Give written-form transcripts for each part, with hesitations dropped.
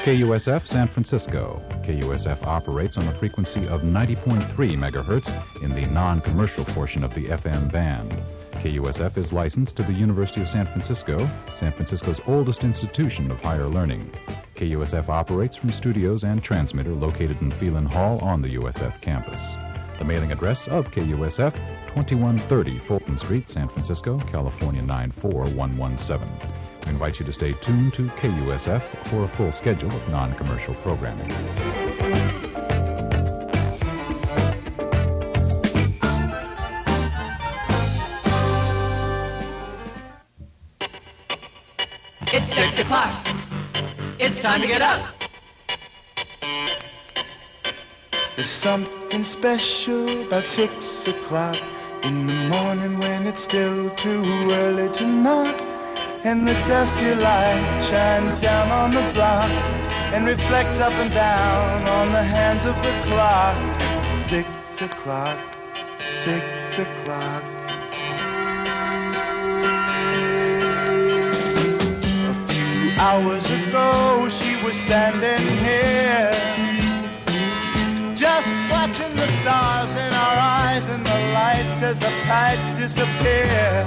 KUSF San Francisco. KUSF operates on a frequency of 90.3 megahertz in the non-commercial portion of the FM band. KUSF is licensed to the University of San Francisco, San Francisco's oldest institution of higher learning. KUSF operates from studios and transmitter located in Phelan Hall on the USF campus. The mailing address of KUSF, 2130 Fulton Street, San Francisco, California 94117. We invite you to stay tuned to KUSF for a full schedule of non-commercial programming. It's 6 o'clock. It's time to get up. There's something special about 6 o'clock in the morning when it's still too early to knock. And the dusty light shines down on the block and reflects up and down on the hands of the clock. 6 o'clock, 6 o'clock. A few hours ago she was standing here, just watching the stars in our eyes and the lights as the tides disappear.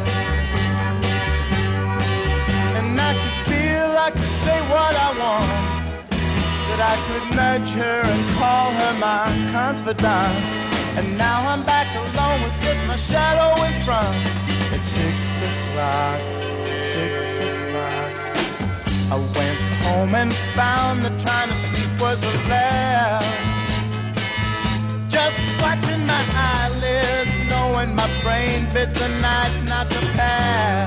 And I could feel I could say what I want, that I could nudge her and call her my confidant. And now I'm back alone with just my shadow in front. It's 6 o'clock, 6 o'clock. I went home and found that trying to sleep was a laugh. Just watching my eyelids, knowing my brain bids the night not to pass.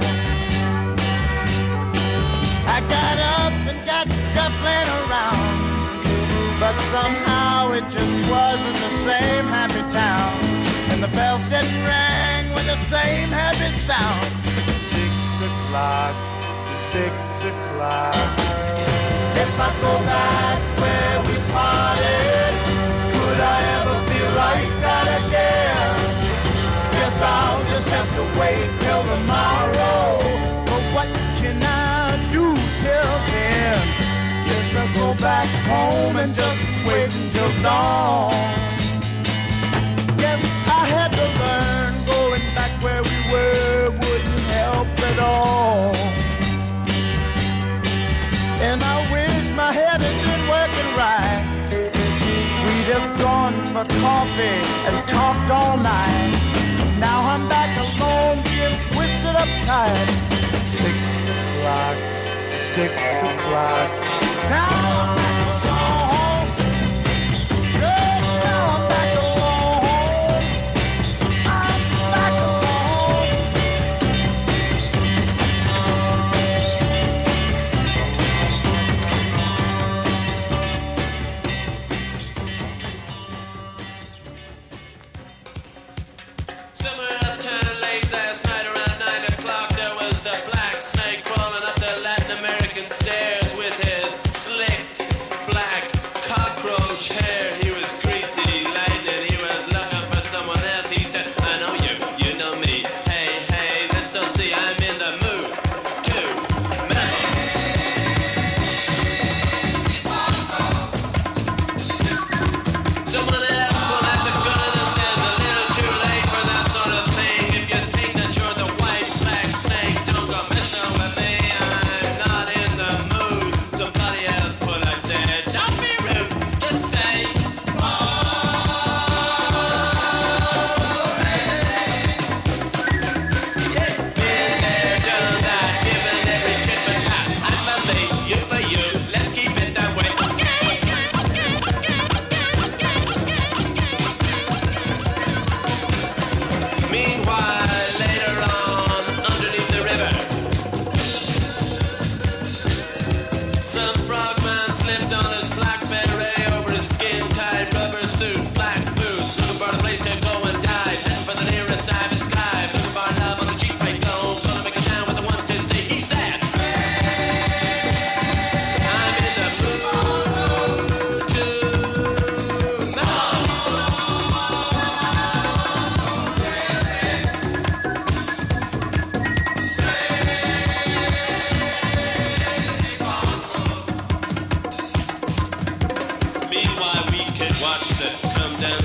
I got up and got scuffling around, but somehow it just wasn't the same happy town. And the bells didn't ring with the same happy sound. 6 o'clock, 6 o'clock. If I go back where we parted, could I ever feel like that again? Guess I'll just have to wait till tomorrow. But what can I do till then? Guess I'll go back home and just wait until dawn. Yes, I had to learn going back where we were wouldn't help at all. And I wish my head had been working right. We'd have gone for coffee and talked all night. Now I'm back alone being twisted up tight. 6 o'clock, 6 o'clock. Now I'm back alone. Yes, now I'm back alone. I'm back alone. Somewhere uptown late last night around 9 o'clock, there was the black snake crawling up the Latin American stairs with his slicked black cockroach hair. He was greasy, lightning, he was looking for someone else. He said, I know you, you know me. Hey, hey, let's go see, I'm in the mood to make. Someone else pulled out the gun and says, a little too late for that sort of thing. If you think that you're the white black snake, don't go messing with me. I'm not in the mood. Somebody else pulled, I said, don't be rude, just say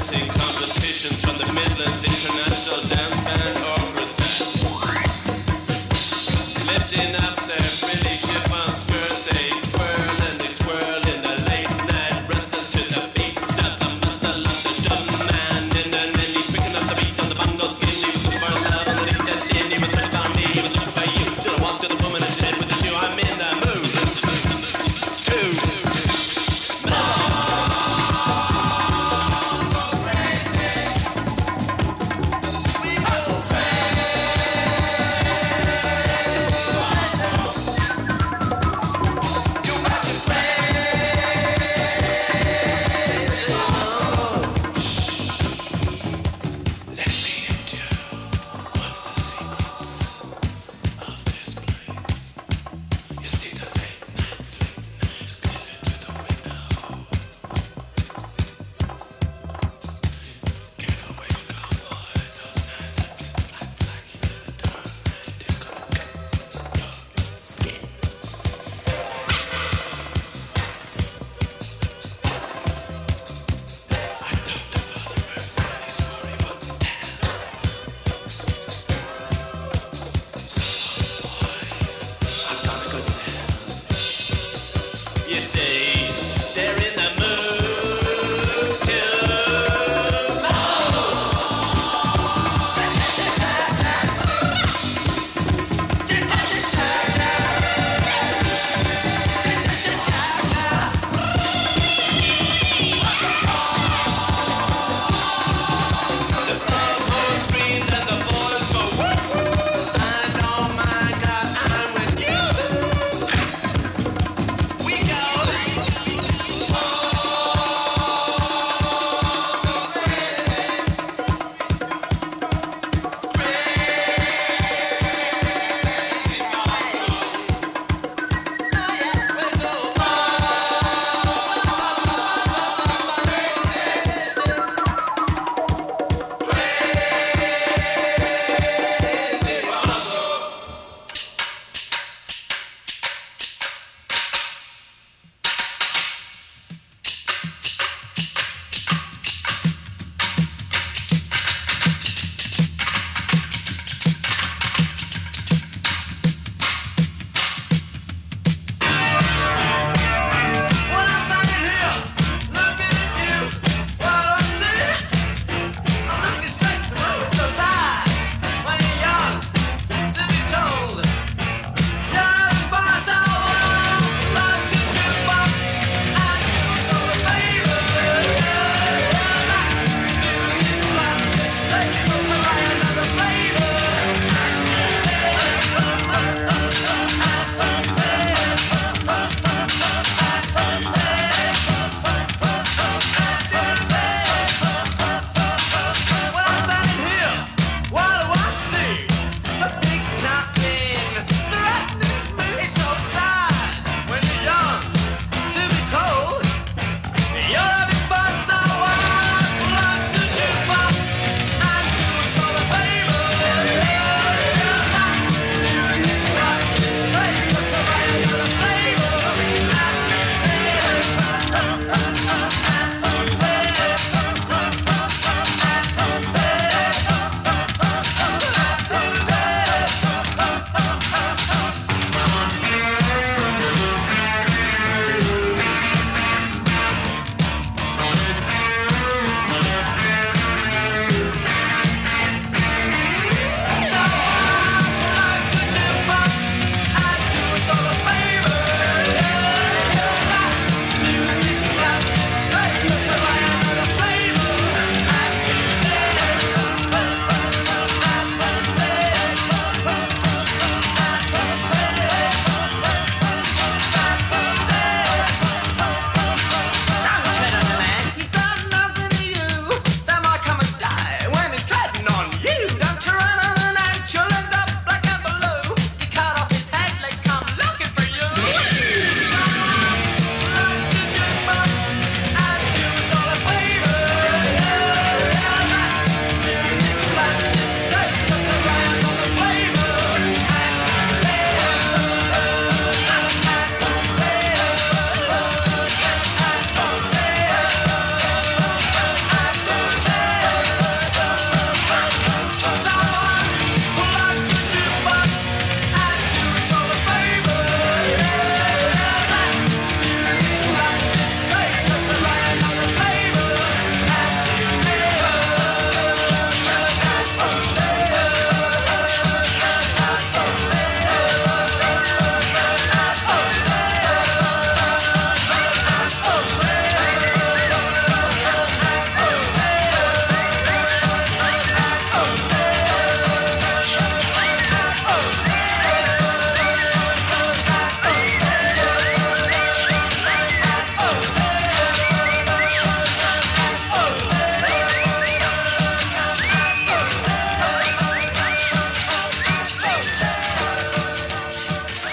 dancing competitions from the Midlands International Dance Band Orchestra. Lifting up their frilly chiffon skirt, they twirl and they swirl in the late night wrestle to the beat of the muscle of the drum man. And then he's picking up the beat on the bongo skin. He was looking for love and he danced in. He was looking for me, he was looking for you. Till I walked to the woman and she did with the shoe. I'm in the mood to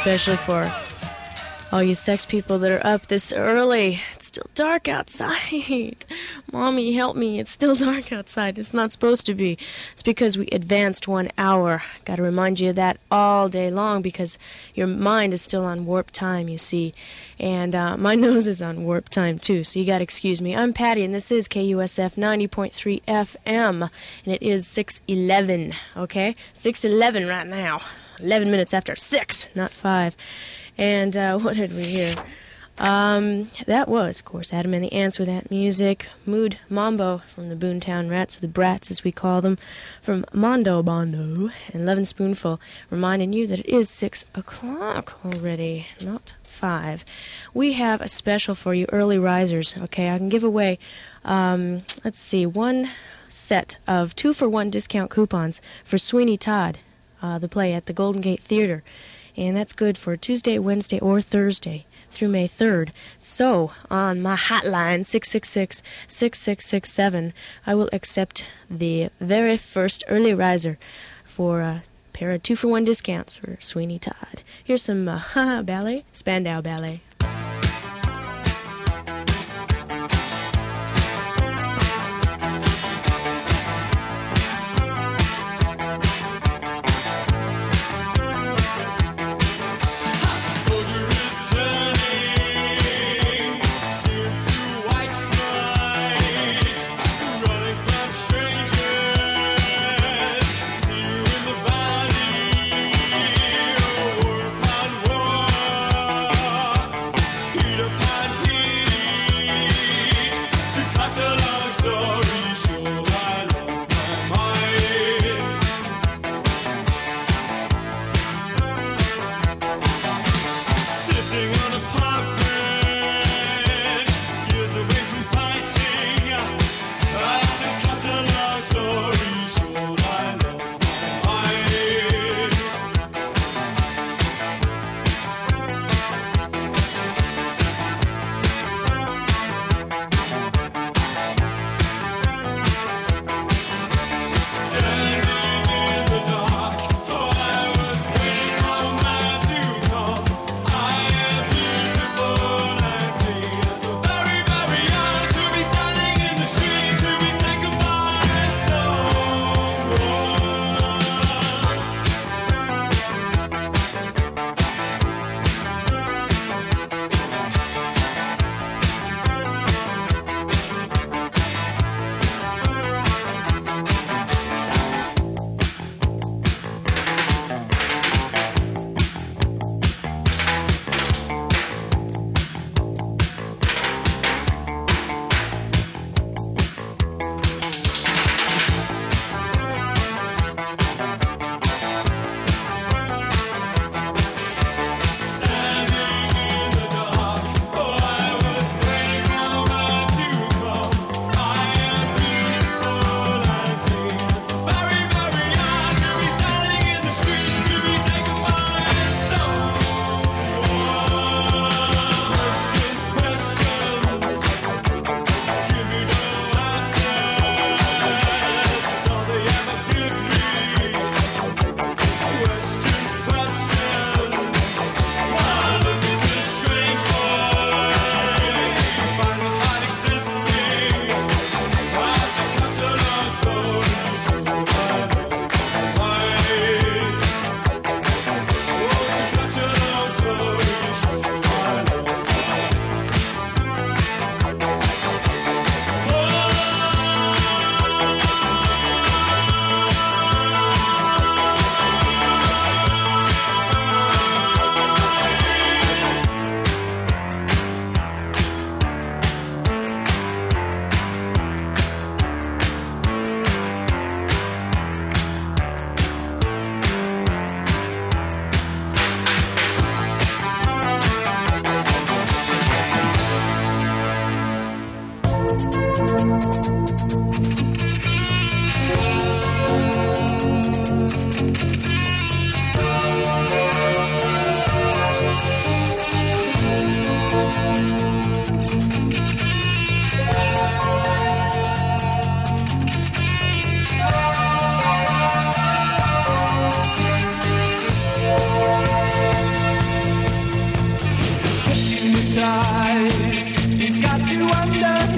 especially for all you sex people that are up this early. It's still dark outside. Mommy, help me. It's still dark outside. It's not supposed to be. It's because we advanced 1 hour. Got to remind you of that all day long because your mind is still on warp time, you see. And my nose is on warp time, too, so you got to excuse me. I'm Patty, and this is KUSF 90.3 FM, and it is 6:11, okay? 6:11 right now. 11 minutes after 6, not 5. And what did we hear? That was, of course, Adam and the Ants with that music. Mood Mambo from the Boontown Rats, or the Brats as we call them, from Mondo Bondo. And Lovin' Spoonful reminding you that it is 6 o'clock already, not 5. We have a special for you early risers, okay? I can give away, let's see, one set of 2-for-1 discount coupons for Sweeney Todd, the play at the Golden Gate Theater. And that's good for Tuesday, Wednesday, or Thursday through May 3rd. So, on my hotline, 666-6667, I will accept the very first early riser for a pair of 2-for-1 discounts for Sweeney Todd. Here's some ballet, Spandau Ballet.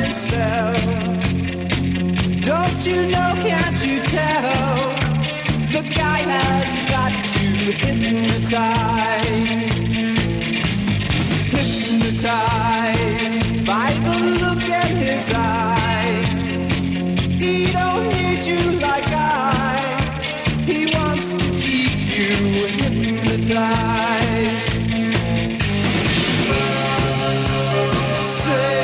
his spell. Don't you know, can't you tell? The guy has got you hypnotized. Hypnotized by the look in his eye. He don't need you like I. He wants to keep you hypnotized. Say,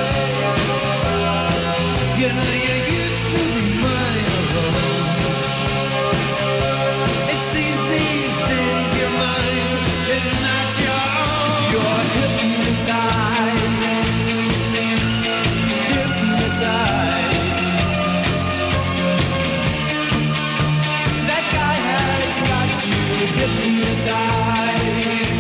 you know you used to be mine alone. It seems these days your mind is not your own. You're hypnotized. Hypnotized. That guy has got you hypnotized.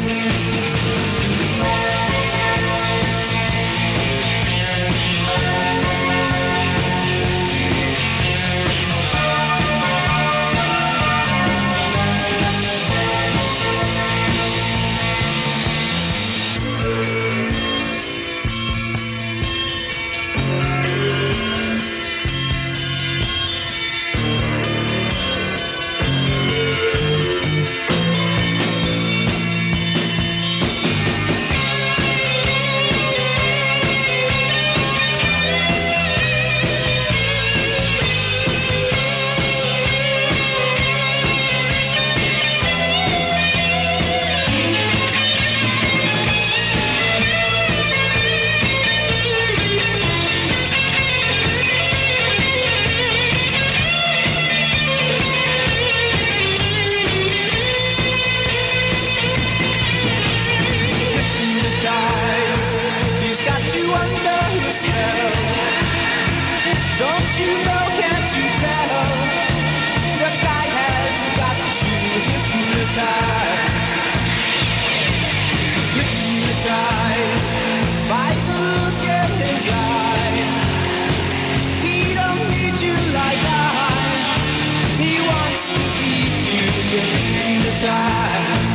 He's got you under his spell. Don't you know, can't you tell? The guy has got you hypnotized. Hypnotized by the look in his eye. He don't need you like I. He wants to keep you hypnotized.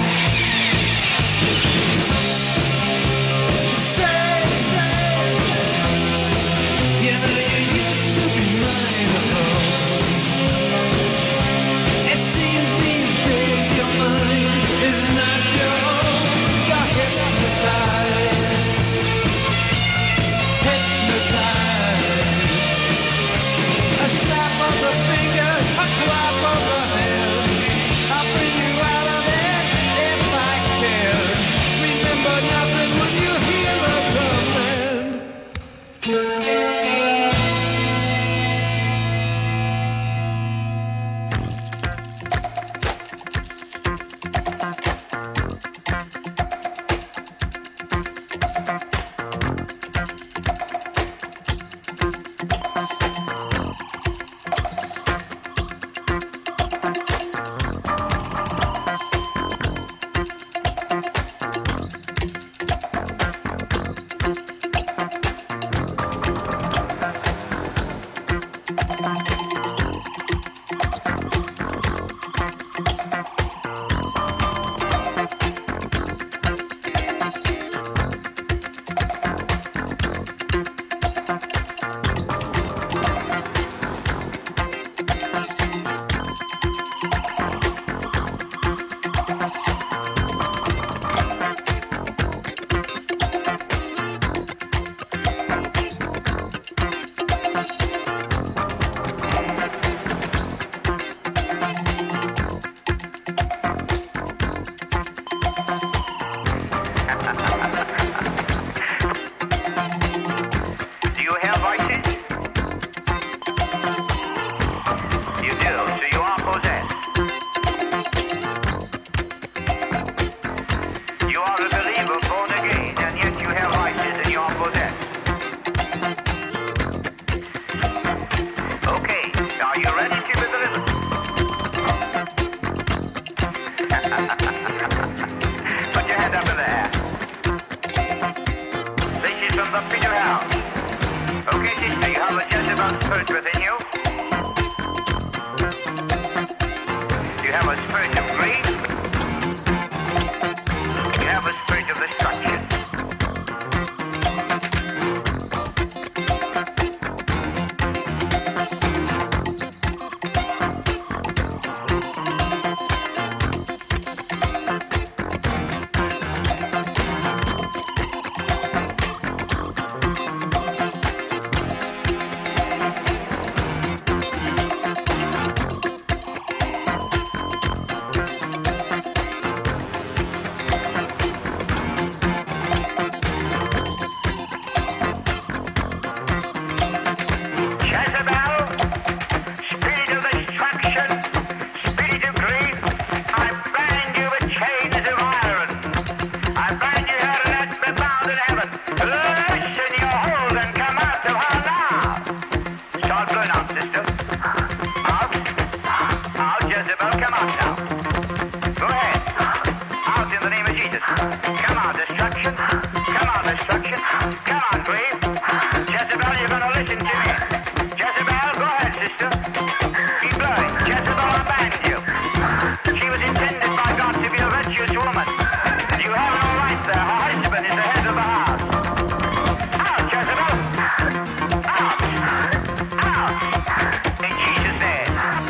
listen to me. Jezebel, go ahead, sister. Keep blowing. Jezebel abandoned you. She was intended by God to be a virtuous woman. You have no right there. Her husband is the head of the house. Out, Jezebel. Out. Out. In Jesus' name.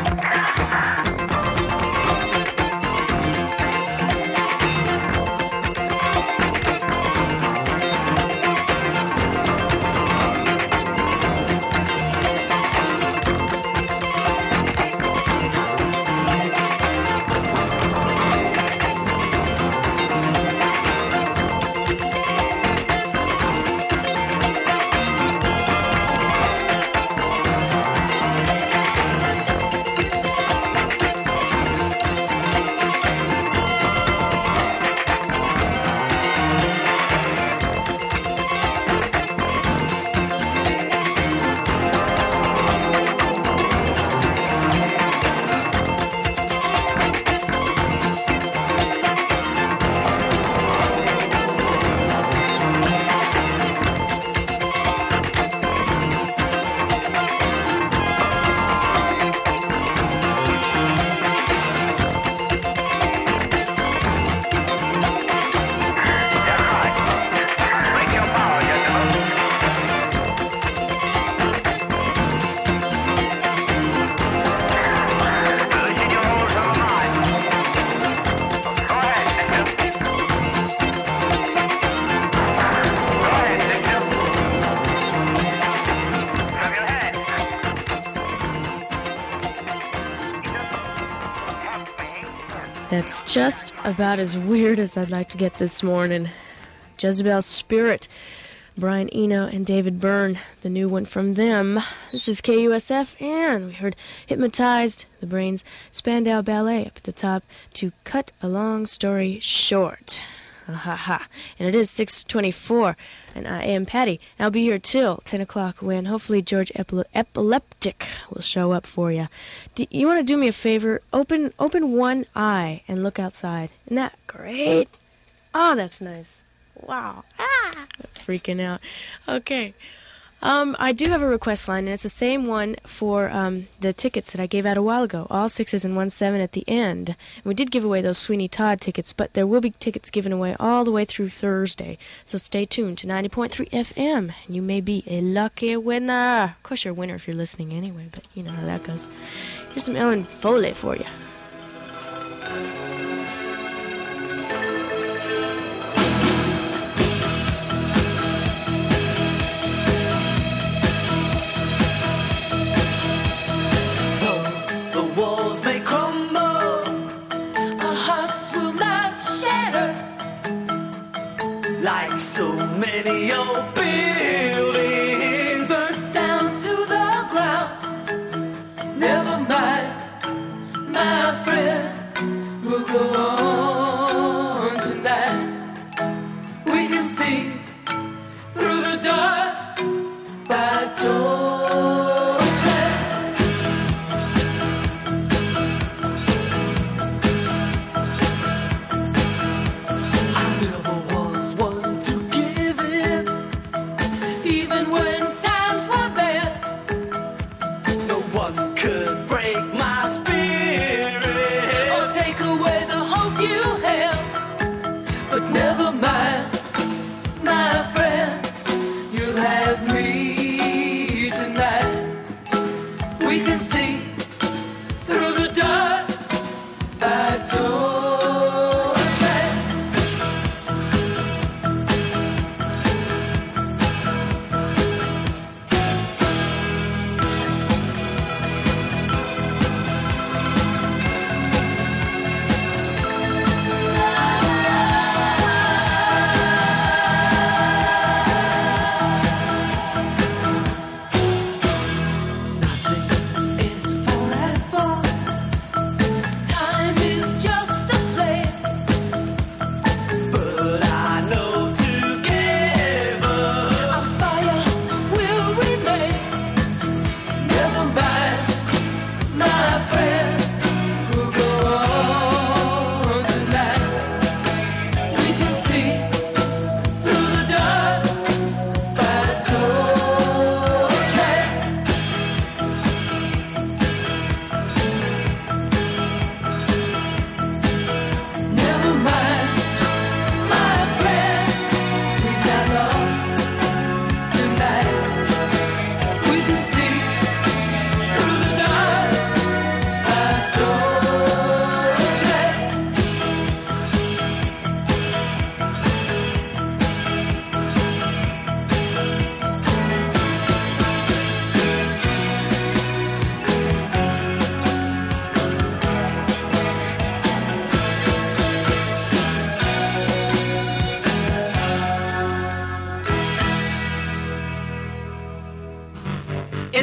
That's just about as weird as I'd like to get this morning. Jezebel's Spirit, Brian Eno and David Byrne, the new one from them. This is KUSF, and we heard Hypnotized, the Brains Spandau Ballet up at the top to cut a long story short. Ha. And it is 6:24, and I am Patty. I'll be here till 10 o'clock when hopefully George Epileptic will show up for you. You want to do me a favor? Open one eye and look outside. Isn't that great? Oh, that's nice. Wow. Freaking out. Okay. I do have a request line, and it's the same one for the tickets that I gave out a while ago. All 6s and 1 7 at the end. And we did give away those Sweeney Todd tickets, but there will be tickets given away all the way through Thursday. So stay tuned to 90.3 FM, and you may be a lucky winner. Of course, you're a winner if you're listening anyway, but you know how that goes. Here's some Ellen Foley for you. Like so many old buildings burnt down to the ground. Never mind, my friend, we'll go on tonight. We can see through the dark by torchlight. I never was one to give in, even when times were bad. No one could break my spirit or take away the hope you have. But never mind, my friend, you'll have me tonight. We can see through the dark by torchlight. Nothing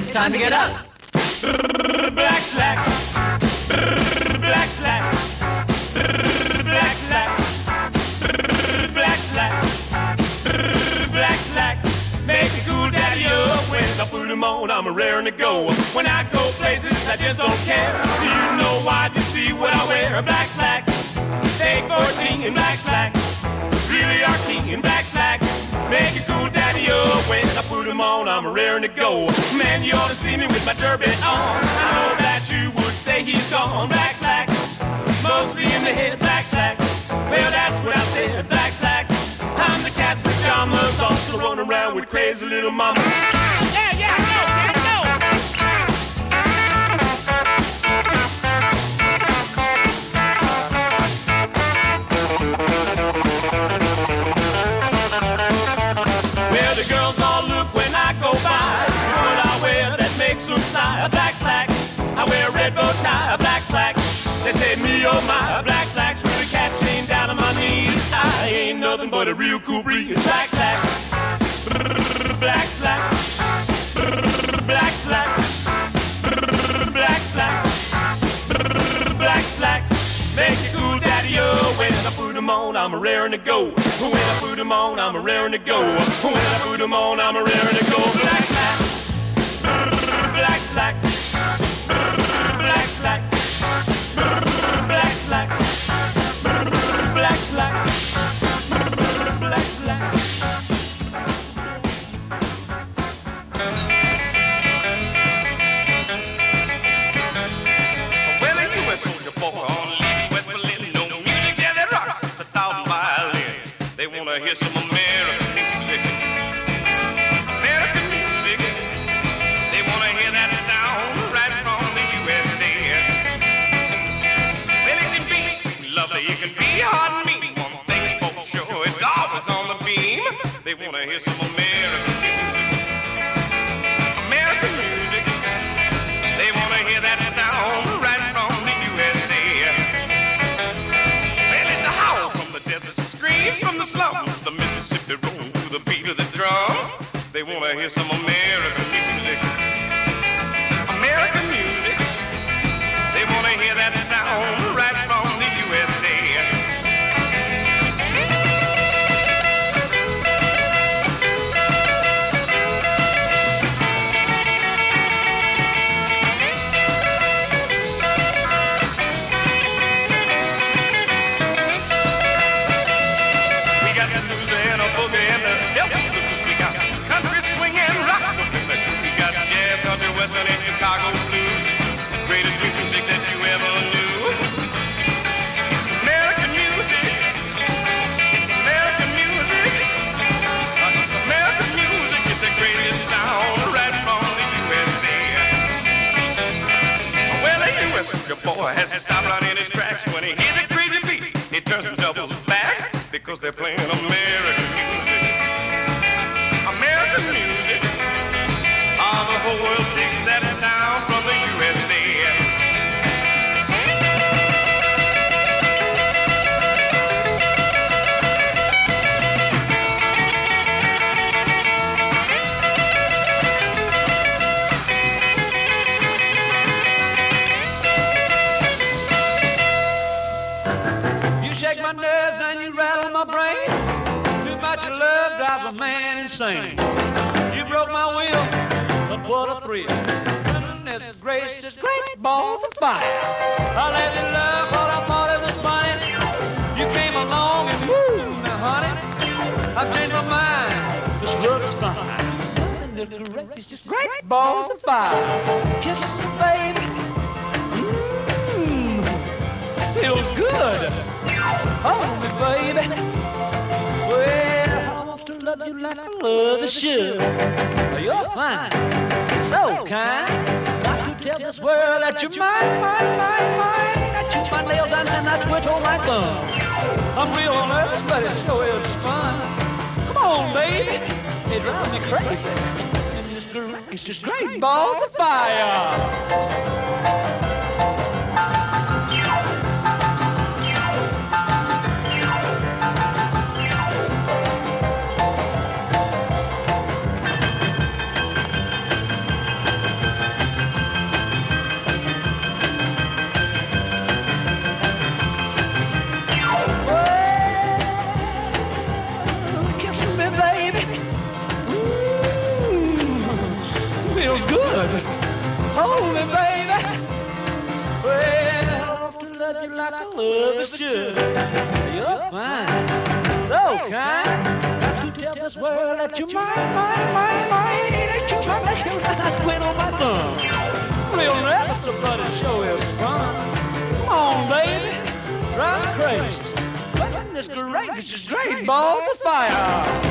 It's time to get up. Black slack, black slack, black slack, black slack, black slack. Make me cool daddy up when I put 'em on. I'm raring to go. When I go places, I just don't care. Do you know why? You see what I wear? Black slack, take 14 in black slack. Really are king in black slack. Make it cool daddy up when I put 'em on. I'm raring to go. Man, you ought to see me with my derby on. I know that you would say he's gone. Black slack, mostly in the head. Black slack, well that's what I said. Black slack, I'm the cat's pajamas, also running around with crazy little mama. Yeah, yeah, go, kid, go. Well, the girls all look when I go by. It's what I wear that makes them sigh. A black slack, I wear a red bow tie. A black slack, they say me oh my. A black slack's with a cat chain down on my knees. I ain't nothing but a real cool breeze. Black slack, black slack, black slack, black slack, black slack. Make it cool daddy oh when I put 'em on, I'm raring to go. When I put 'em on, I'm raring to go. When I put 'em on, I'm raring to go. Black slack, black slack, black slack, black slack, black slack, black slack. Well, you a soldier boy on leaving West Berlin. No music, yeah, that rocks just 1,000 violins. They wanna hear some American music. American music. They wanna hear that sound right from the USA. Well, it can be sweet, lovely, it can be hard and mean. One thing's for sure, it's always on the beam. They wanna hear some American music. American music. They wanna hear that sound right from the USA. Well, it's a howl from the deserts, screams from the slums. The Mississippi roll to the beat of the drums. They wanna hear some American music. American music. They wanna hear that sound right from the USA. We got the Louisiana boogie and the devil blues. We got country swing and rock. We got jazz, country, western, and Chicago blues. It's the greatest music that you ever knew. It's American music. It's American music. It's American music. It's the greatest sound right from the USA. Well, the US soldier boy has to stop right in his tracks when he hears the crazy beat. He turns and doubles back because they're playing American music. American music. All the whole world takes that sound from the USA. You shake my nerves and you rattle my brain. Too much love drives a man insane. You broke my will, but what a thrill. Goodness gracious, great balls of fire. I let you love what I thought it was funny. You came along and moved me, honey. I've changed my mind, this love is fine. Goodness gracious, great balls of fire. Kisses, baby. Feels good. Hold me, baby. Well, I want to love you like I love a should. You're fine, so kind. Got to tell this world that you're mine, mine, mine, mine. I chew my nails and then I twiddle my thumb. I'm real nervous, but it sure is fun. Come on, baby. It drives me crazy. It's just great balls of fire. feels good. Hold me, baby. Well, I want to love you like I love is should. You're fine, so kind. Got to tell this world that you're mine. That you're mine, that you're like a queen on my thumb. Real never somebody show is fun. Come on, baby, drive me crazy. This is great, balls of fire.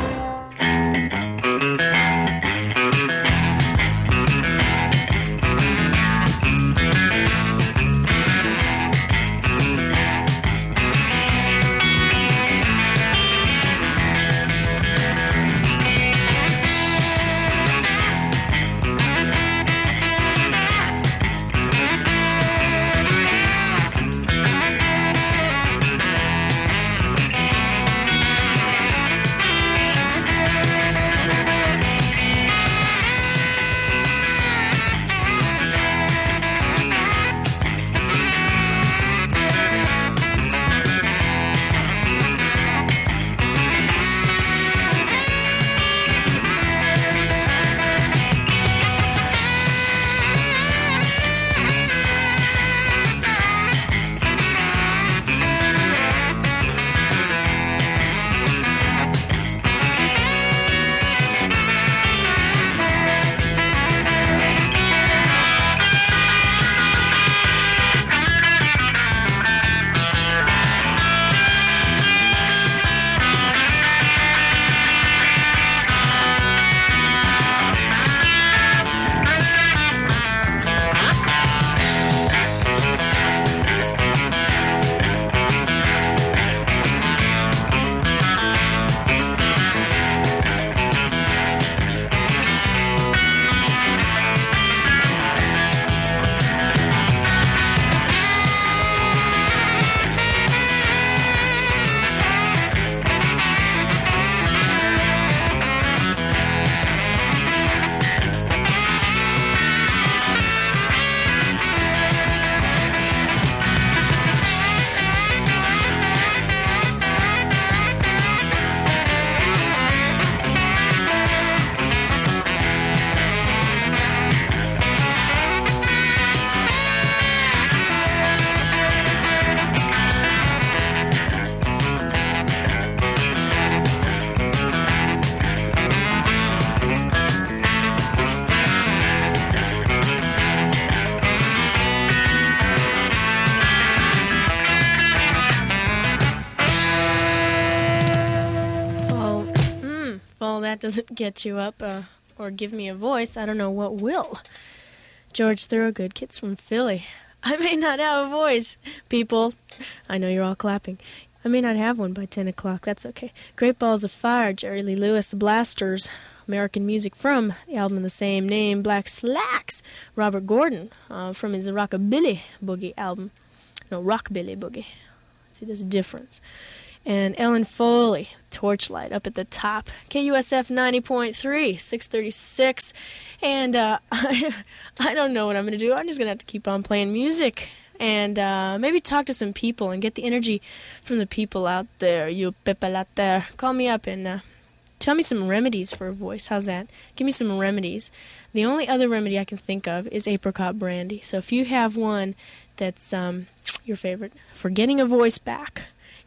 That doesn't get you up or give me a voice, I don't know what will. George Thorogood, kids from Philly. I may not have a voice, people. I know you're all clapping. I may not have one by 10 o'clock. That's okay. Great Balls of Fire, Jerry Lee Lewis, The Blasters, American music from the album of the same name, Black Slacks, Robert Gordon from his Rockabilly Boogie album. No, Rockabilly Boogie. See, there's a difference. And Ellen Foley, Torchlight, up at the top. KUSF 90.3, 636. And I don't know what I'm going to do. I'm just going to have to keep on playing music. And maybe talk to some people and get the energy from the people out there. You people out there. Call me up and tell me some remedies for a voice. How's that? Give me some remedies. The only other remedy I can think of is apricot brandy. So if you have one that's your favorite for getting a voice back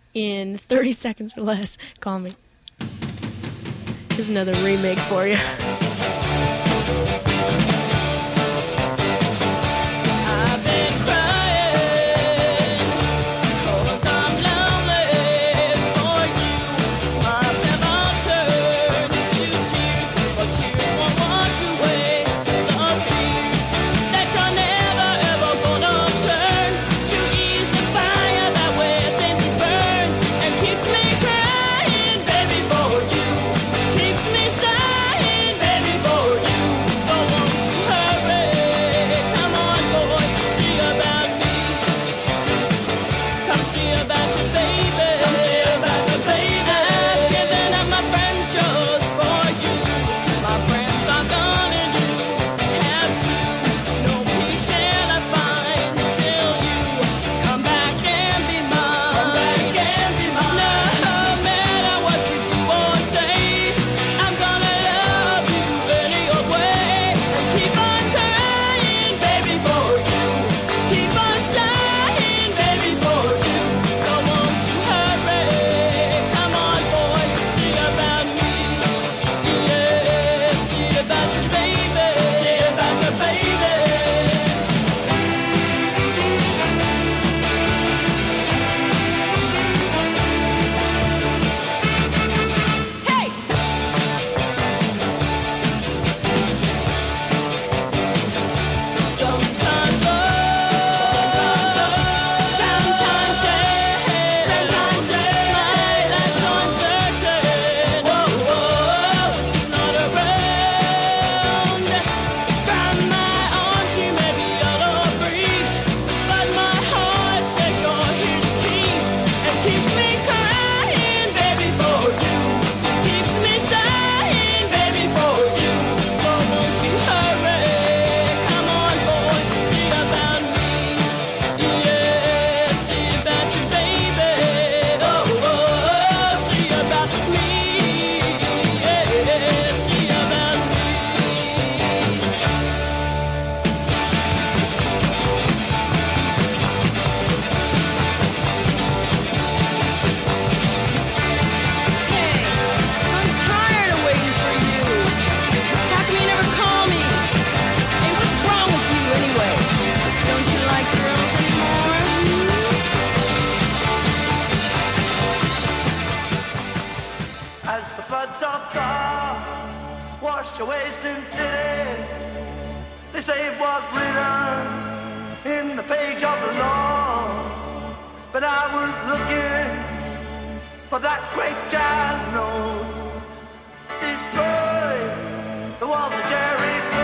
in 30 seconds or less, call me. Here's another remake for you. I've been crying 'cause I'm lonely for you. Smiles have all turned to tears, but tears won't wash away the fears that you're never ever gonna turn to ease the fire that within me burns and keeps me crying, baby, for you. Keeps me sighing, baby, was written in the page of the law, but I was looking for that great jazz note. Destroy the walls of Jericho.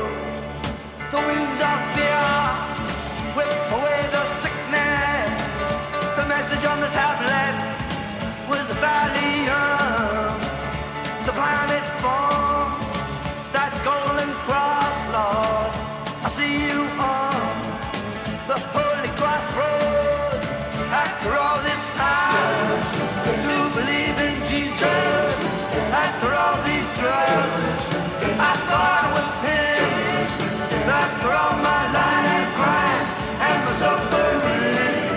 The wings of fear whip away the sickness. The message on the tablet was the Valium. The planet formed that golden cross, Lord. I see you on the holy crossroads. After all this time, to believe in Jesus. After all these drugs, I thought I was him. After all my lying and crying and my suffering,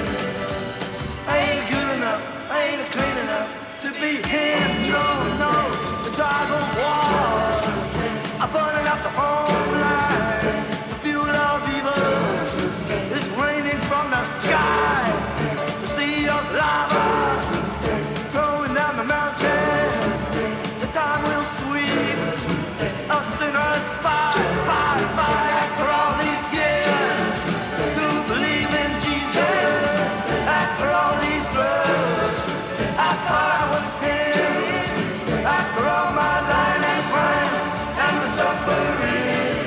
I ain't good enough, I ain't clean enough to be him. No, no, the tide of war, I'm burning up the homeland. The fuel of evil is raining from the sky. The sea of lava flowing down the mountain. The time will sweep us sinners by, by, by. After all these years, to believe in Jesus. After all these drugs, I thought I was him. After all my lying and crying and the suffering,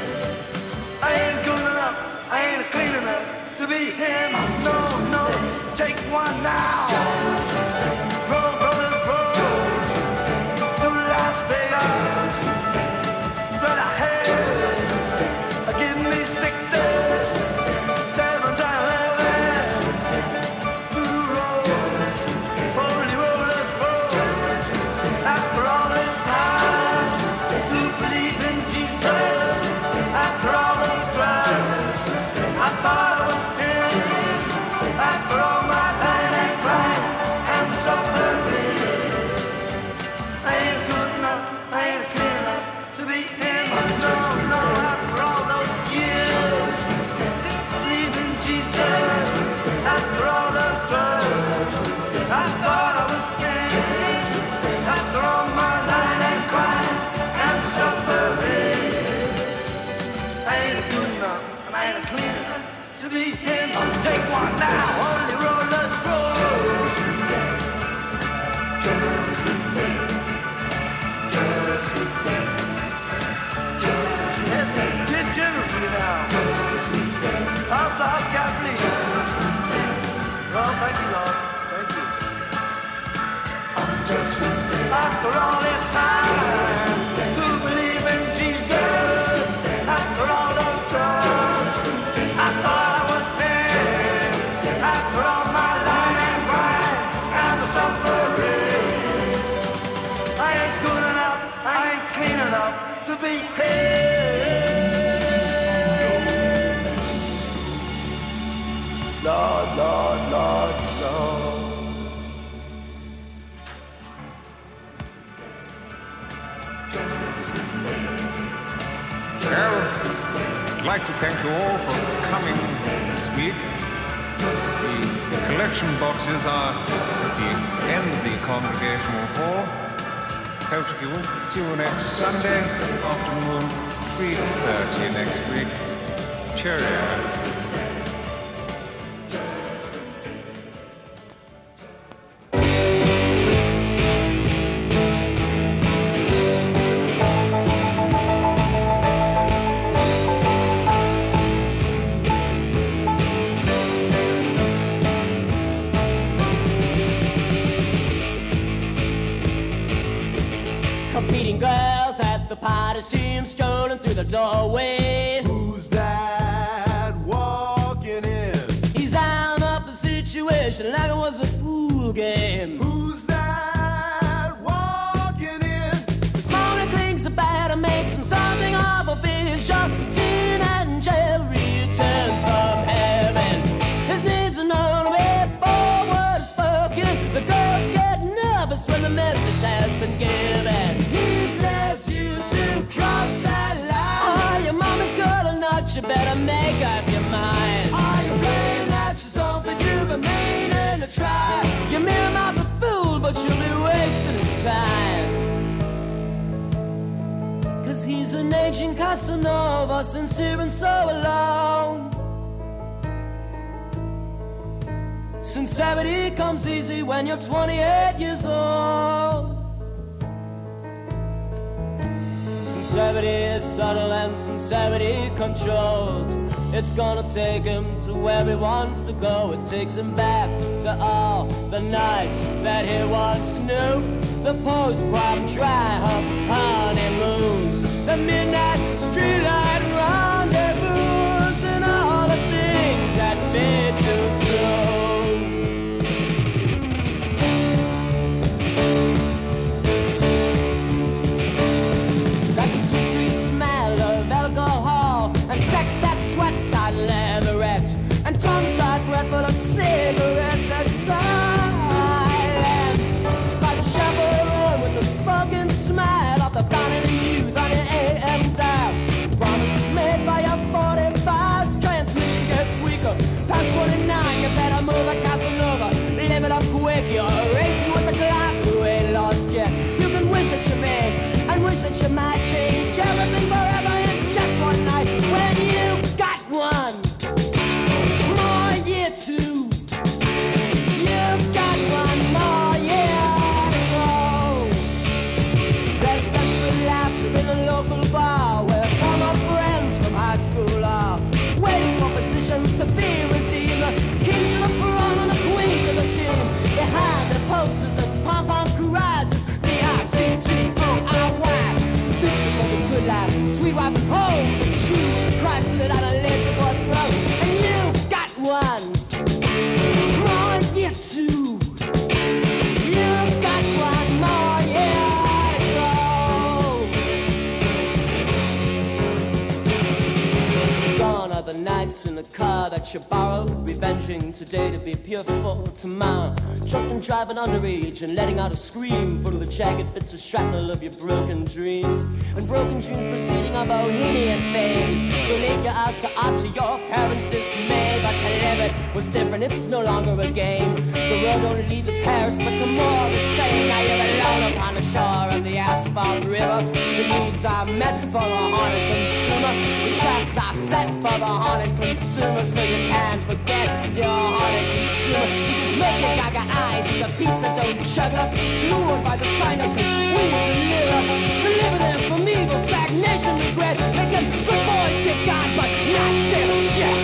I ain't good enough, I ain't clean enough to be him. No, no, take one now. Roll, brothers, roll to Las Vegas. Straight ahead, give me 6s, 7s, and 11s. To the road, holy rollers, roll. After all this time, to believe in Jesus. After all those drugs, I thought I was him. After all my lying and crying and suffering, I ain't good enough, I ain't clean enough to be him. No, no, after all those years, to believe in Jesus. After all those drugs, I thought I was him. After all my lying and crying and suffering, I ain't good enough, and I ain't clean enough to be him. Take one now, holy rollers, roll. Yes, live generously now. How's the hot Kathleen? Well, thank you, Lord. Thank you. After all this time, to believe in Jesus. After all those drugs, I thought I was him. After all my lying and crying and the suffering, I ain't good enough, I ain't clean enough to be him. Lord, Lord, Lord, Lord. Well, I'd like to thank you all for coming this week. The collection boxes are at the end of the congregational hall. Hope you will see you next Sunday afternoon, 3:30 next week. Cheerio. Competing girls at the party, see him strolling through the doorway. Who's that walking in? He's eyeing up the situation like it was a pool game. Who's that walking in? This morning clings about and makes him something of a vision. Tin and Jerry returns from heaven. His needs are known before word is spoken. The girls get nervous when the message has been given. He tells you to cross that line. Oh, your mama's good or not, you better make up your mind. Are you playing at something you've been meaning to try? You may not be fooled, but you'll be wasting his time. 'Cause he's an aging Casanova, sincere and so alone. Sincerity comes easy when you're 28 years old. Sincerity is subtle and sincerity controls. It's gonna take him to where he wants to go. It takes him back to all the nights that he once knew. The post-prom dry-hop honeymoons, the midnight streetlight rendezvous, and all the things that made you slow. Like the sweet, sweet smell of alcohol and sex that sweats out leatherettes, and tongue-tied breath full of cigarettes and silence. Like a chaperone with a spoken smile off the bounty of youth on an AM dial. Promises made by a 45's transmission gets weaker. Past 29, you better move a Casanova. Live it up quick, you're racing with the clock who ain't lost yet. You can wish that you may, and wish that you might change everything forever in just one night. When you got one more year to, you've got one more year to go. There's desperate laughter in a local bar where former friends from high school are waiting for positions to be redeemed. The kings of the prom and the queens of the team, behind the posters and pom-pom carousers, B-I-C-T-O-R-Y. Picture of a good life, sweet wife at home, true Christ lit out a laser for a throat. And you got one more year to, you got one more year to go. Gone are the nights in the car that you borrowed, revenging today to be pure for tomorrow. Drunk and driving underage and letting out a scream full of the jagged bits of shrapnel of your broken dreams. And broken dreams preceding a bohemian phase. You leave your eyes to art to your parents' dismay. But to live it was different, it's no longer a game. The road don't lead to Paris, but to more the same. Now you're alone upon the shore of the asphalt river. The needs are met for a haunted consumer. The traps are set for the haunted consumer. So you can't forget your haunted consumer. You just make your gaga eyes and the pizza don't sugar. Lured by the sinuses, we deliver. Deliver them from evil, stagnation, regret. Make them good boys take God, but not shit. Yeah.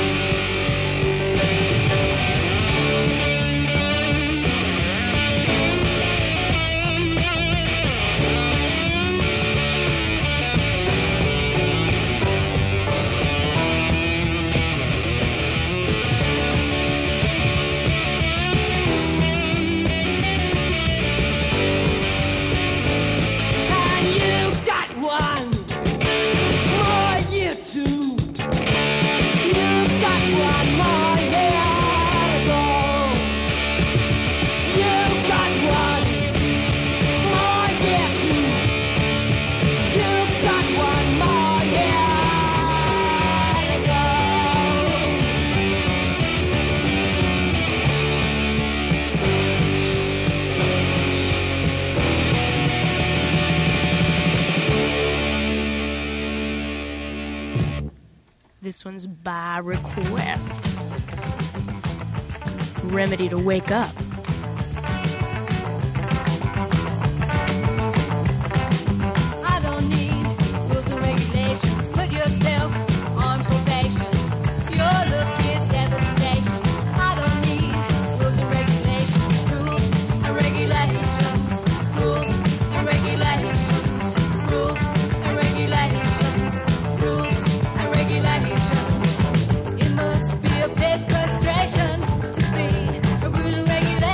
This one's by request. Remedy to Wake Up. I don't need rules and regulations. Put yourself on probation. Your look is devastation. I don't need rules and regulations. Rules and regulations. Rules and regulations. Rules and regulations. Rules and regulations. It must be a big frustration to be a rule and regulation.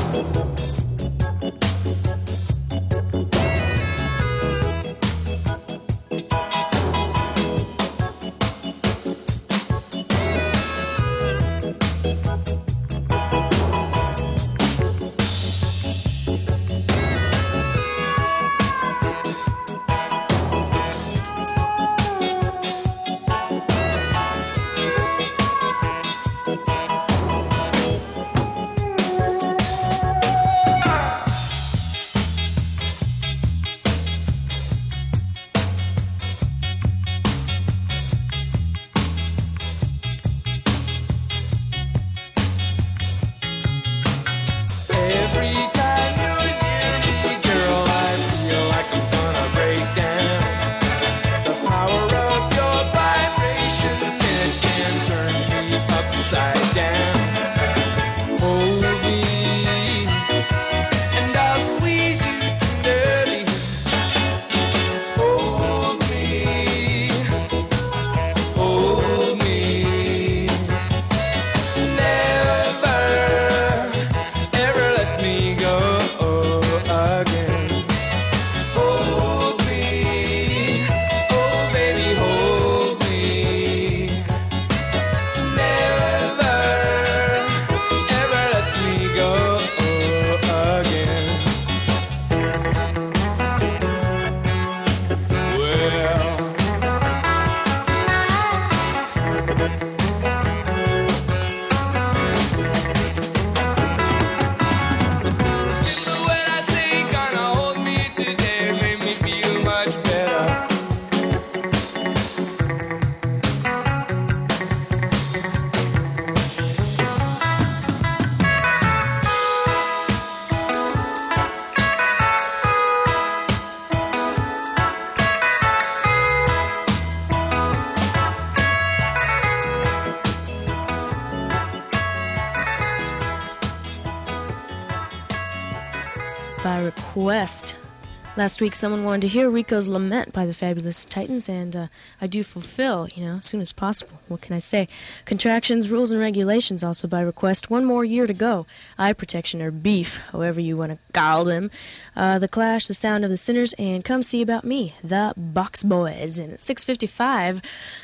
By request. Last week, someone wanted to hear Rico's Lament by the Fabulous Titans, and I do fulfill, as soon as possible. What can I say? Contractions, Rules, and Regulations, also by request. One more year to go. Eye Protection, or Beef, however you want to call them. The Clash, The Sound of the Sinners, and Come See About Me, The Box Boys. And at 6:55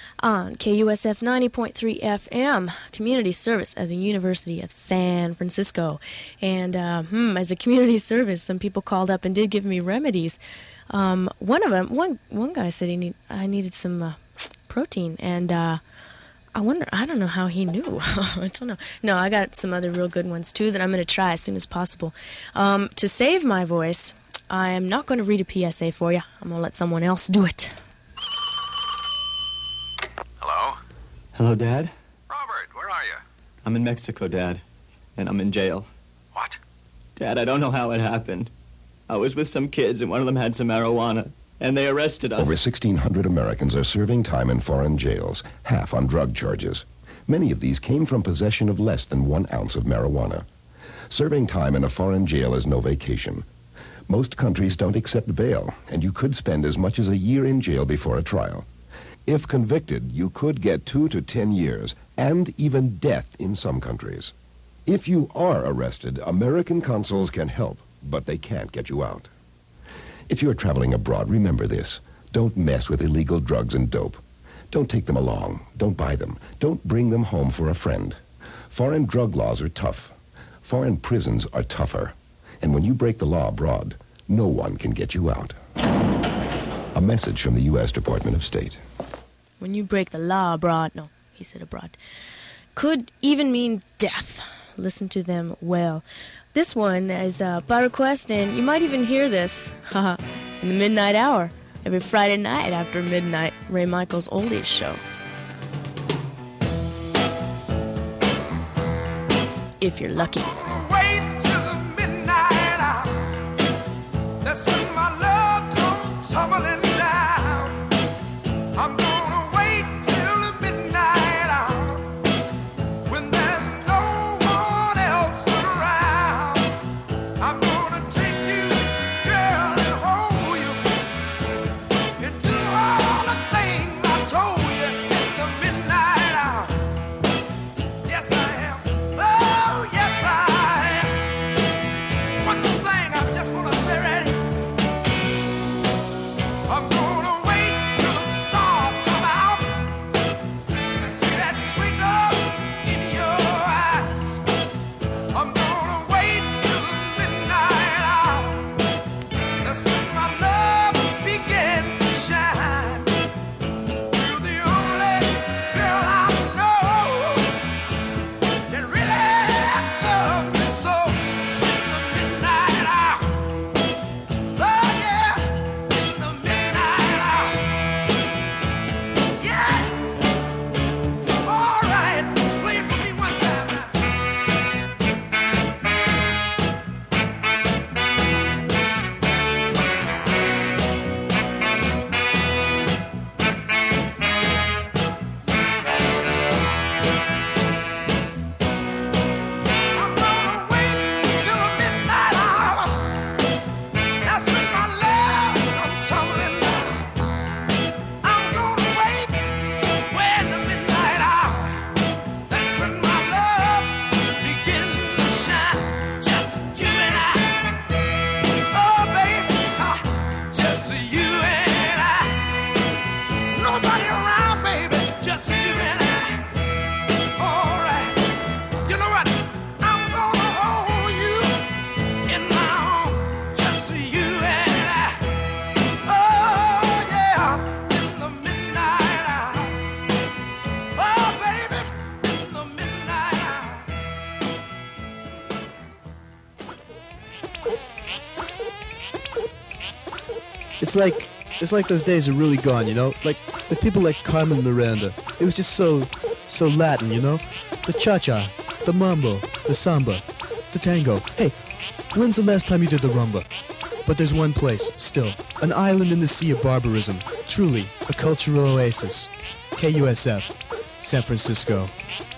on KUSF 90.3 FM, community service of the University of San Francisco. And as a community service, some people called up and did give me remedies. One of them, one guy said I needed some protein, and I don't know how he knew. I don't know. No, I got some other real good ones too that I'm going to try as soon as possible. To save my voice, I am not going to read a PSA for you. I'm going to let someone else do it. Hello, Dad? Robert, where are you? I'm in Mexico, Dad, and I'm in jail. What? Dad, I don't know how it happened. I was with some kids, and one of them had some marijuana, and they arrested us. Over 1,600 Americans are serving time in foreign jails, half on drug charges. Many of these came from possession of less than 1 ounce of marijuana. Serving time in a foreign jail is no vacation. Most countries don't accept bail, and you could spend as much as a year in jail before a trial. If convicted, you could get 2 to 10 years, and even death in some countries. If you are arrested, American consuls can help, but they can't get you out. If you're traveling abroad, remember this. Don't mess with illegal drugs and dope. Don't take them along. Don't buy them. Don't bring them home for a friend. Foreign drug laws are tough. Foreign prisons are tougher. And when you break the law abroad, no one can get you out. A message from the U.S. Department of State. When you break the law abroad, no, he said abroad, could even mean death. Listen to them well. This one is by request, and you might even hear this in the midnight hour, every Friday night after midnight, Ray Michaels' Oldies Show. If you're lucky. Wait till the midnight hour. That's when my love comes tumbling down. I'm gonna wait till the midnight hour when there's no one else around. I'm gonna take you, girl, and hold you and do all the things I told you in the midnight hour. Yes, I am. Oh, yes, I am. It's like those days are really gone, you know? Like people like Carmen Miranda. It was just so Latin, you know? The cha-cha, the mambo, the samba, the tango. Hey, when's the last time you did the rumba? But there's one place, still, an island in the sea of barbarism. Truly, a cultural oasis. KUSF, San Francisco.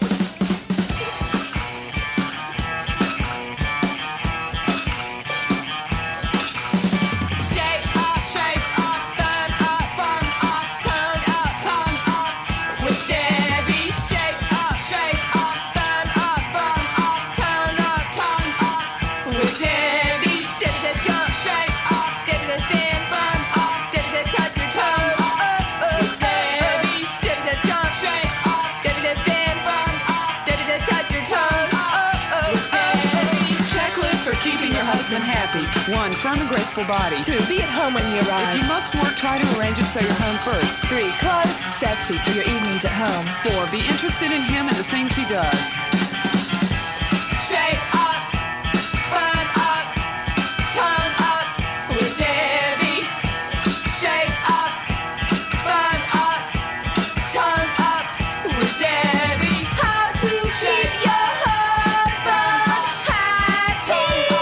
Happy. 1. Firm and graceful body. 2. Be at home when you arrive. If you must work, try to arrange it so you're home first. 3. Clothes sexy for your evenings at home. 4. Be interested in him and the things he does. Shake up, burn up, turn up with Debbie. Shake up, burn up, turn up with Debbie. How to keep your husband happy.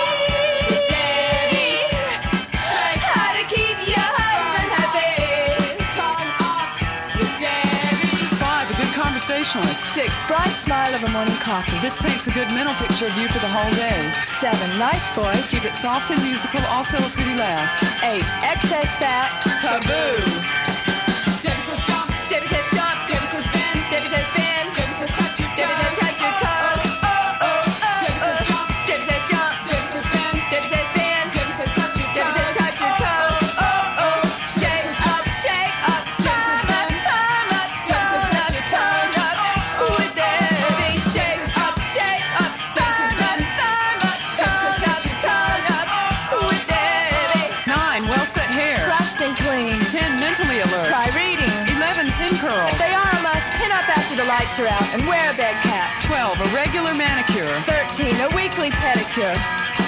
Conversationalist. 6. Bright smile of a morning coffee. This paints a good mental picture of you for the whole day. 7. Nice voice. Keep it soft and musical, also a pretty laugh. 8. Excess fat. Taboo. Debbie says jump, Debbie says jump, Debbie says bend, Debbie says bend, Debbie says touch your toes, Debbie says touch your toes. Debbie says jump, Debbie says jump, Debbie says bend, Debbie says bend, Debbie says touch your toes, Debbie says touch your toes. Shake up, firm up, turn up, touch your toes up with Debbie. Shake up, firm up, turn up, touch your toes up with Debbie. 9. Well set hair. Brushed and clean. 10. Mentally alert. Try reading. 11. Pin curls. If they are a must, pin up after the lights are out and wear a bed cap. 12. A regular manicure. 13. A weekly pedicure.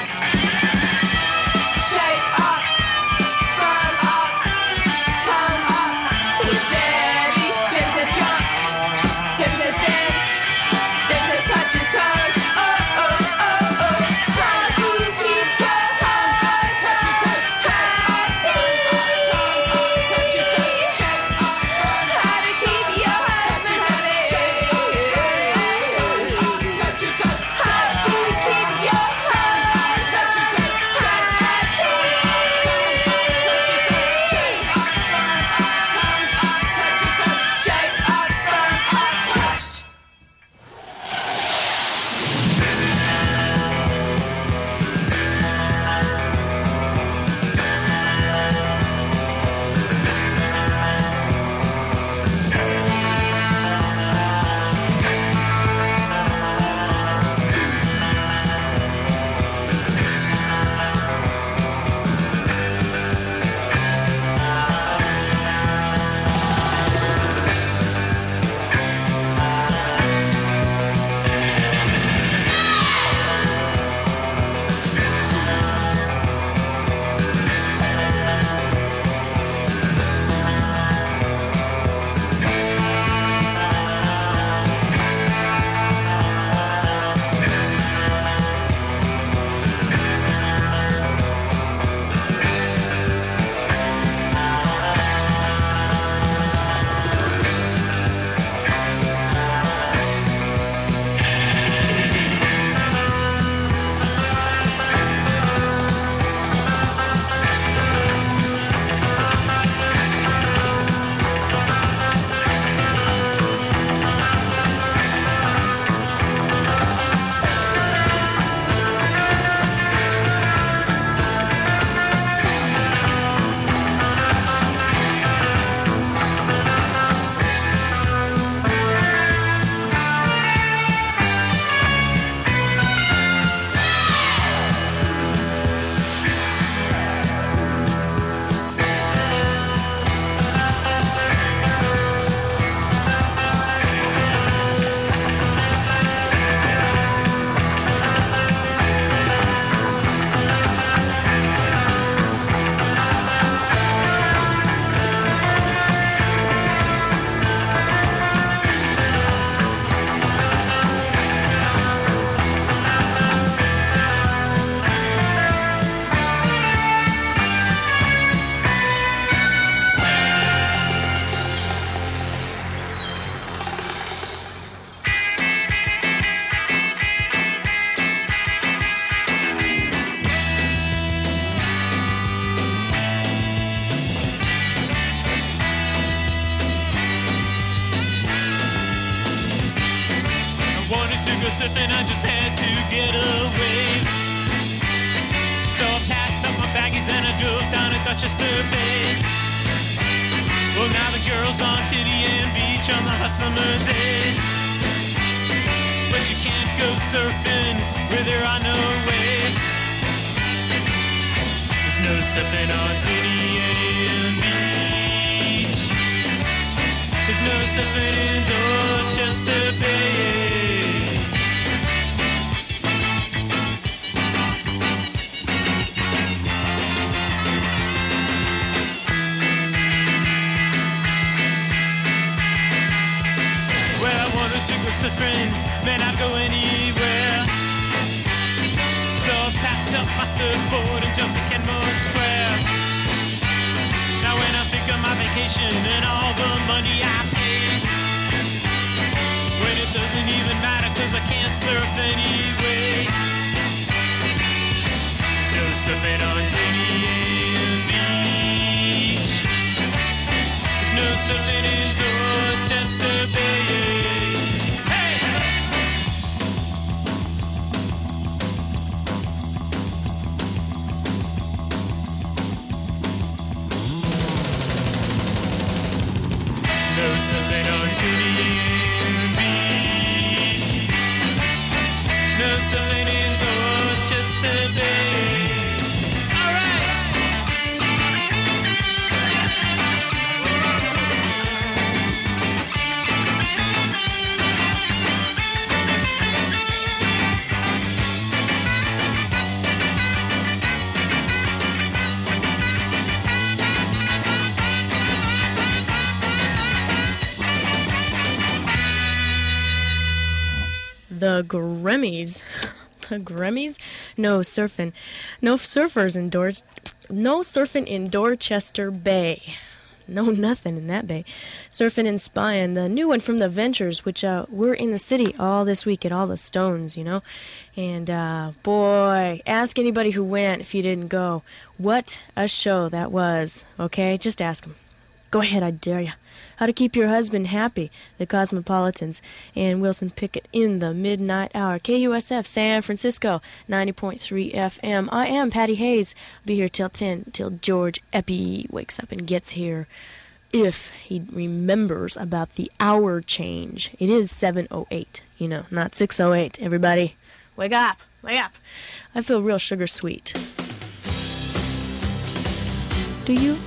Shake up, firm up, turn up with Debbie. Debbie says jump, Debbie says bend, Debbie says touch your toes. Try to keep your tongue, touch your toes. Touch your toes. Shake up, how to keep your husband happy. Touch your toes. How to keep your husband surfing, I just had to get away. So I packed up my baggies and I drove down to Dorchester Bay. Well, now the girls on Titian Beach on the hot summer days. But you can't go surfing where there are no waves. There's no surfing on Titian Beach. There's no surfing in Dorchester Bay. Surfing, man, I'd go anywhere. So I packed up my surfboard and jumped to Kenmore Square. Now when I think of my vacation and all the money I paid, when it doesn't even matter cause I can't surf anyway. There's no surfing on Tinian Beach. There's no surfing in Dorchester Bay. The Grammys. The Grammys? No surfing. No surfers in No surfing in Dorchester Bay. No nothing in that bay. Surfing in Spion, the new one from the Ventures, which we're in the city all this week at all the Stones, you know. And boy, ask anybody who went if you didn't go. What a show that was. Okay, just ask them. Go ahead, I dare you. How to Keep Your Husband Happy, the Cosmopolitans, and Wilson Pickett in the Midnight Hour. KUSF, San Francisco, 90.3 FM. I am Patty Hayes. I'll be here till 10, till George Eppie wakes up and gets here, if he remembers about the hour change. It is 7:08, you know, not 6:08. Everybody, wake up, wake up. I feel real sugar sweet. Do you?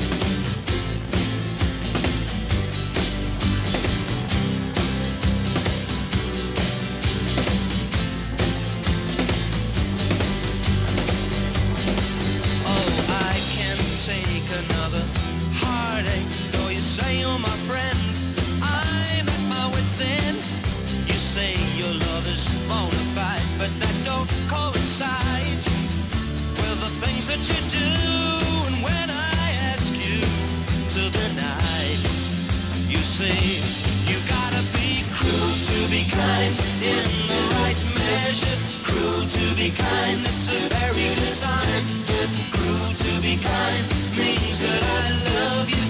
Say you're my friend, I'm at my wit's end. You say your love is bona fide, but that don't coincide with the things that you do. And when I ask you to be nice, you say you gotta be cruel to be kind, in the right measure. Cruel to be kind, it's a very good sign. Cruel to be kind means that I love you.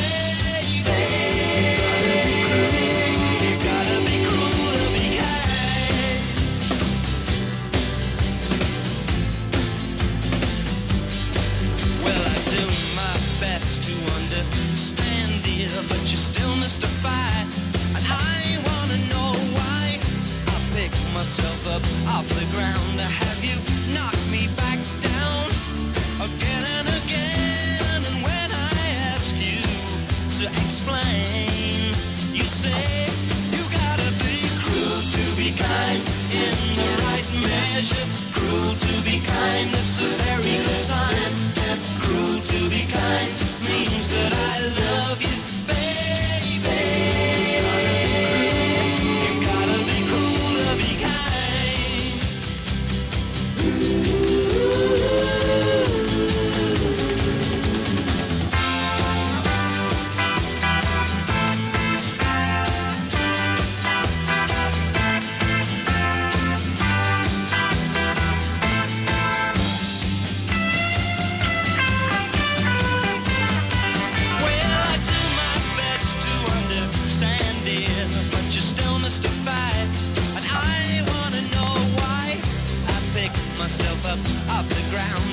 But you still mystify, and I wanna know why I pick myself up off the ground to have you knock me back down again and again.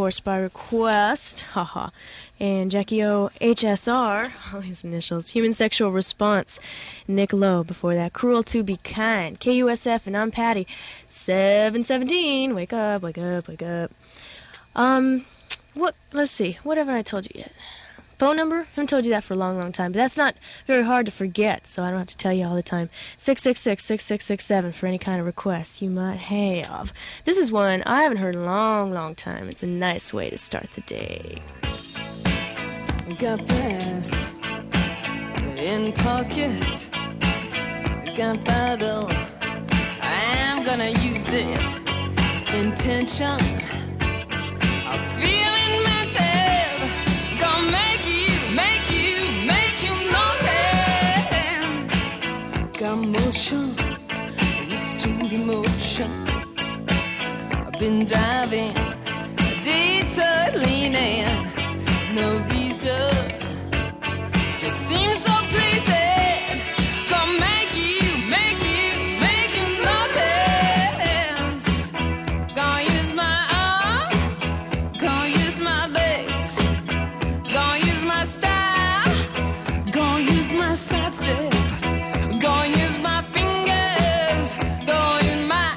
course, by request. Haha. And Jackie O, HSR, all these initials, Human Sexual Response. Nick Lowe, before that, Cruel to Be Kind. KUSF, and I'm Patty. 717. Wake up, wake up, wake up. Let's see. What haven't I told you yet? Phone number? I haven't told you that for a long, long time, but that's not very hard to forget, so I don't have to tell you all the time. 666-6667 for any kind of requests you might have. This is one I haven't heard in a long, long time. It's a nice way to start the day. Got this in pocket, gunpowder, I'm gonna use it. Intention, I'm feeling mental, gonna make you notice. Got motion, restrained emotion, I've been diving, detour leaning, no reason, just seems so pleasing. Gonna make you notice. Gonna use my arms, gonna use my legs, gonna use my style, gonna use my side step, gonna use my fingers, gonna use my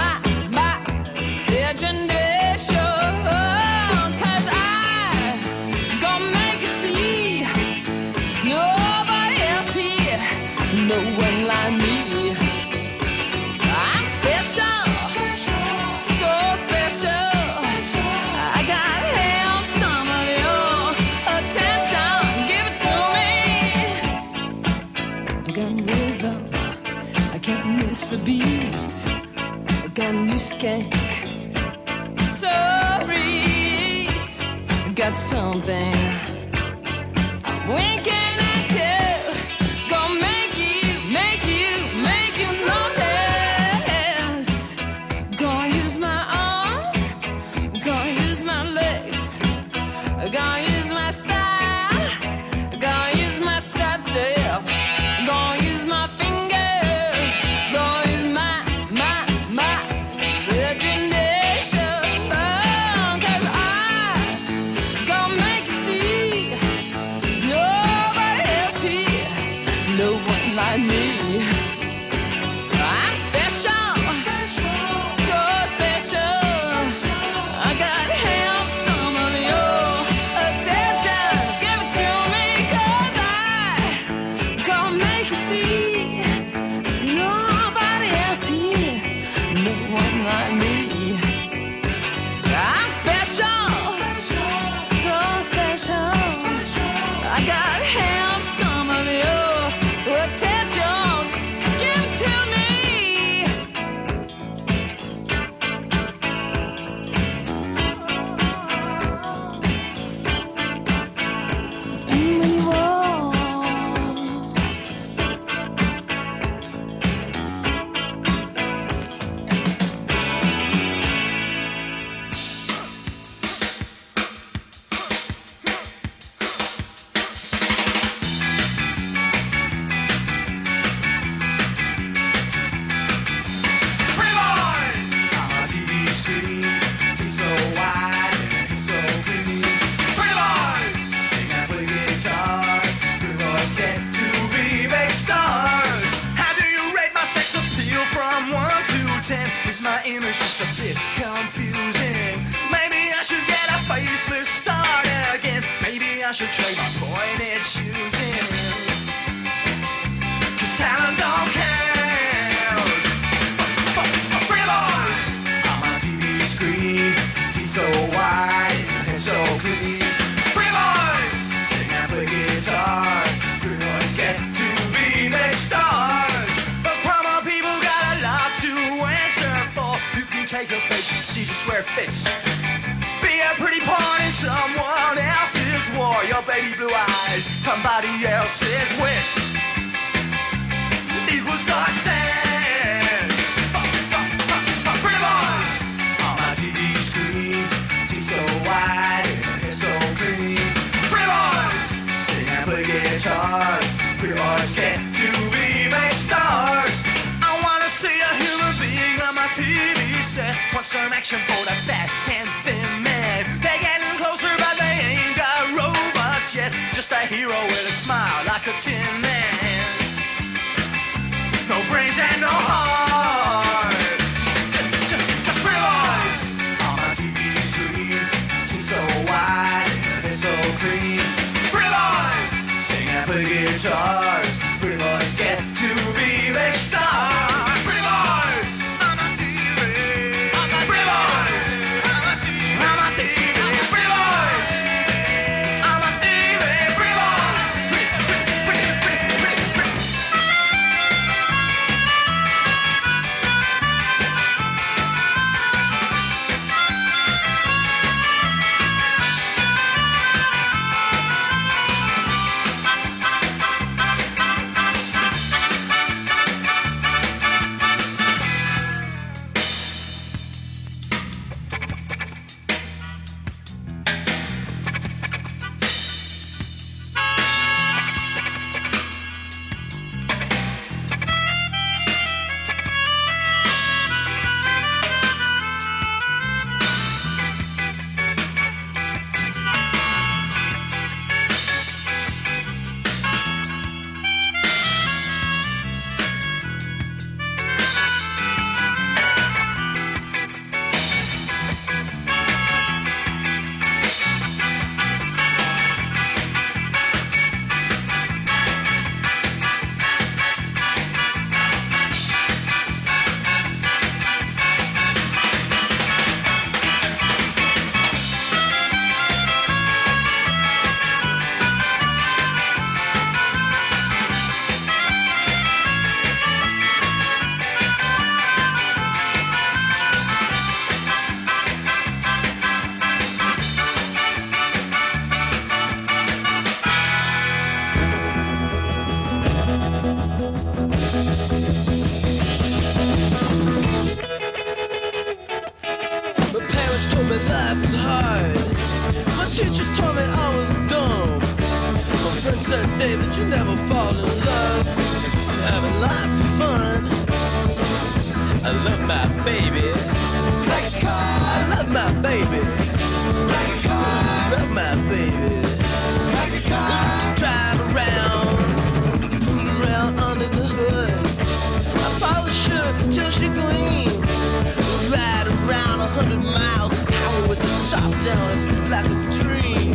imagination. 'Cause I gonna make you see there's nobody else here, no one like me. I'm special, so special. I gotta have some of your attention. Give it to me. I got rhythm, I can't miss a beat. I got new skank, so read. I got something I'm winking at you. Gonna make you notice. Gonna use my arms, gonna use my legs, gonna use my style, gonna use my side step, gonna use my fingers, gonna use my imagination. 'Cause I gonna make you see there's nobody else here, no one like me. I'm special, so special. I gotta have some of your attention. Give it to me, 'cause I gonna make you see there's nobody else here, no one like me. I'm special, so special. I gotta have some of your attention. Give it to me. And when you walk, is my image just a bit confusing? Maybe I should get a facelift, start again. Maybe I should trade my pointed shoes in. 'Cause talent don't count. Pretty boys on my TV screen, teeth so wide and so clean. Pretty boys sing and play guitars. Pretty boys get to be big stars. Those promo people got a lot to answer for. You can take your face and see just where it fits. Be a pretty part in someone else's war. Your baby blue eyes, somebody else's wits. Equal success. Pretty boys on my TV screen, teeth so wide and so clean. Pretty boys sing and play guitars. Pretty boys get to be big stars. I wanna see a human being on my TV set. Want some action for the fat and thin man. They hero with a smile like a tin man. No brains and no heart. Just pretty boys on my TV screen. Teeth so wide, hair so clean. Pretty boys sing and play guitars. Pretty boys get to be big stars. Pretty boys on my TV. Pretty boys on my TV. Pretty boys on my TV. Pretty David, you never fall in love. I'm having lots of fun. I love my baby. Like a car. I love my baby. Like a car. I love my baby. Like a car. I like to drive around, fool around under the hood. I polish her till she gleams. Ride around 100 miles an hour with the top down. It's like a dream.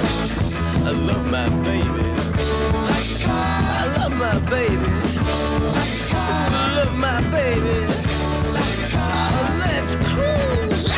I love my baby. Like a car. I love my baby. Like a car. I love my baby. Like a car. Let's cruise.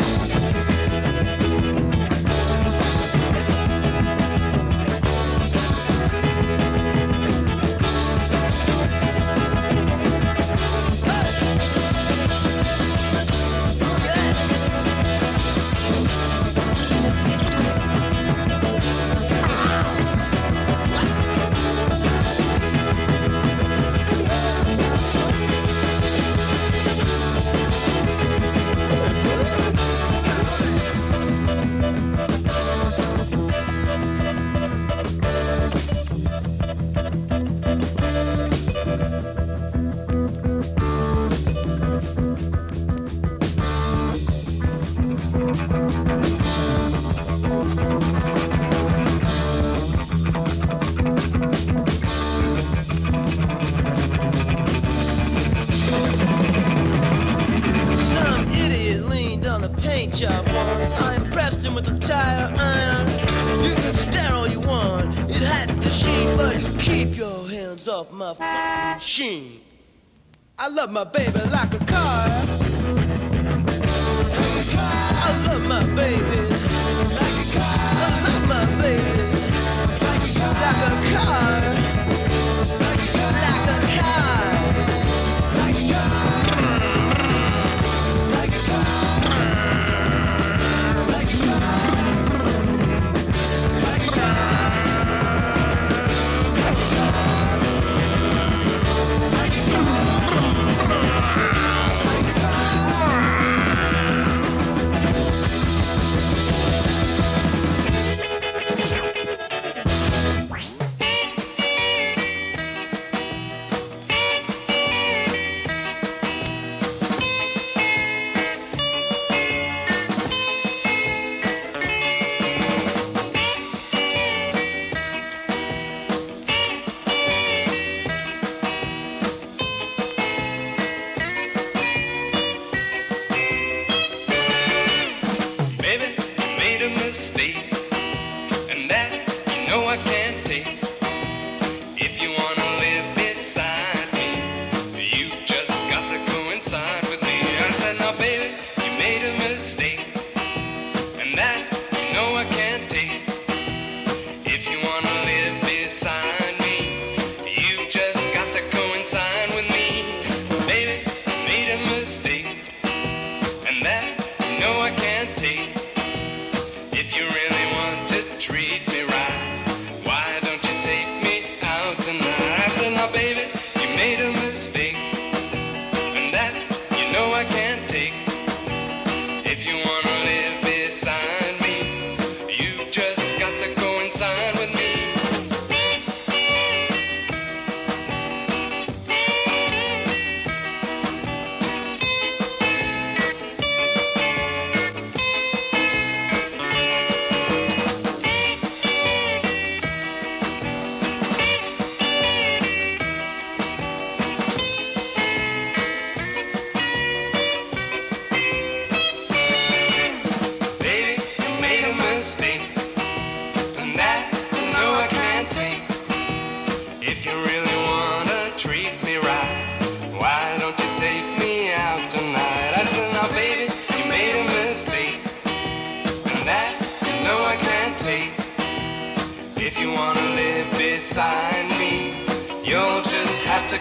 Job once. I impressed him with a tire iron. You can stare all you want. It hadn't the sheen, but keep your hands off my fucking machine. I love my baby like a car. I love my baby like a car. I love my baby like a car. Like a car. Like a car. Like a car. Like a car. Like a car.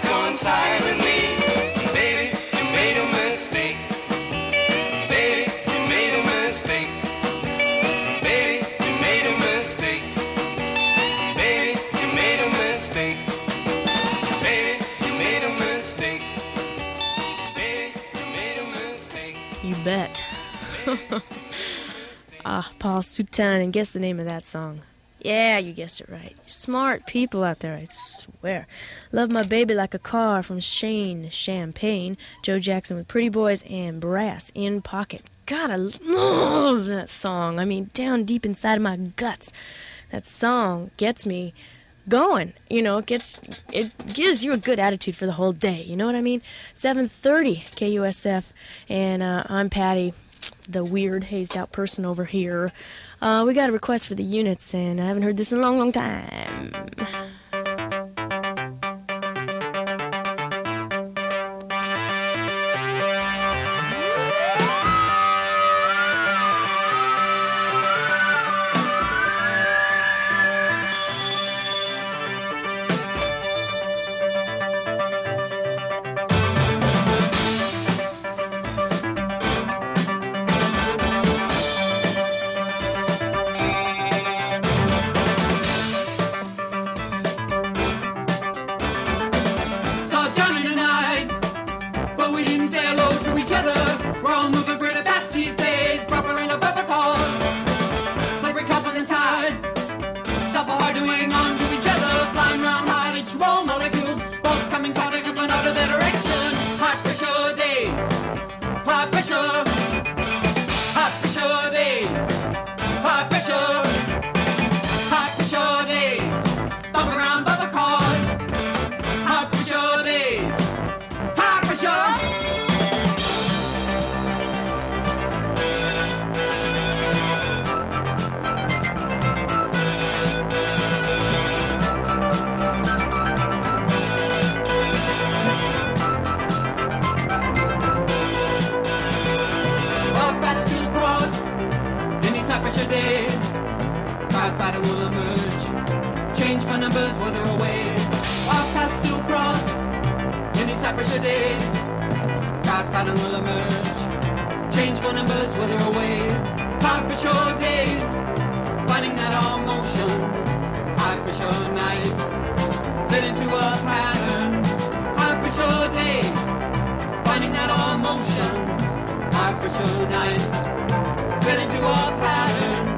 coincide with me. Baby, you made a mistake. Baby, you made a mistake. Baby, you made a mistake. Baby, you made a mistake. Baby, you made a mistake. Baby, you made a mistake. You bet. Paul Sutan, and guess the name of that song. Yeah, you guessed it right. Smart people out there, I swear. Love My Baby Like a Car from Shane Champagne. Joe Jackson with Pretty Boys and Brass in Pocket. God, I love that song. I mean, down deep inside of my guts. That song gets me going. You know, it gives you a good attitude for the whole day. You know what I mean? 7:30 KUSF, and I'm Patty, the weird hazed out person over here. We got a request for the units, and I haven't heard this in a long, long time. Saw Johnny tonight, but we didn't say hello to each other. We're all moving pretty fast these days, proper in a bumper call. Slippery cup on the tide, self hard to hang on to each other. Flying round high, H2O molecules, both coming caught up in other direction. High pressure days, high pressure, high pressure days, high pressure, high pressure days, bumping around bumper cars. High pressure days, high pressure. Up Bastille Cross, in these high pressure days, firefighter will emerge, change my numbers, whether away. Up Bastille Cross, in these high pressure days, firefighter will emerge, change my numbers, whether away. High pressure days, finding that all motions, high pressure nights, led into a pattern. High pressure days, finding that all motions, high pressure nights, led into a pattern.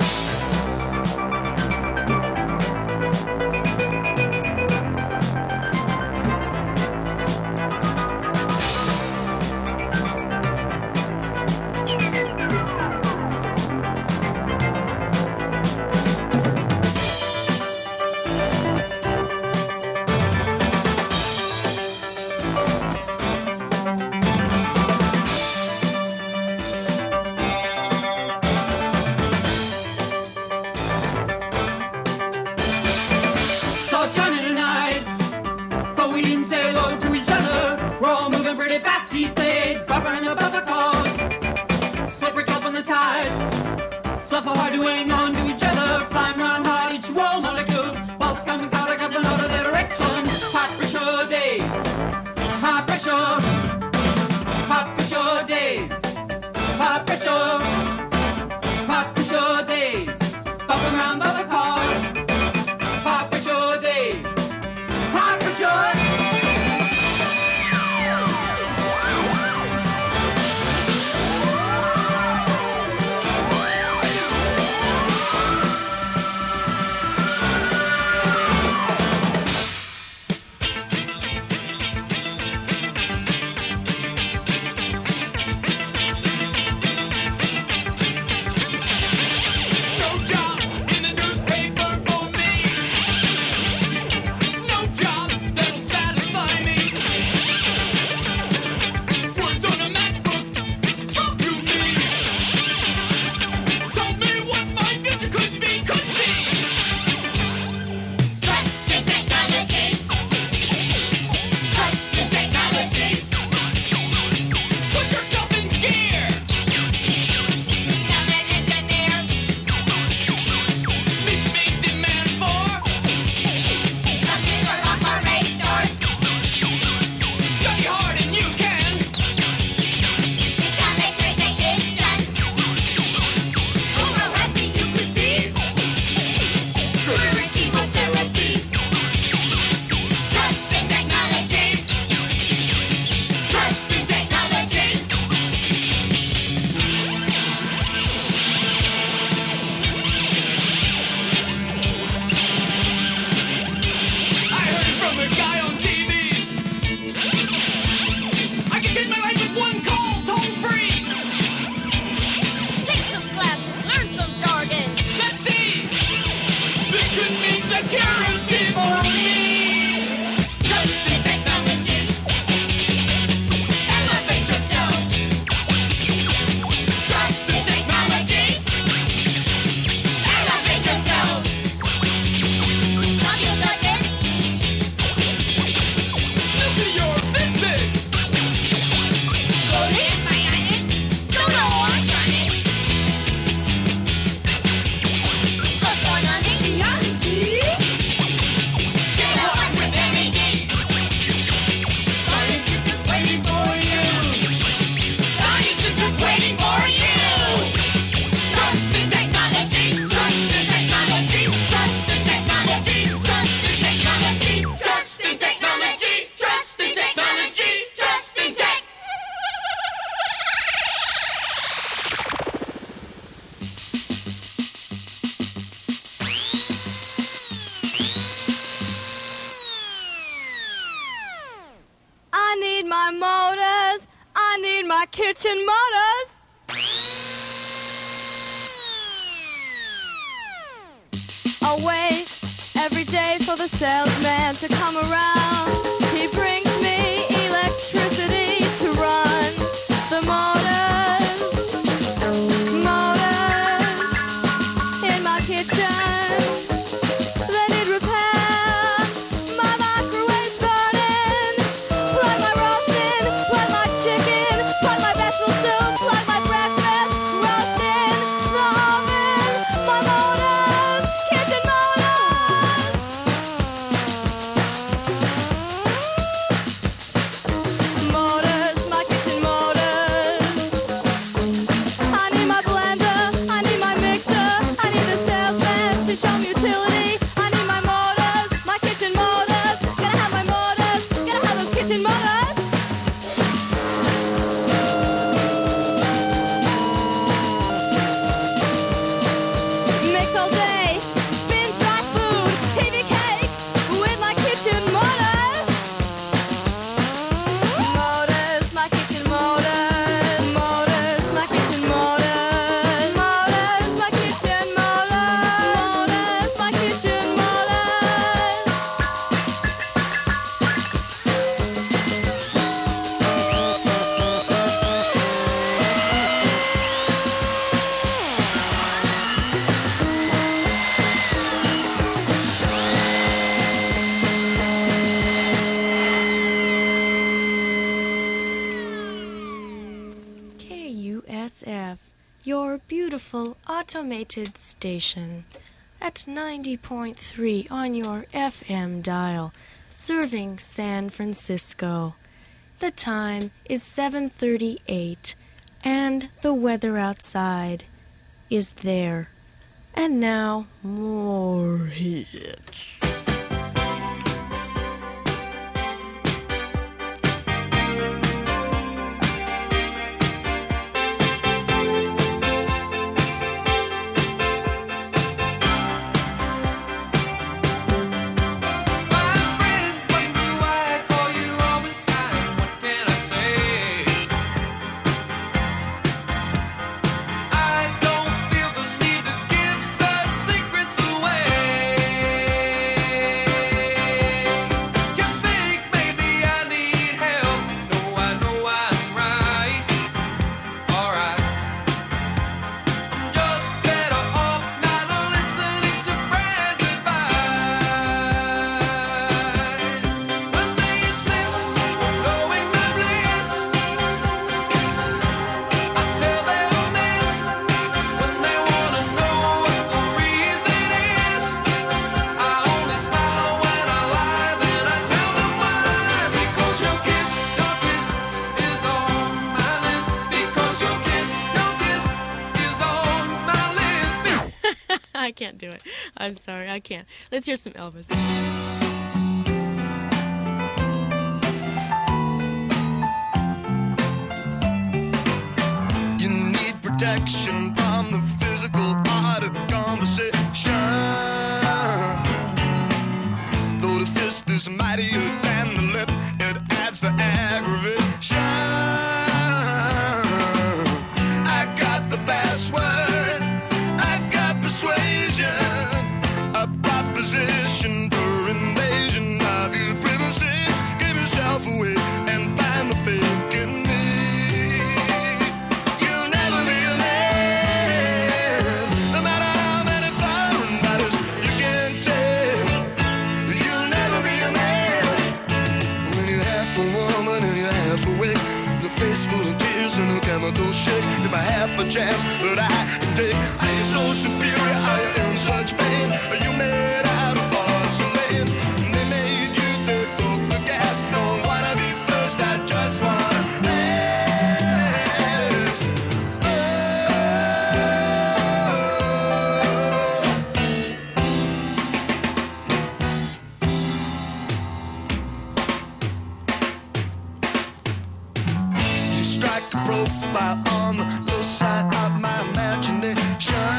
Saw Johnny tonight, but we didn't say hello to each other. We're all moving pretty fast these days, bumping above the cars. Slippery cup on the tide, suffer hard to hang on to each other. Flying round hard, H2O molecules, whilst coming caught up in other direction. High pressure days, high pressure, high pressure days, high pressure, high pressure days, bumping round other cars. High pressure days, high pressure. my kitchen motors. I wait every day for the salesman to come around. He brings me electricity to run the motors in my kitchen. They need repair. My microwave's burning. Plug my roast in, plug my chicken, plug my vegetable soup, plug my breakfast, roast in the oven. My motors, kitchen motors, my kitchen motors. I need my blender, I need my mixer, I need the salesman to show me utility. I need my motors, my kitchen motors. Gotta have my motors, gotta have those kitchen motors. Mix all day, spin dry food, TV cake with my kitchen motors. Motors, my kitchen motors. Motors, my kitchen motors. Motors, my kitchen motors. Motors, my kitchen motors. KUSF, your beautiful automated station, at 90.3 on your FM dial, serving San Francisco. The time is 7:38, and the weather outside is there. And now, more hits. I can't do it. I'm sorry, I can't. Let's hear some Elvis. You need protection from the physical art of conversation. Though the fist is mightier than the lip, it adds the aggravation. I got the password, I got persuasion, a proposition for invasion of your privacy. Give yourself away and find the fake in me. You'll never be a man, no matter how many foreign bodies you can take. You'll never be a man when you're half a woman and you're half awake. The face full of tears and a chemical shake. If I have a chance that I can take, are you so superior? Are you in such pain? Are you made out of porcelain? They made you take up the gas. Don't wanna be first, I just wanna last. You strike a profile on the low side of my imagination.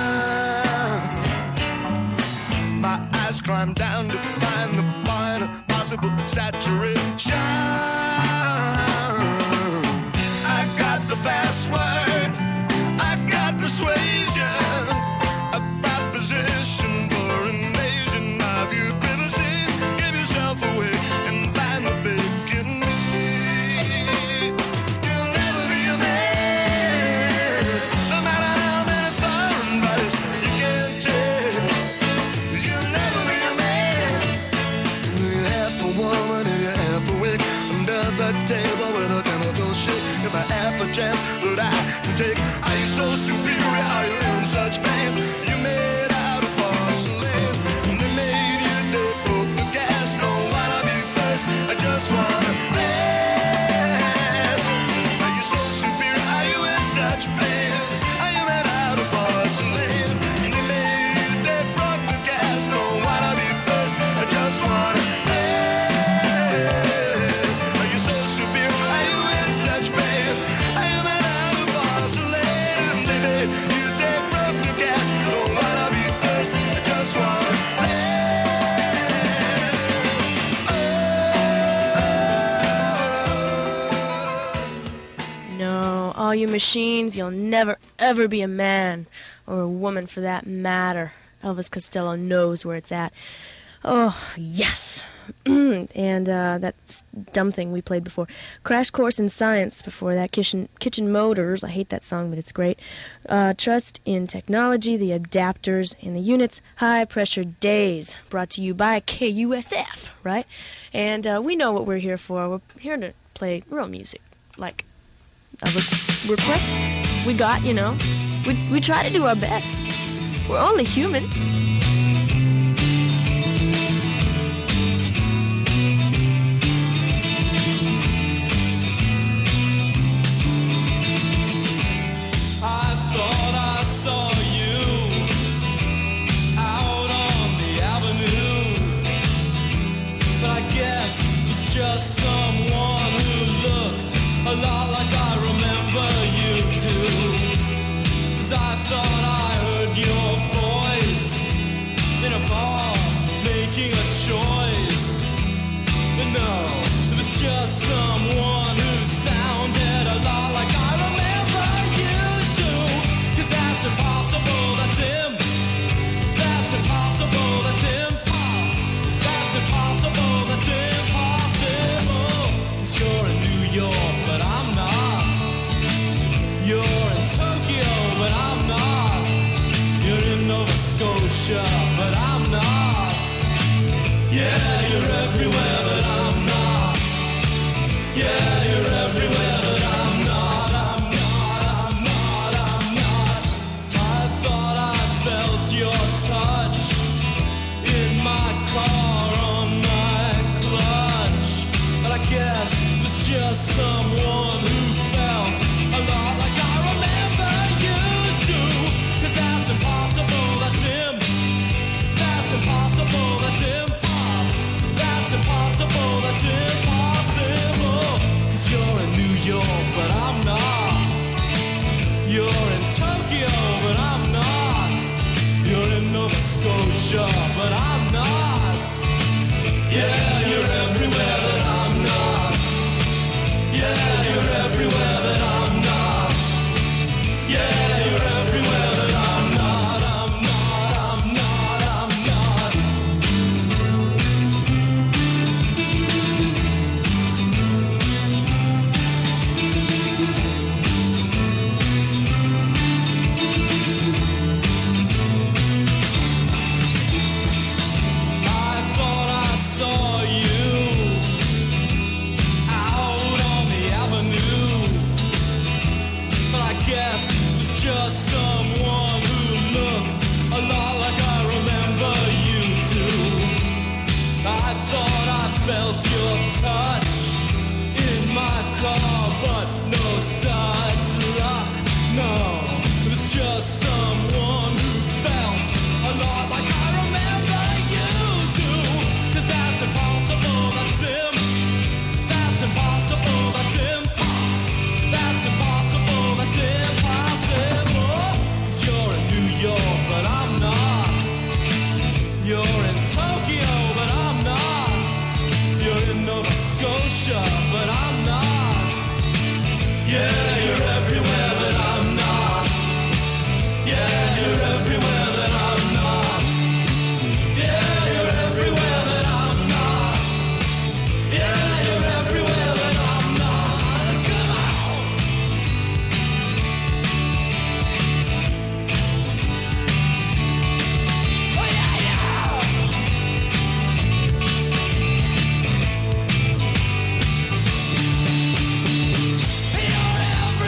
My eyes climb down to find the point of possible saturation. I got the all you machines, you'll never, ever be a man, or a woman for that matter. Elvis Costello knows where it's at. Oh, yes. And that dumb thing we played before. Crash Course in Science before that. Kitchen Motors. I hate that song, but it's great. Trust in Technology, The Adapters, and the Units. High Pressure Days. Brought to you by KUSF, right? And we know what we're here for. We're here to play real music. Like a request we got, you know. We try to do our best. We're only human. Just someone who looked a lot like I remember you do. 'Cause I thought I heard your voice in a bar making a choice. But no, it was just someone who sounded a lot like I remember you do. 'Cause that's impossible, that's him. That's impossible, that's impossible. That's impossible, that's impossible. 'Cause you're in New York, but I'm not. You're in Tokyo, but I'm not. You're in Nova Scotia, but I'm not. Yeah, you're everywhere, but I'm not. Yeah, you're everywhere, but I'm not. I'm not, I'm not, I'm not. I thought I felt your touch in my car on my clutch. But I guess it was just someone who felt a lot like I remember you do. 'Cause that's impossible, that's him. That's impossible, that's impossible. That's impossible, that's impossible. 'Cause you're in New York, but I'm not. You're in Tokyo, but I'm not. You're in Nova Scotia, but I'm not. Yeah, you're everywhere, but I'm not. Yeah, you're everywhere, but I'm not. Yeah, you're everywhere, but I'm not. I'm not, I'm not, I'm not. I thought I saw you out on the avenue, but I guess it was just someone who looked a lot like I remember you do. I thought I felt your touch in my car, but no such luck. No, it was just someone who felt a lot like I remember you do. 'Cause that's impossible, that's him. That's impossible, that's impossible. That's impossible, that's impossible. 'Cause you're in New York, but I'm not. You're in Tokyo, but I'm not. You're in Nova Scotia, but I'm not. Yeah, you're everywhere, but I'm not. Yeah, you're everywhere, but I'm not. Yeah, you're everywhere, but I'm not. Yeah, you're everywhere, but I'm not. Come on! Oh yeah, yeah! You're everywhere.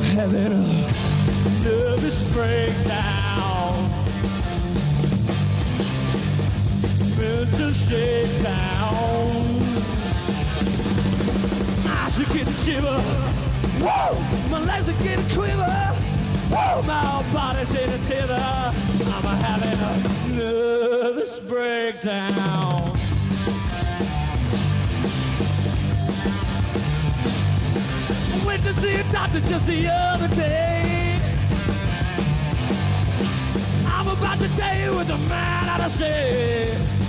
having a nervous breakdown. Mental shakedown. I should get a shiver. Whoa! My legs are getting quiver. Whoa! My body's in a tether. I'm having a nervous breakdown. Went to see a doctor just the other day. I'm about to tell you what the man had to say.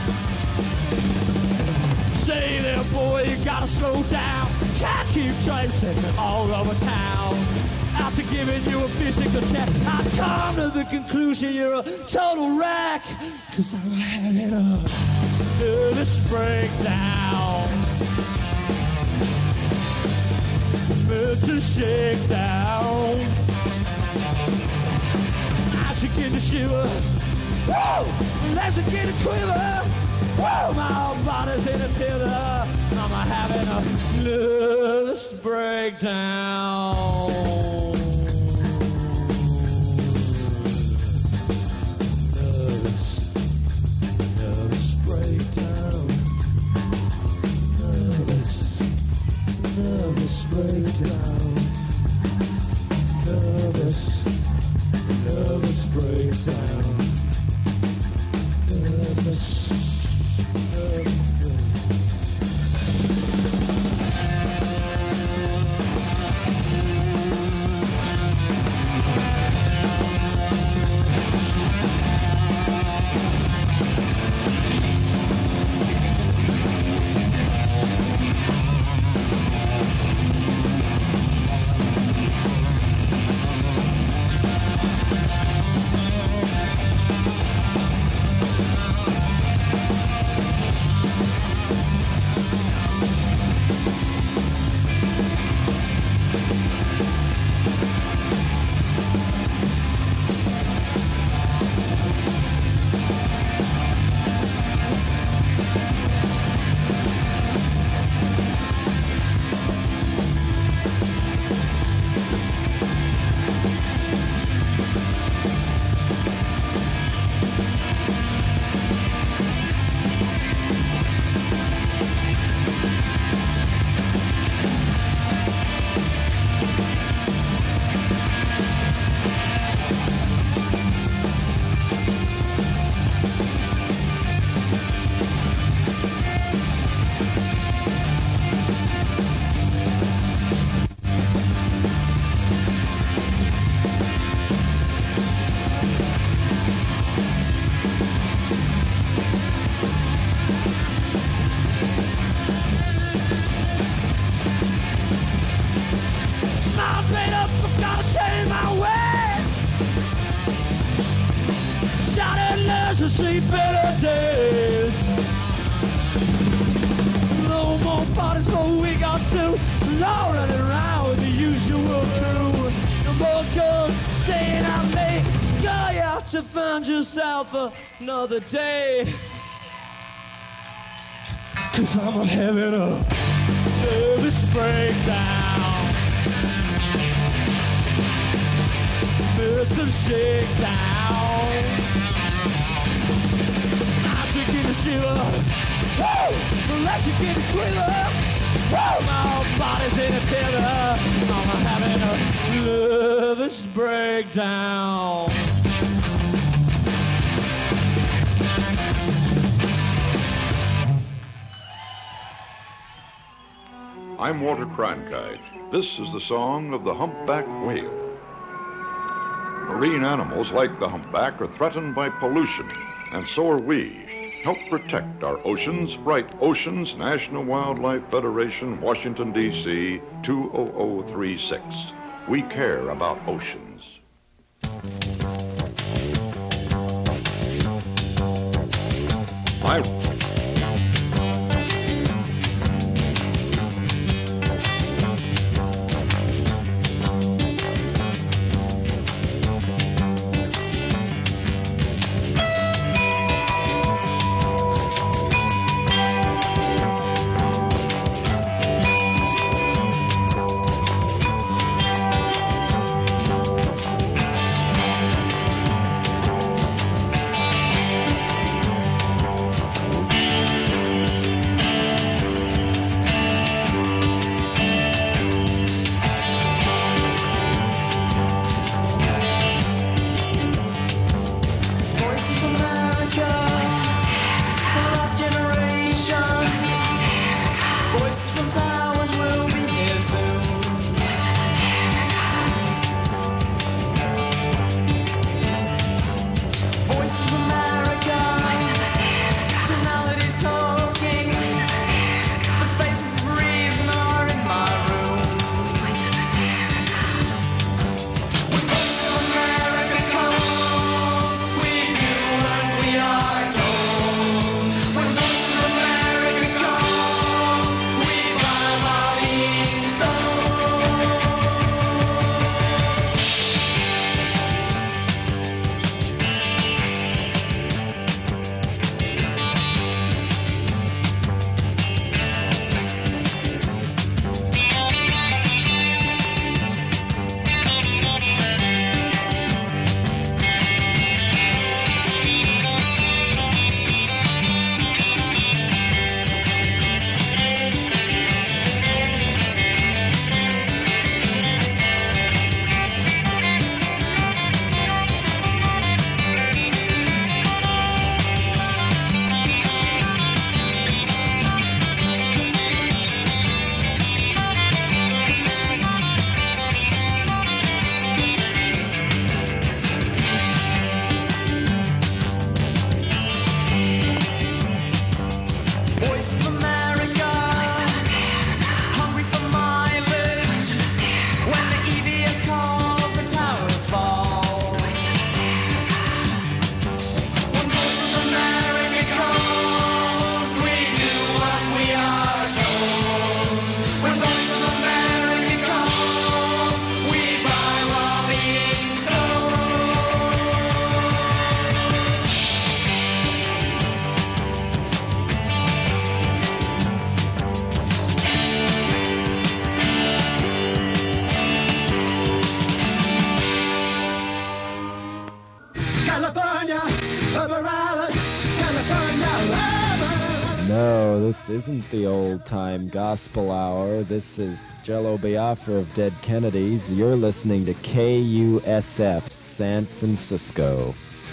Say there, boy, you gotta slow down. Can't keep chasing all over town. After giving you a physical check, I come to the conclusion you're a total wreck. 'Cause I'm having a nervous breakdown. Mental shakedown. I should get a shiver. Whoa! Legs are getting quiver. Whoa! My body's in a tether. I'm having a nervous breakdown. Nervous breakdown. Nervous breakdown. Nervous breakdown. Nervous. to see better days. No more parties for a week or two. No running around with the usual crew. No more girls staying out late. Go out to find yourself another day. 'Cause I'm having a nervous breakdown. Mental shakedown. I should get a shiver. Woo! Unless you get a quiver. Woo! My whole body's in a tether. I'm having a nervous breakdown. I'm Walter Cronkite. This is the song of the humpback whale. Marine animals like the humpback are threatened by pollution, and so are we. Help protect our oceans. Write Oceans, National Wildlife Federation, Washington, D.C., 20036. We care about oceans. this isn't the old-time gospel hour. This is Jello Biafra of Dead Kennedys. You're listening to KUSF San Francisco.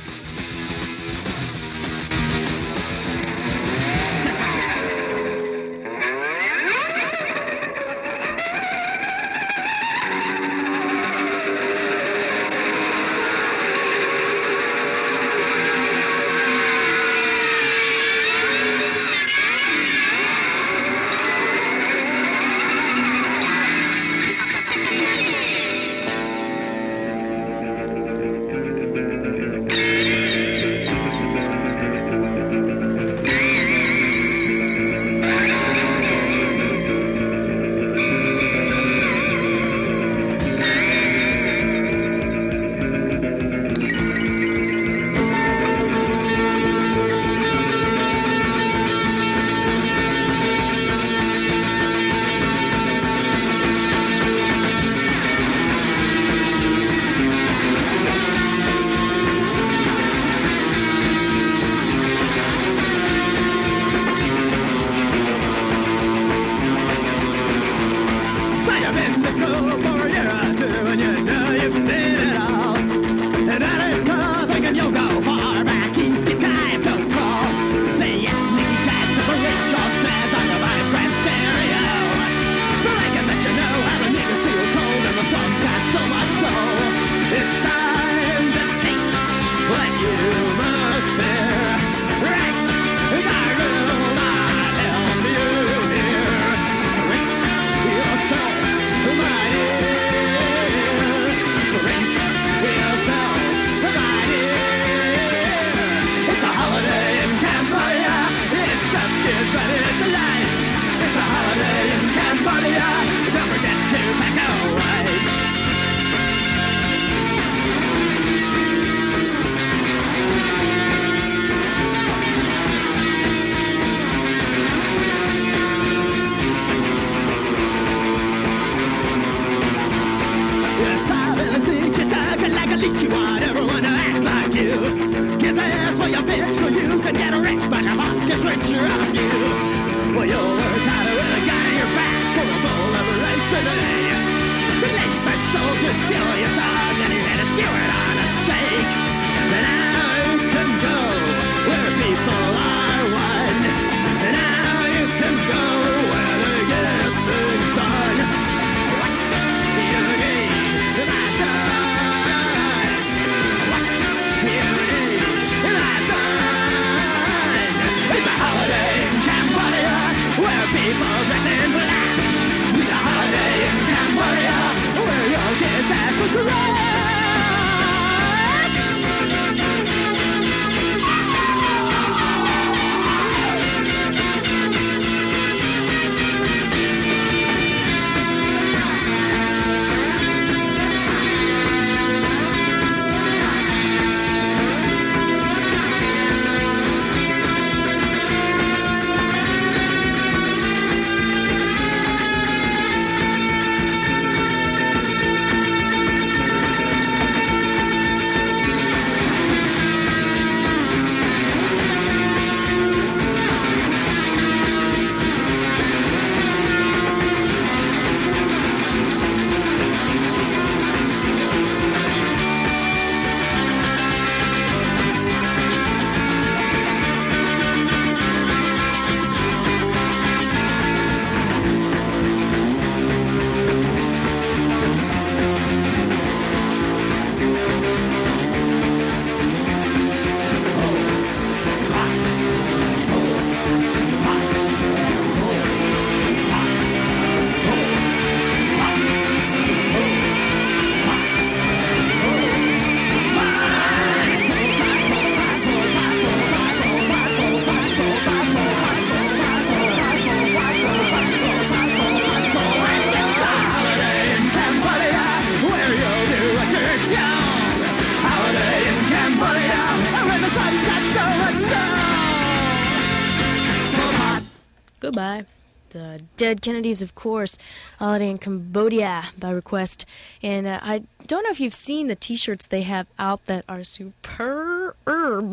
Goodbye. The Dead Kennedys, of course. Holiday in Cambodia by request. And I don't know if you've seen the t-shirts they have out that are superb. It's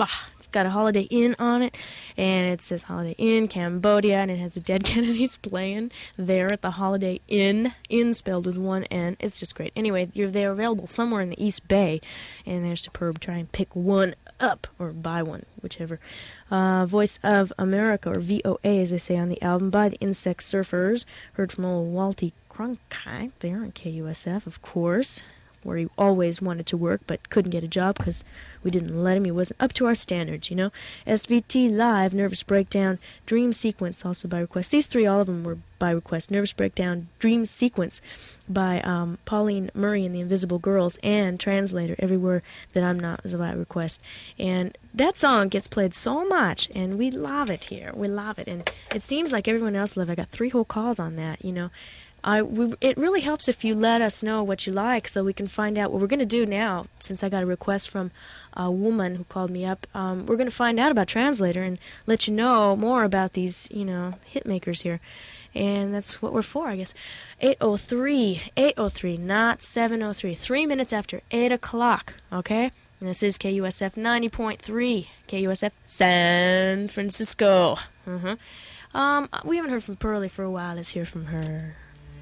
got a Holiday Inn on it, and it says Holiday Inn, Cambodia, and it has the Dead Kennedys playing there at the Holiday Inn, Inn spelled with one N. It's just great. Anyway, they're available somewhere in the East Bay, and they're superb. Try and pick one up, or buy one, whichever. Voice of America, or VOA, as they say on the album, by the Insect Surfers. Heard from old Walty Cronkite there on KUSF, of course, where he always wanted to work but couldn't get a job because we didn't let him. He wasn't up to our standards, you know. SVT Live, Nervous Breakdown, Dream Sequence, also by request. These three, all of them were by request. Nervous Breakdown, Dream Sequence by Pauline Murray and the Invisible Girls, and Translator, Everywhere That I'm Not, was by request. And that song gets played so much, and we love it here. We love it. And it seems like everyone else loves it. I got 3 whole calls on that, you know. It really helps if you let us know what you like so we can find out what we're going to do now. Since I got a request from a woman who called me up, we're going to find out about Translator and let you know more about these, you know, hit makers here. And that's what we're for, I guess. 8:03, not 7:03. 3 minutes after 8 o'clock, okay? And this is KUSF 90.3, KUSF San Francisco. We haven't heard from Pearlie for a while. Let's hear from her.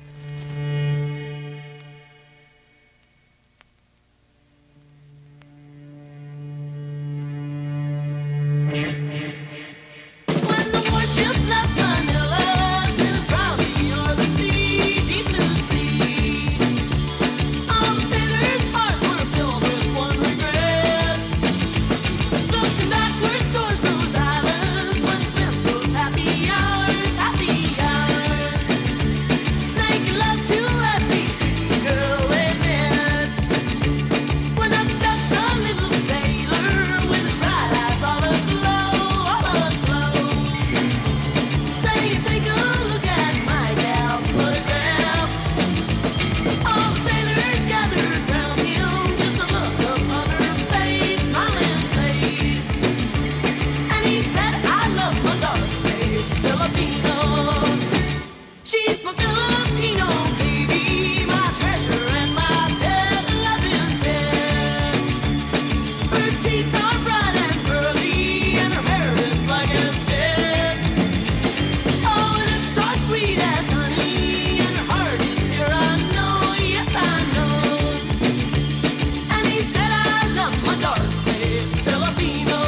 When the warship left Manila, sailing proudly o'er the sea, deep blue sea, all the sailors' hearts were filled with one regret, looking backwards towards those islands when spent those happy hours, happy hours, making love to every pretty girl they met. When up stepped the little sailor with his bright eyes all aglow, saying, "Take a look at my gal's photograph." All the sailors gathered round him just to look upon her face, smiling face, and he said, "I love my dark face Filipino. She's my Filipino baby, my treasure and my pet, loving pet. Her teeth are bright and pearly, and her hair is black as jet. Oh, her lips are sweet as honey, and her heart is pure, I know, yes I know." And he said, "I love my dark face Filipino."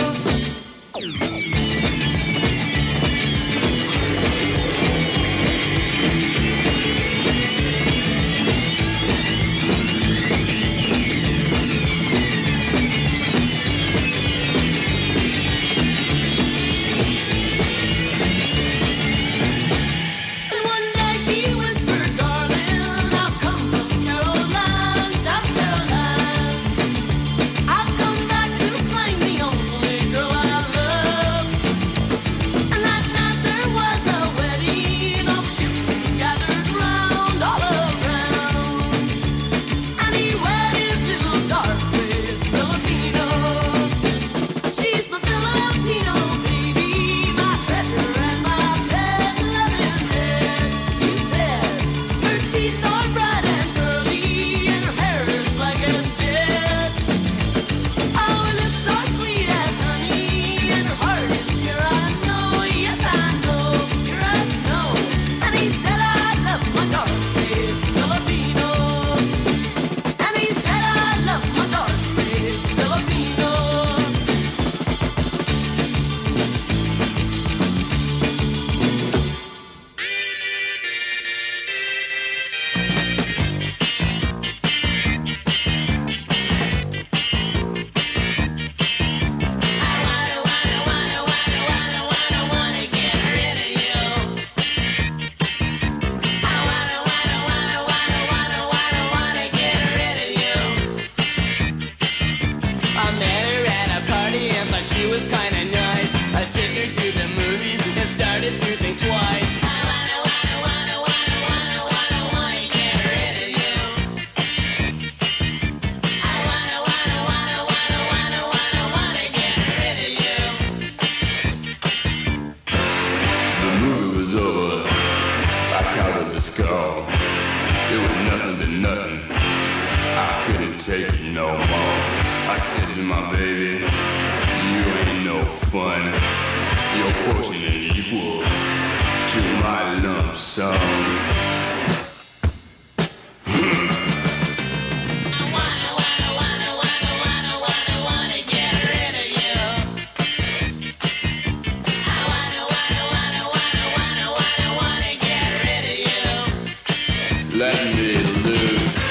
And one day he whispered, "Darling, I've come from Caroline, South Caroline. I've come back to claim the only girl I love." And that night there was a wedding, all the ships gathered round, all around, and he wed his little dark face Filipino. She's my Filipino baby, my treasure and my pet, loving pet, you bet. Her teeth are bright and pearly, and her hair is black as jet. Oh, her lips are sweet as honey, and her heart is pure, I know, yes I know, pure as snow. And he said, "I love my dark face Filipino." And he said, "I love my dark face Filipino." I met her at a party and thought she was kinda nice. I took her to the movies and started to think twice. I wanna get rid of you. I wanna get rid of you. The movie was over. I counted the score. It was nothing to nothing. I couldn't take it no more. I said to my baby, "You ain't fun. Your portion ain't equal to my lump sum. Let me loose.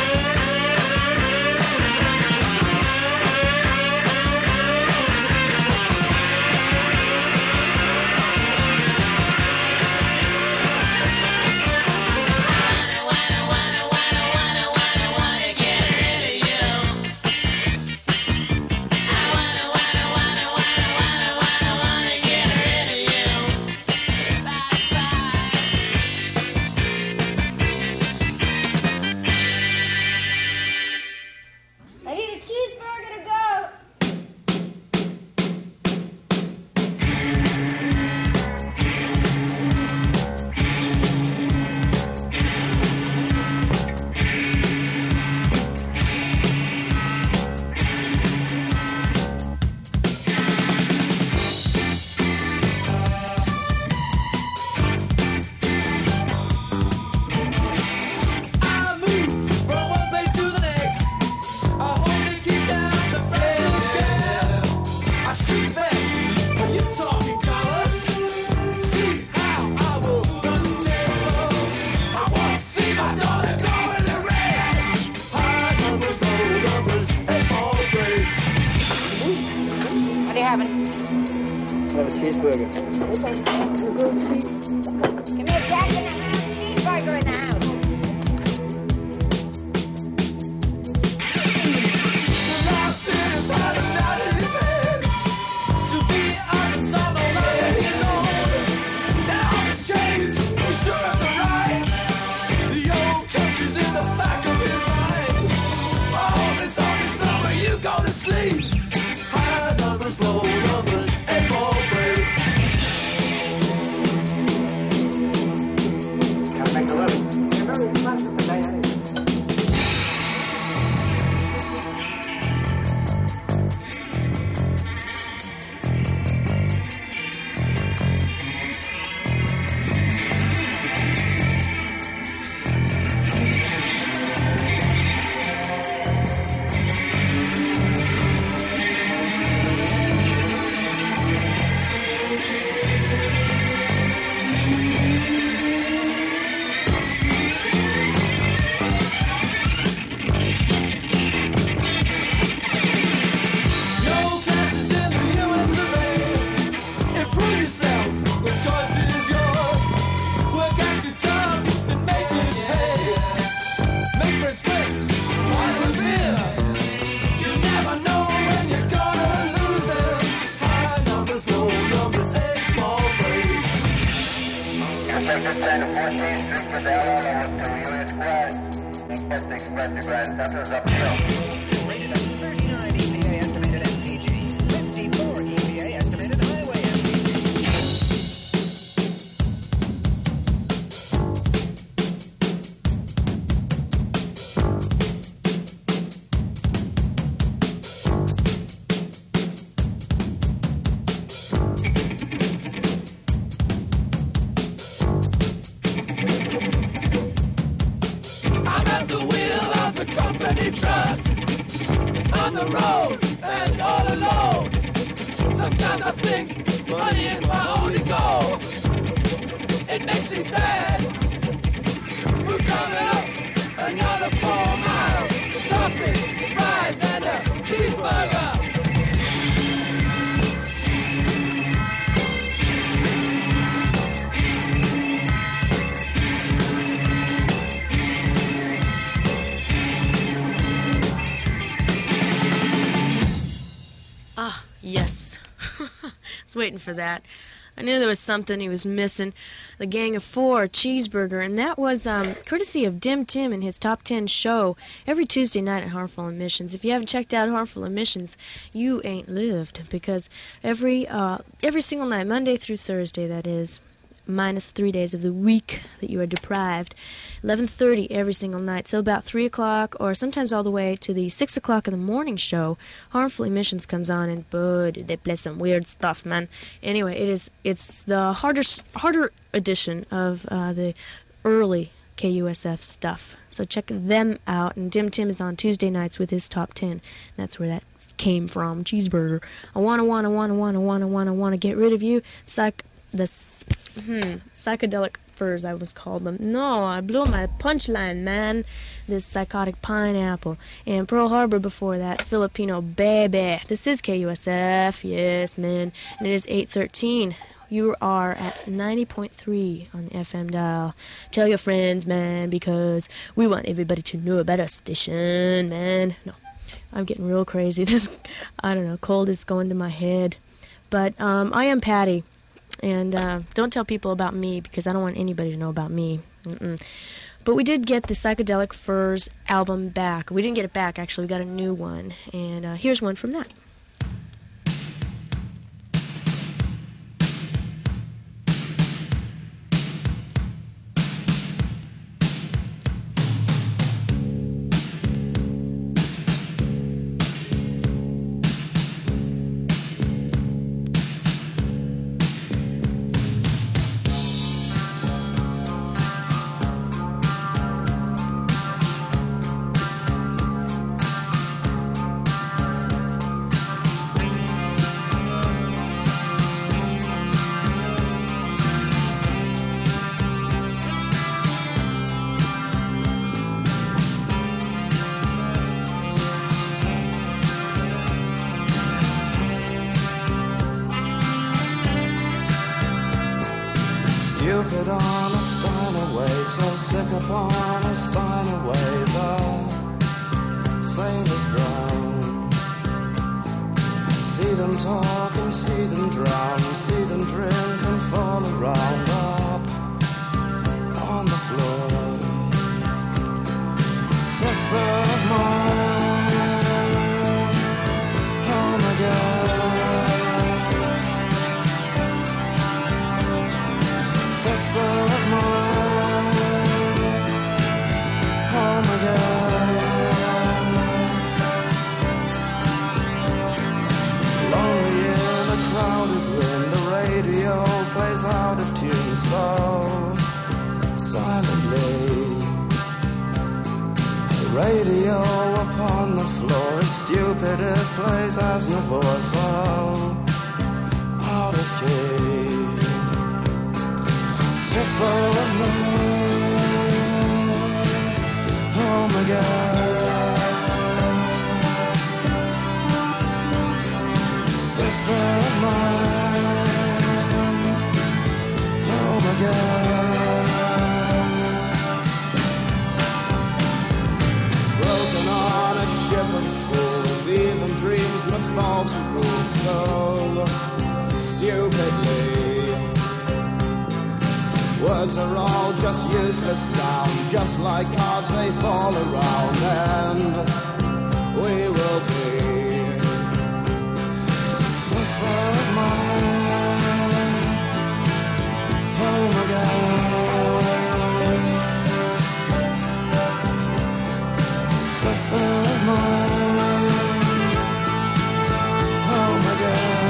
I need a cheeseburger to go. I move from one place to the next. I hope they keep down the price of gas. I shoot fast, but you talking colors. See how I will run the table. I want to see my daughter go in the red. High numbers, low numbers, and all great. What are you having? Have a cheeseburger. Give me a jack and a half cheeseburger in the house. The last is having that in his head. To be honest, I'm a man of his own. Now all his chains, he's sure of the right. The old country's in the back of his mind. I hope it's on the summer you go to sleep. High numbers, low numbers, and more break. Gotta make a living. You're very expensive today, anyway. No classes in the US of A. Improve yourself, the choice is yours. Work at your job and make it pay. Make friends quick, wine and beer. You never know when you're gonna lose them. High numbers, low numbers, and ball break. Intercept 10 to 14th Street, Cadell, over to Union Square. Request to express the Grand Center is up hill. Rated at 39 EPA estimated MPG, 54 EPA estimated highway MPG. I'm at the wheel of the company truck, on the road and all alone. Sometimes I think money is my only goal. It makes me sad. We're coming up another 4 miles. Coffee, fries, and a cheeseburger. Ah, yes. I was waiting for that. I knew there was something he was missing. The Gang of Four, Cheeseburger, and that was courtesy of Dim Tim and his Top 10 show every Tuesday night at Harmful Emissions. If you haven't checked out Harmful Emissions, you ain't lived, because every single night, Monday through Thursday, that is, minus 3 days of the week that you are deprived. 11:30 every single night, so about 3 o'clock, or sometimes all the way to the 6 o'clock in the morning show. Harmful Emissions comes on, and dude, they play some weird stuff, man. Anyway, it's the harder edition of the early KUSF stuff. So check them out. And Dim Tim is on Tuesday nights with his top 10. That's where that came from. Cheeseburger. I wanna get rid of you. Psychedelic furs, I was called them. No, I blew my punchline, man. This Psychotic Pineapple. And Pearl Harbor before that. Filipino Baby. This is KUSF. Yes, man. And it is 8:13. You are at 90.3 on the FM dial. Tell your friends, man, because we want everybody to know about our station, man. No, I'm getting real crazy. This, I don't know, cold is going to my head. But I am Patty, and don't tell people about me because I don't want anybody to know about me. But we did get the Psychedelic Furs album back. We didn't get it back, actually. We got a new one, and here's one from that. Stupid on a Steiner way, so sick upon a Steiner way, the sailors drown. See them talk and see them drown, see them drink and fall around up on the floor. Sister of mine, oh my God. Sister of mine, oh my God. Lonely in a crowded room, the radio plays out of tune so silently. The radio upon the floor is stupid, it plays as Navor so out of key. Sister of mine, oh my God. Sister of mine, oh my God. Broken on a ship of fools, even dreams must fall to rule so stupidly. Words are all just useless sound, just like cards they fall around, and we will be sister of mine, oh my God. Sister of mine, oh my God.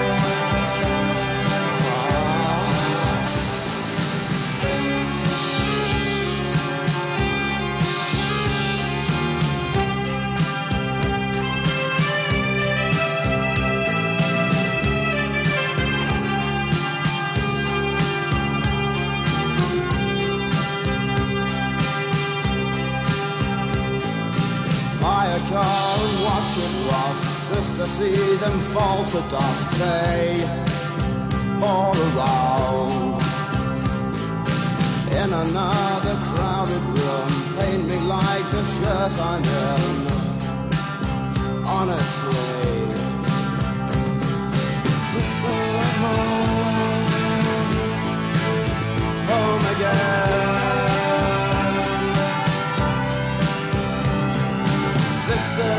Car and watch it rust, sister, see them fall to dust, they fall around. In another crowded room, paint me like the shirt I'm in, honestly. Sister of mine, oh my God. Sister of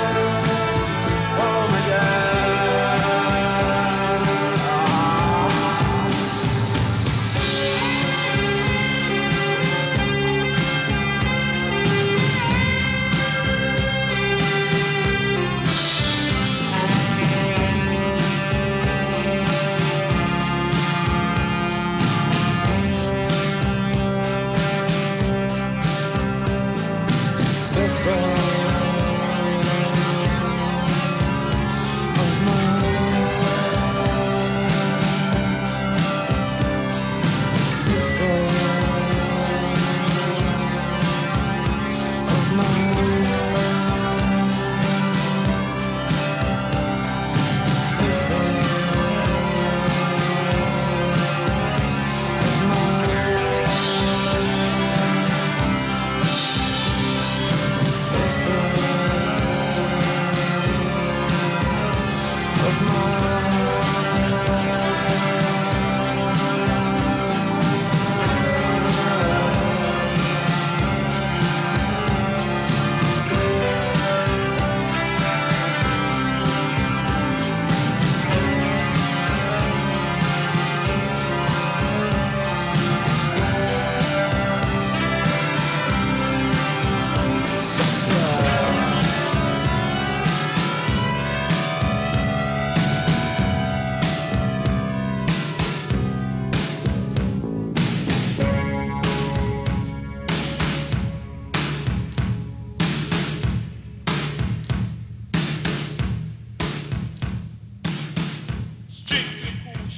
mine, oh my God.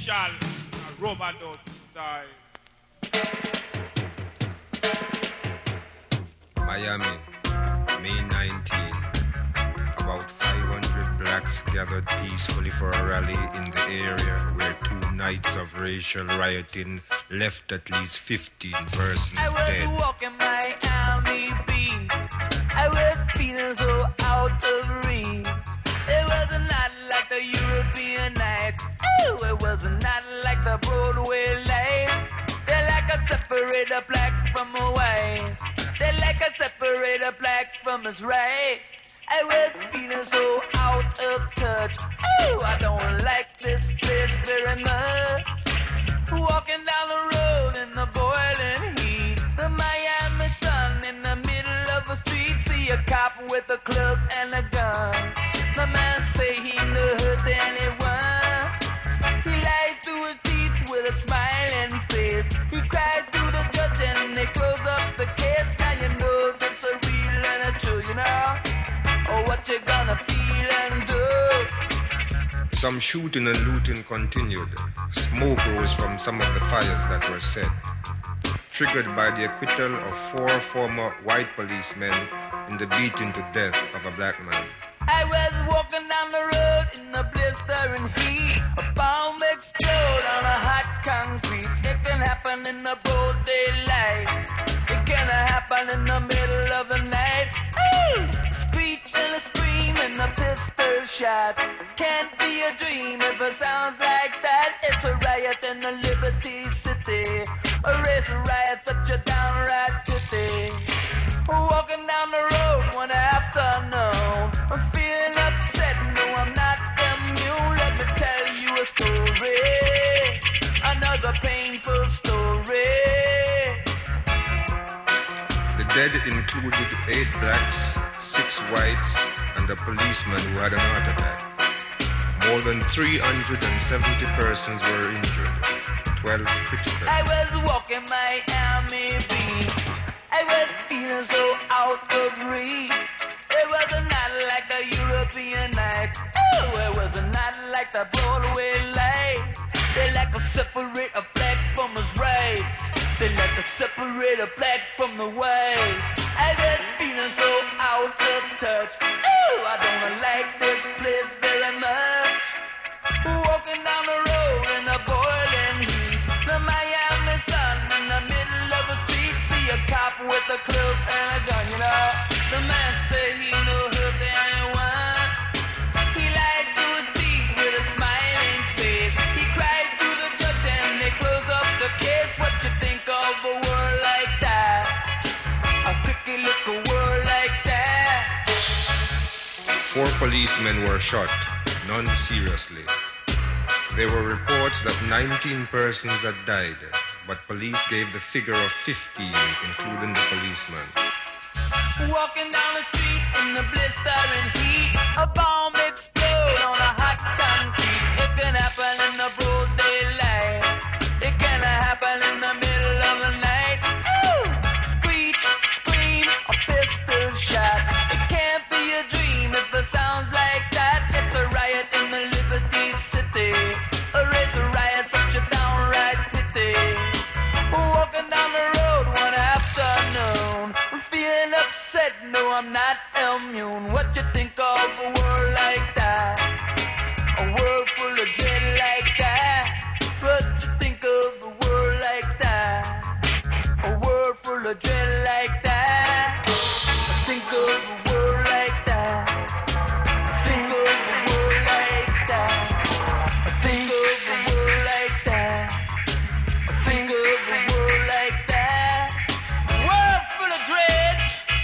official Robadot style. Miami, May 19. About 500 blacks gathered peacefully for a rally in the area where 2 nights of racial rioting left at least 15 persons I was dead. walking Miami Beach. I was feeling so out of reach. It was not like the European nights. Ooh, it was not like the Broadway lights. They're like a separator black from a white. They're like a separator black from his right. I was feeling so out of touch. Ooh, I don't like this place very much. Walking down the road in the boiling heat, the Miami sun in the middle of the street. See a cop with a club and a gun. The man say he never hurt anyone. He lied through his teeth with a smiling face. He cried to the judge and they closed up the case. Now you know this a real and a true, you know. Oh, what you gonna feel and do? Some shooting and looting continued. Smoke rose from some of the fires that were set, triggered by the acquittal of 4 former white policemen in the beating to death of a black man. I was walking down the road in the blistering heat. A bomb explode on a hot concrete. It can happen in the broad daylight. It can happen in the middle of the night. Ooh! Screech and a scream and a pistol shot. Can't be a dream if it sounds like that. It's a riot in the Liberty City. A race riot, such a downright pity. Walking down the road one afternoon, I'm feeling upset, no I'm not immune. Let me tell you a story, another painful story. The dead included 8 blacks, 6 whites, and a policeman who had an heart attack. More than 370 persons were injured, 12 critical. I was walking Miami Beach. I was feeling so out of reach. It was not like the European nights. Oh, it was not like the Broadway lights. They like to separate a black from his rights. They like to separate a black from the whites. I was feeling so out of touch. Oh, I don't like this place very much. Walking down the road in the boiling heat, the Miami sun in the middle of the street. See a cop with a club and a gun, you know. The man say he no hurt anyone. He lied to his teeth with a smiling face. He cried to the judge and they closed up the case. What you think of a world like that? A tricky little world like that. 4 policemen were shot, none seriously. There were reports that 19 persons had died, but police gave the figure of 15, including the policeman. Walking down the street in the blistering heat, a bomb explode on a hot concrete. It can happen in the broad daylight. It can happen in the middle of the night. Ooh! Screech, scream, a pistol shot. It can't be a dream if it sounds like that. It's a riot in the Liberty City. A race riot, such a downright pity. Walking down the road one afternoon, I'm feeling upset, no I'm not immune. What you think of a world like that? A world full of dread like that? What you think of a world like that? A world full of dread like that? I think of a world like that. I think of a world like that. I think of a world like that. I think of a world like that. A world full of dread.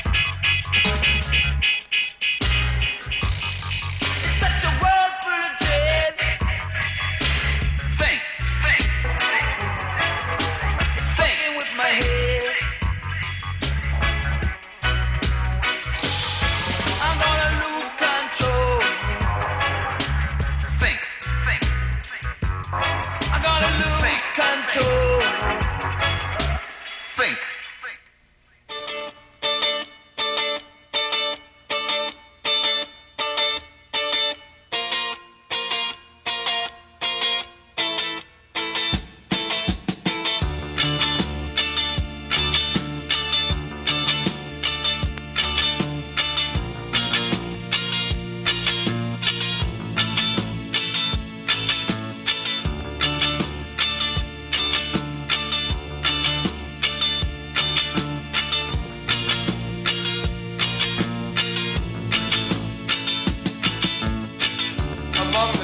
It's such a world full of dread. Think. It's thinking with my head.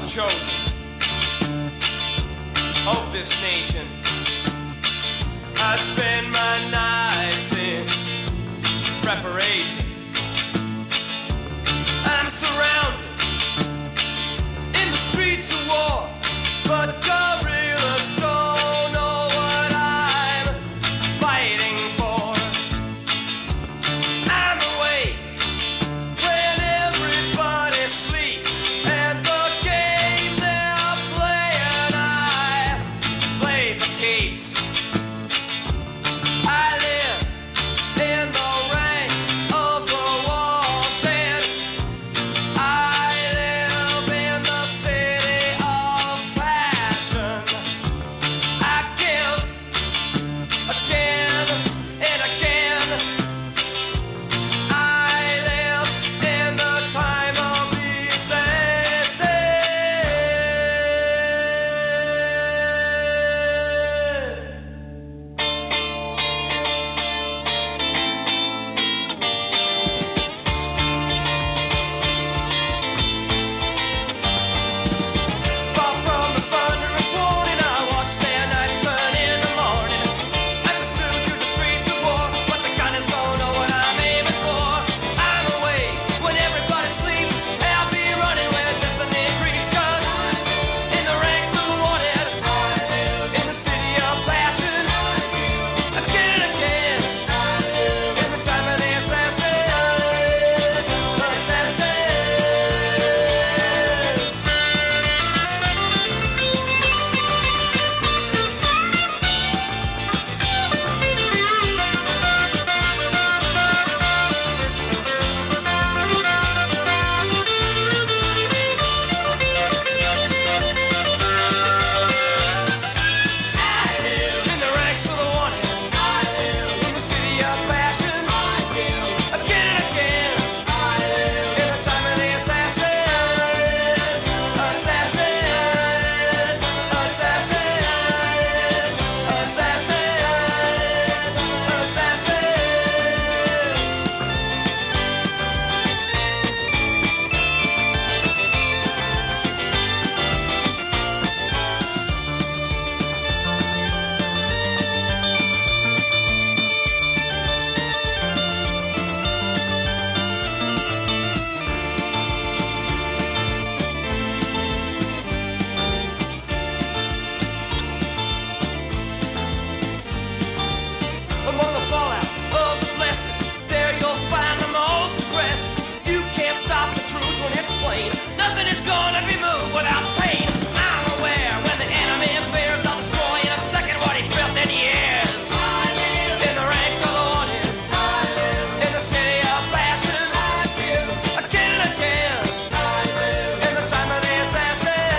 chosen of this nation. I spend my nights in preparation. I'm surrounded in the streets of war, but guerrillas don't know what I'm fighting for. I'm awake when everybody sleeps, and the game they're playing, I play for keeps. I live in the ranks of the wanted. I live in the city of passion. I kill again and again. I live in the time of far from the thunderous warning, I watch their nights burn in the morning. I pursue through the streets of war, but the gunners don't know what I'm aiming for. I'm awake when everybody sleeps, and I'll be running where destiny creeps. 'Cause in the ranks of the wanted, in the city of passion, again and again, in the time of the assassin. In the ranks of the wanted, in the city of passion, again and again, in the time of the assassin. Among the fallout of the blessed, there you'll find the most aggressive. You can't stop the truth when it's plain. Nothing is gonna be moved without pain. I'm aware when the enemy fears, I'll destroy in a second what he built in years. In the ranks of the wanted, in the city of passion, again and again, in the time of the assassin.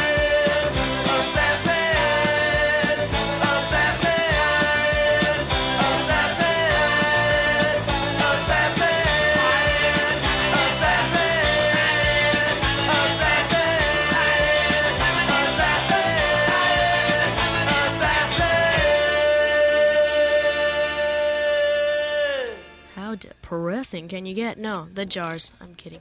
How depressing can you get? No, the jars. I'm kidding.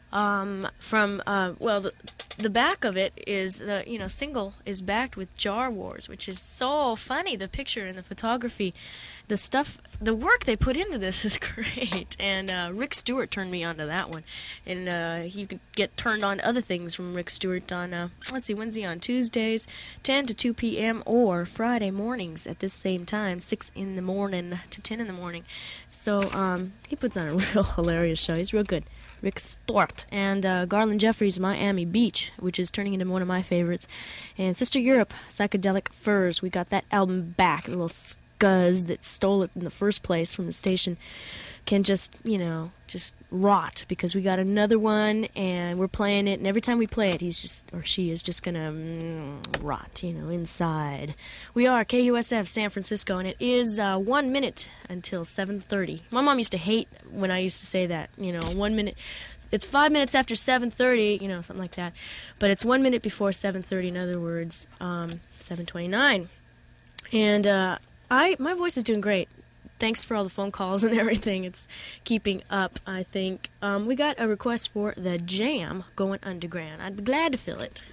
The back of it is the single is backed with Jar Wars, which is so funny. The picture and the photography, the stuff, the work they put into this is great. And Rick Stewart turned me onto that one, and you can get turned on to other things from Rick Stewart on Wednesday on Tuesdays, 10 to 2 p.m. or Friday mornings at this same time, 6 in the morning to 10 in the morning. So he puts on a real hilarious show. He's real good. Rick Stewart. And Garland Jeffries' Miami Beach, which is turning into one of my favorites. And Sister Europe, Psychedelic Furs. We got that album back. The little scuzz that stole it in the first place from the station can just rot, because we got another one and we're playing it, and every time we play it, she is just gonna rot, inside. We are KUSF San Francisco, and it is 1 minute until 7:30. My mom used to hate when I used to say that, 1 minute. It's 5 minutes after 7:30, something like that. But it's 1 minute before 7:30. In other words, 7:29. And my voice is doing great. thanks for all the phone calls and everything. It's keeping up, I think. We got a request for The Jam, Going Underground. I'd be glad to fill it.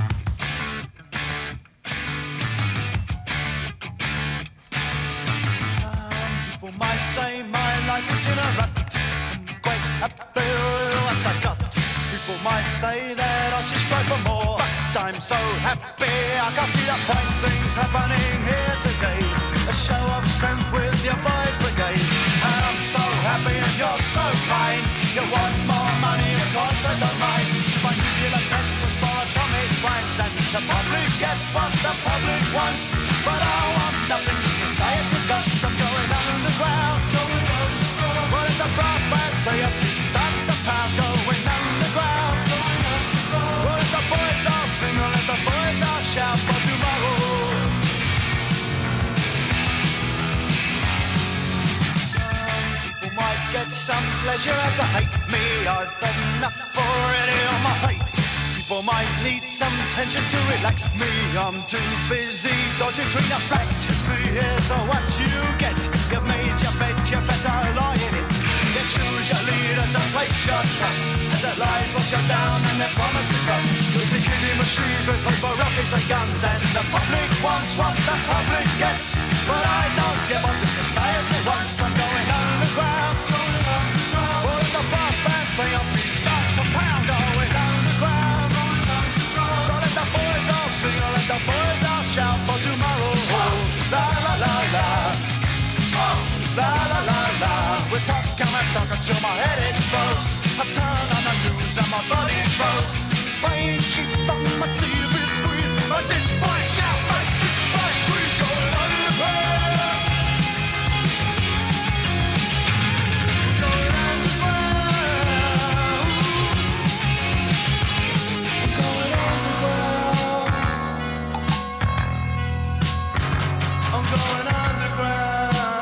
People might say my life is in a rut. I'm quite happy with what I got. People might say that I should strive for more, but I'm so happy I can see the fine things happening here today. A show of strength with your boys' brigade. And I'm so happy and you're so kind. You want more money, of course I don't mind. My nuclear textbooks for atomic crimes, and the public gets what the public wants. But I want nothing society got. I'm going underground, going underground. What if the brass bands play a beat, start to pound, going underground, going underground. What if the boys all sing, or let the boys all shout for tomorrow? Some people might get some pleasure out of hate me. I've had enough already on my plate. People might need some tension to relax me. I'm too busy dodging between the facts. You see, here's what you get. You've made your bed, you better lie in it. You choose your leaders and place your trust, as their lies wash you down and their promises rust. There's a killing machines with paper, rockets and guns, and the public wants what the public gets. But I don't give up the society wants. I'm going underground, going underground. All of the brass bands play up, we start to pound, going underground. So let the boys all sing, or let the boys all shout for tomorrow. La la la la, la la la la. We talk and I talk until my head explodes. I turn on the news and my body froze. Spraying sheep on my TV screen, and this boy shout, and this boy scream, going underground. Going underground. Going underground. I'm going underground.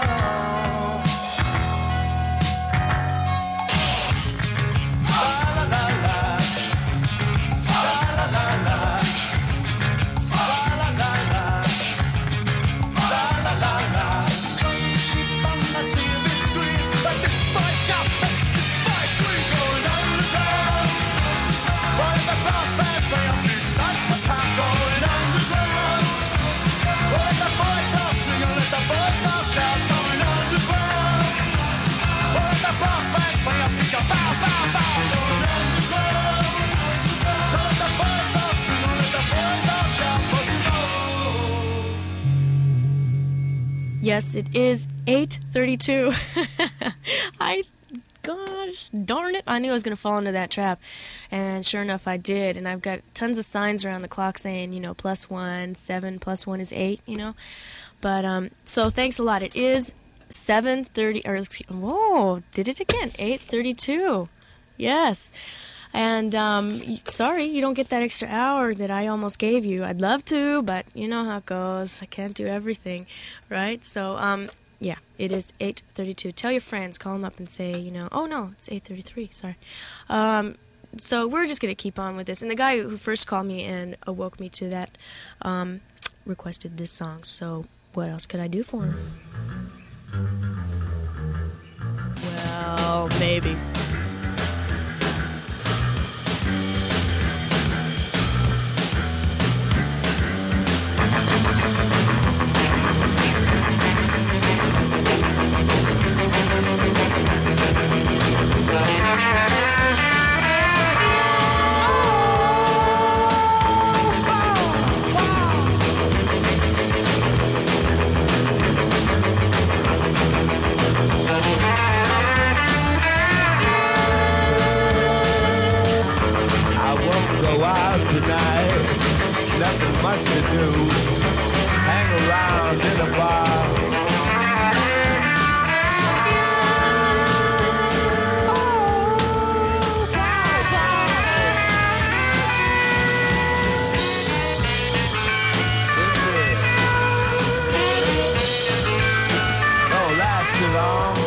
La la la la. La la la la. La la la la. La la la la. Sheep on the TV screen, but this boy shout, but this boy scream, going underground. While the brass bands play up, we start to pound, going underground. Let the boys all sing, and let the boys all shout, going underground. Let the brass bands play up, we go bow, bow, bow, going underground. So let the boys all sing, and let the boys all shout for tomorrow. Yes, it is 8:32. Gosh darn it, I knew I was going to fall into that trap, and sure enough I did. And I've got tons of signs around the clock saying, +1, 7 + 1 is 8, but so thanks a lot. It is 7:30, or whoa, did it again, 8:32. Yes. And sorry you don't get that extra hour that I almost gave you. I'd love to, but you know how it goes. I can't do everything, right? So yeah, it is 8:32. Tell your friends, call them up and say, oh no, it's 8:33, sorry. So we're just going to keep on with this. And the guy who first called me and awoke me to that requested this song. So what else could I do for him? Well, maybe. Tonight, nothing much to do. Hang around in a bar. Don't last too long.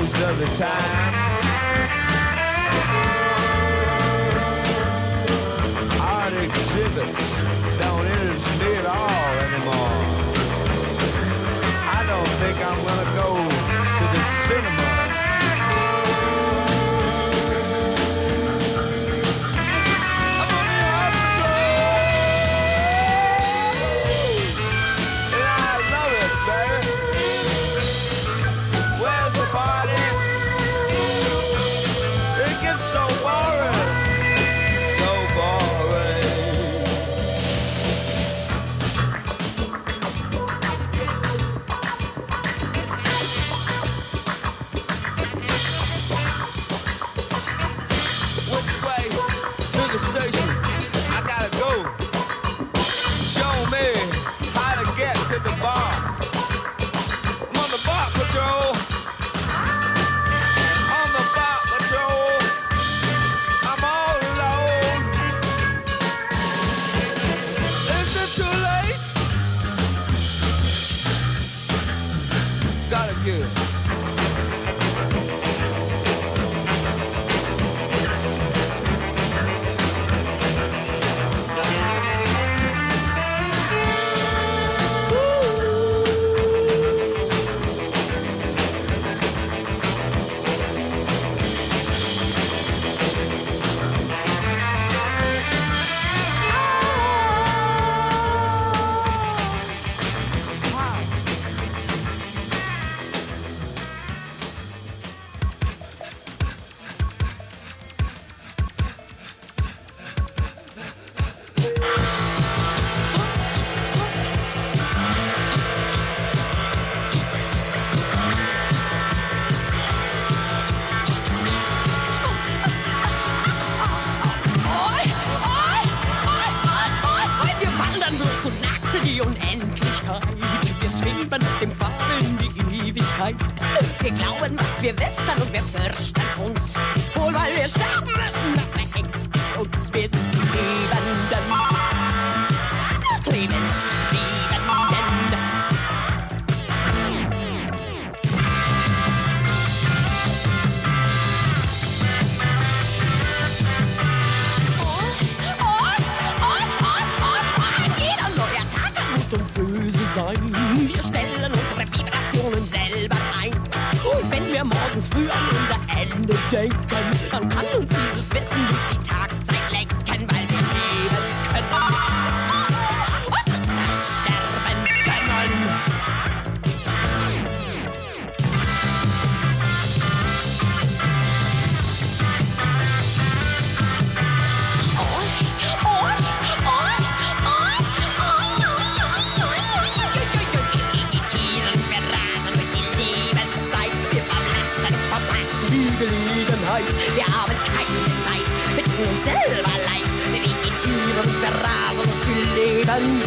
most of the time. Art exhibits don't interest me at all anymore. I don't think I'm gonna go to the cinema. Wir glauben, was wir wissen und wir fürchten uns. Wohl, weil wir sterben müssen, das verängstigt uns. Wir sind die Lebenden. Lebensliebenden. Jeder neue Tag kann gut und böse sein. Wir stellen unsere Vibrationen selber ein. Und wenn wir morgens früh an unser Ende denken, dann kann uns dieses Wissen durch die Tagzeit lenken, weil wir leben können und uns sterben können. Gelegenheit. Wir haben keine Zeit, mit uns selber leid. Wir vegetieren, wir rasen uns die Lebens.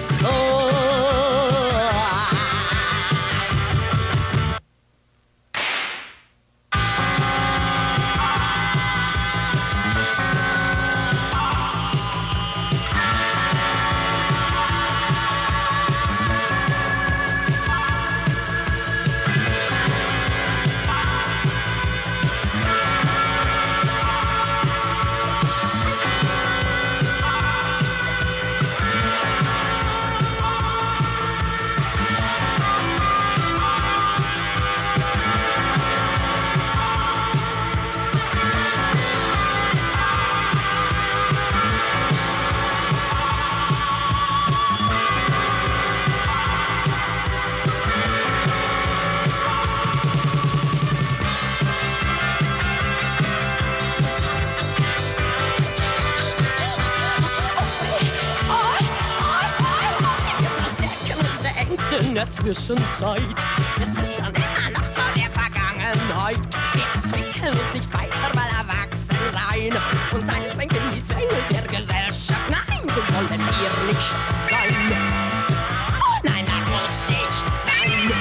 In der Zwischenzeit. Wir zittern immer noch vor der Vergangenheit. Wir zwingen uns nicht weiter, weil erwachsen sein. Und sein zwingen die Zwänge der Gesellschaft. Nein, so wollen wir nicht sein. Oh nein, das muss nicht sein.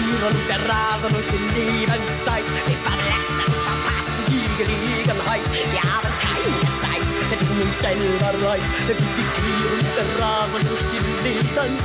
Tieren und der Rasen durch die Lebenszeit. Wir verlassen, verpassen die Gelegenheit. Wir haben keine Zeit, wir tun uns selber leid. Wir vegetieren und der Rasen durch die Lebenszeit.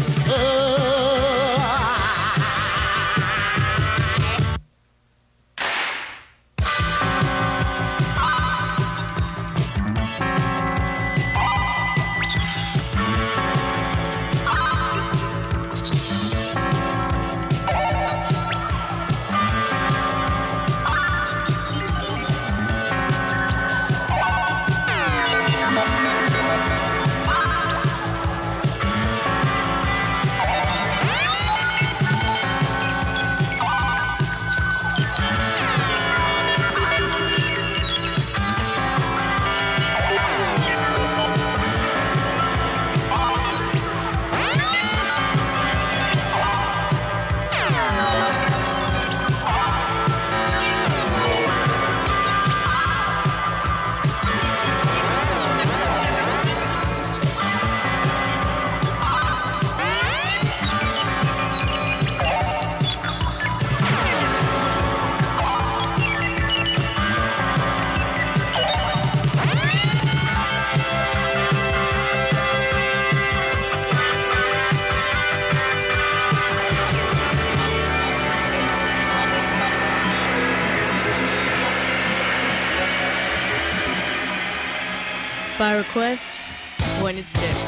By request, when it sticks.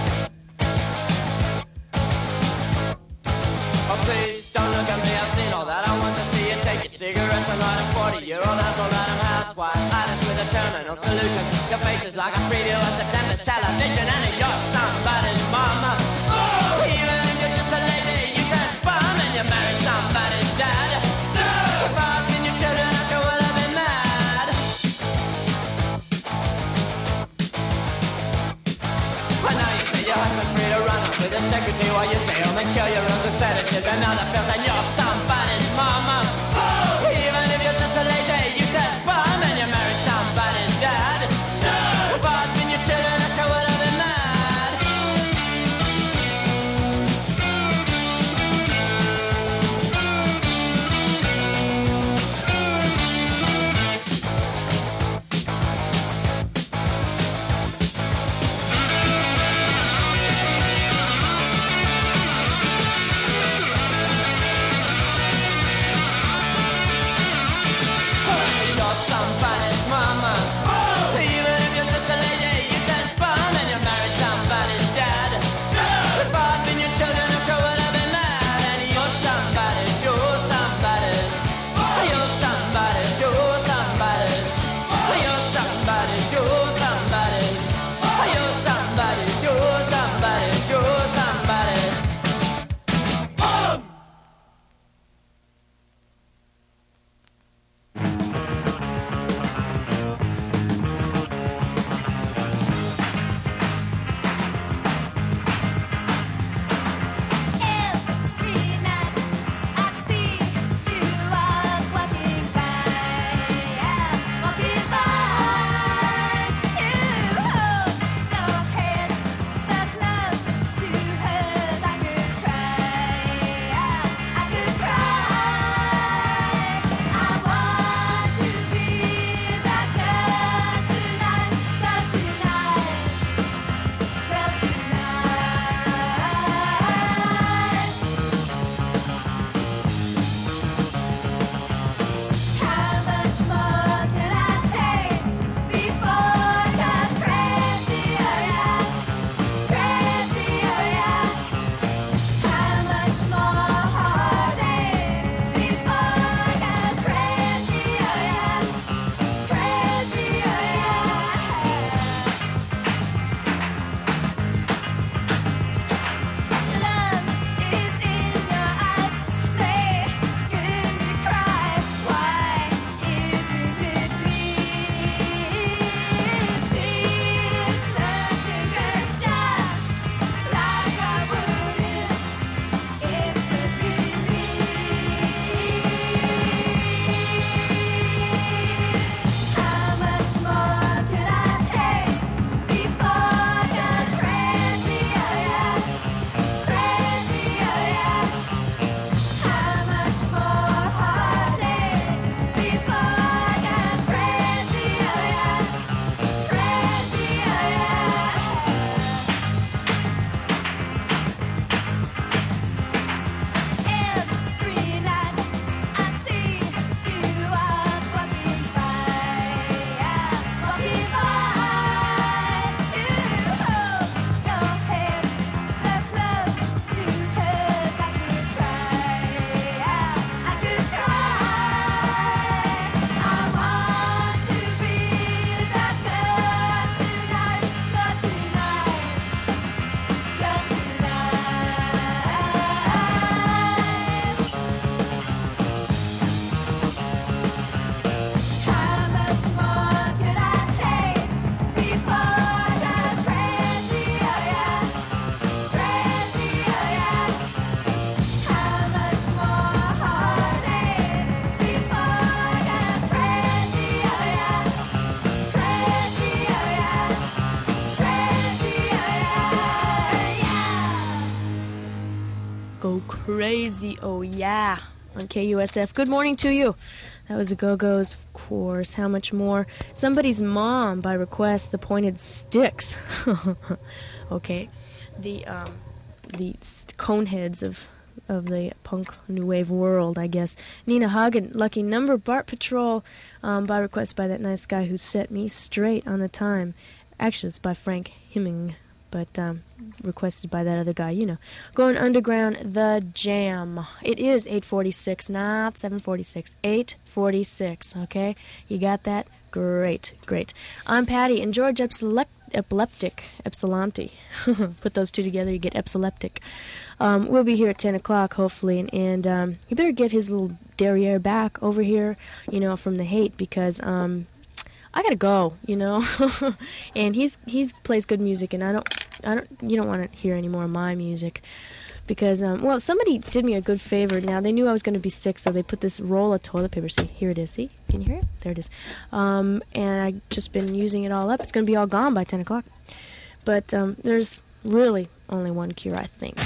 Oh, please don't look at me, I've seen all that. I want to see you take your cigarettes and light a 40-year-old asshole that I'm housewife. Islands with a terminal solution. Your face is like a preview of September's television, and you're somebody's mama. Oh, even if you're just a lazy, useless bum, and you married somebody's dad. No! If I'd been your children, I sure would have been mad. I know you say your husband free to run up with a secretary while you say home and kill your rose with sedatives and other pills, and you're somebody's mama. Oh, even if you're just a lazy, useless bum, and you married somebody's dad. No! If I'd been your children, I sure would have been mad. Crazy, oh yeah, on KUSF. Good morning to you. That was the Go-Go's, of course. How much more? Somebody's Mom, by request, the Pointed Sticks. Okay. The coneheads of the punk new wave world, I guess. Nina Hagen, Lucky Number, Bart Patrol, by request by that nice guy who set me straight on the time. Actually, it's by Frank Hemming, but requested by that other guy, you know. Going Underground, The Jam. It is 8:46, not 7:46. 8:46, okay? You got that? Great, great. I'm Patty, and George Epileptic, Epsilanti. Put those two together, you get Epsileptic. We'll be here at 10 o'clock, hopefully, and you better get his little derriere back over here, you know, from the hate, because I gotta go, you know. And he's plays good music, and you don't want to hear any more of my music, because well, somebody did me a good favor. Now they knew I was going to be sick, so they put this roll of toilet paper. See, here it is. See, can you hear it? There it is. And I've just been using it all up. It's going to be all gone by 10 o'clock. But there's really only one cure, I think.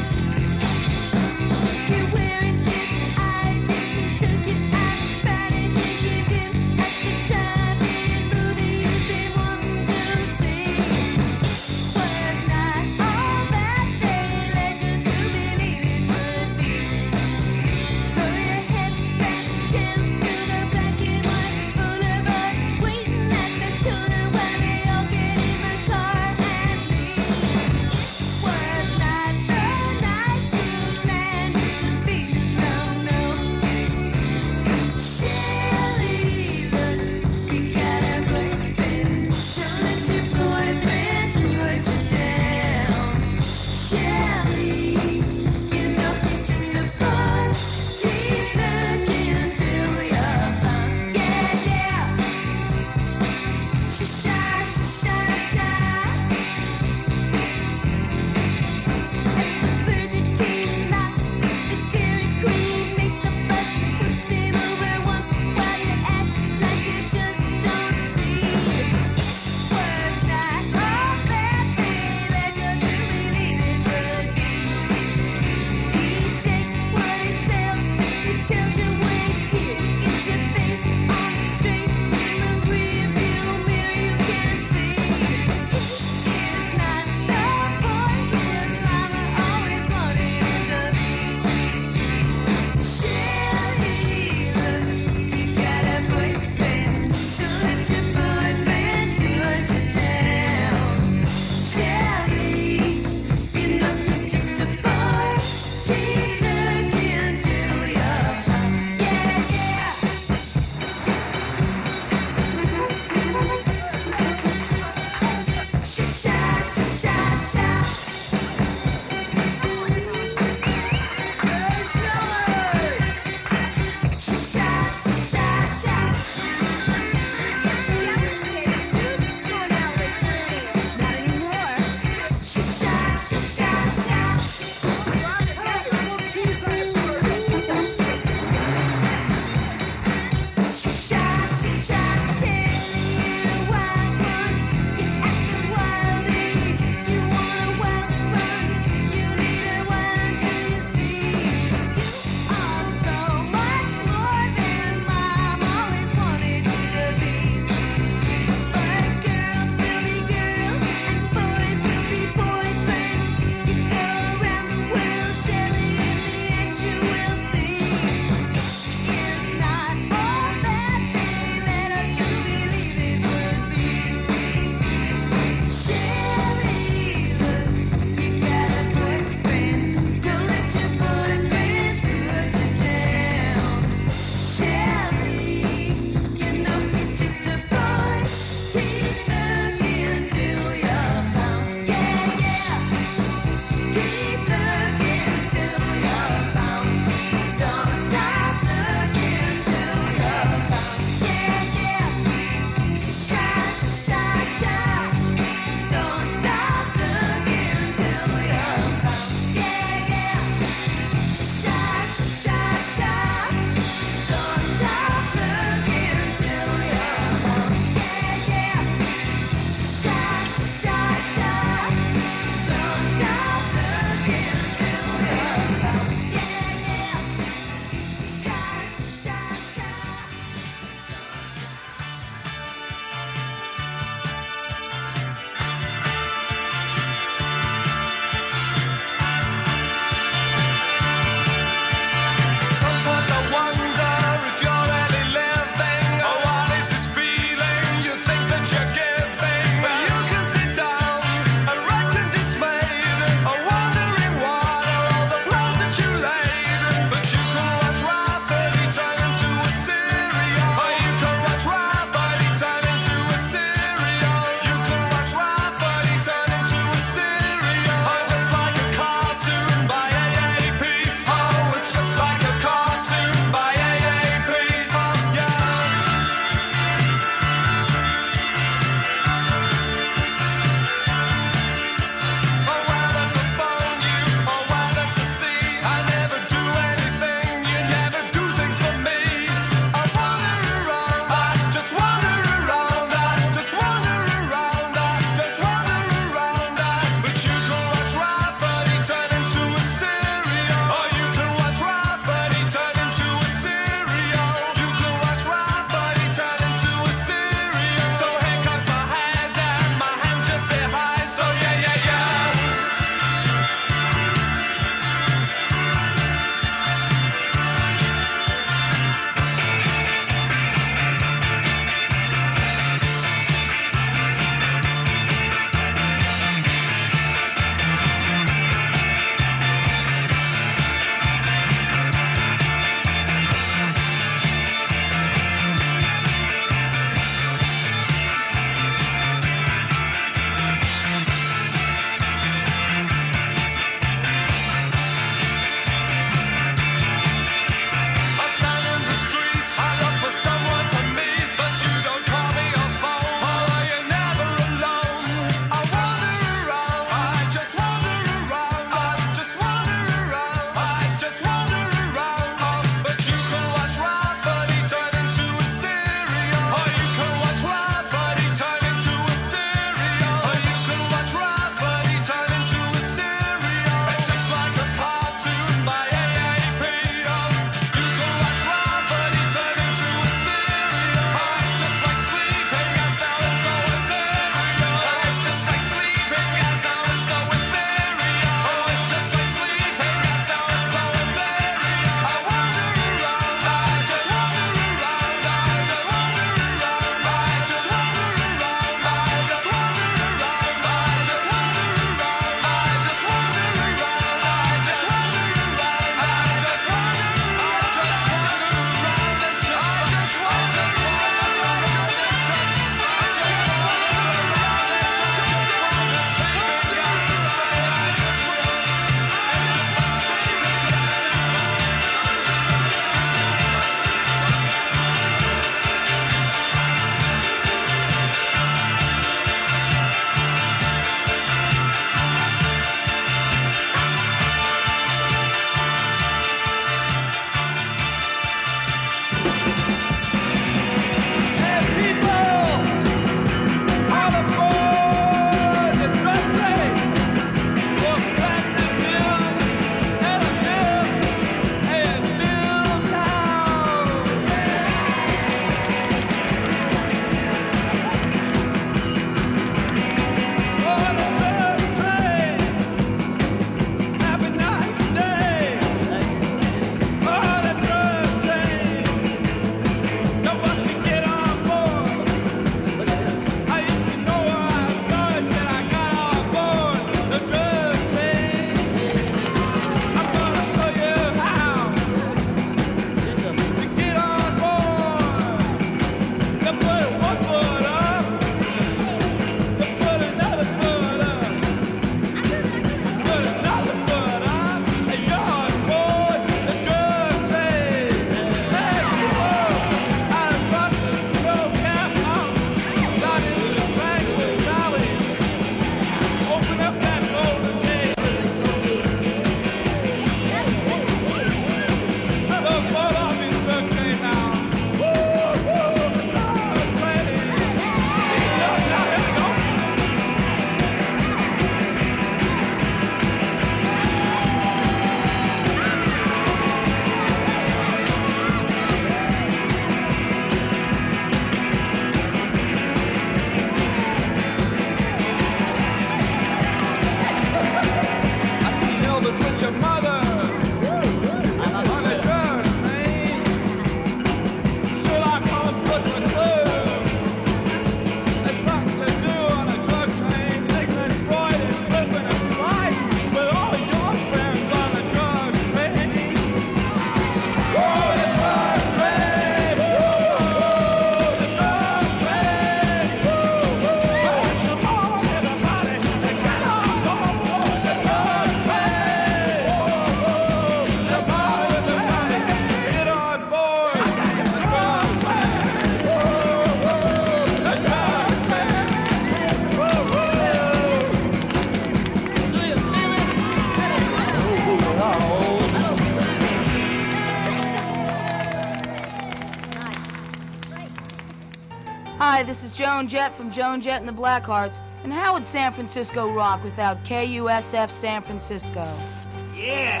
Hi, this is Joan Jett from Joan Jett and the Blackhearts. And how would San Francisco rock without KUSF San Francisco? Yeah!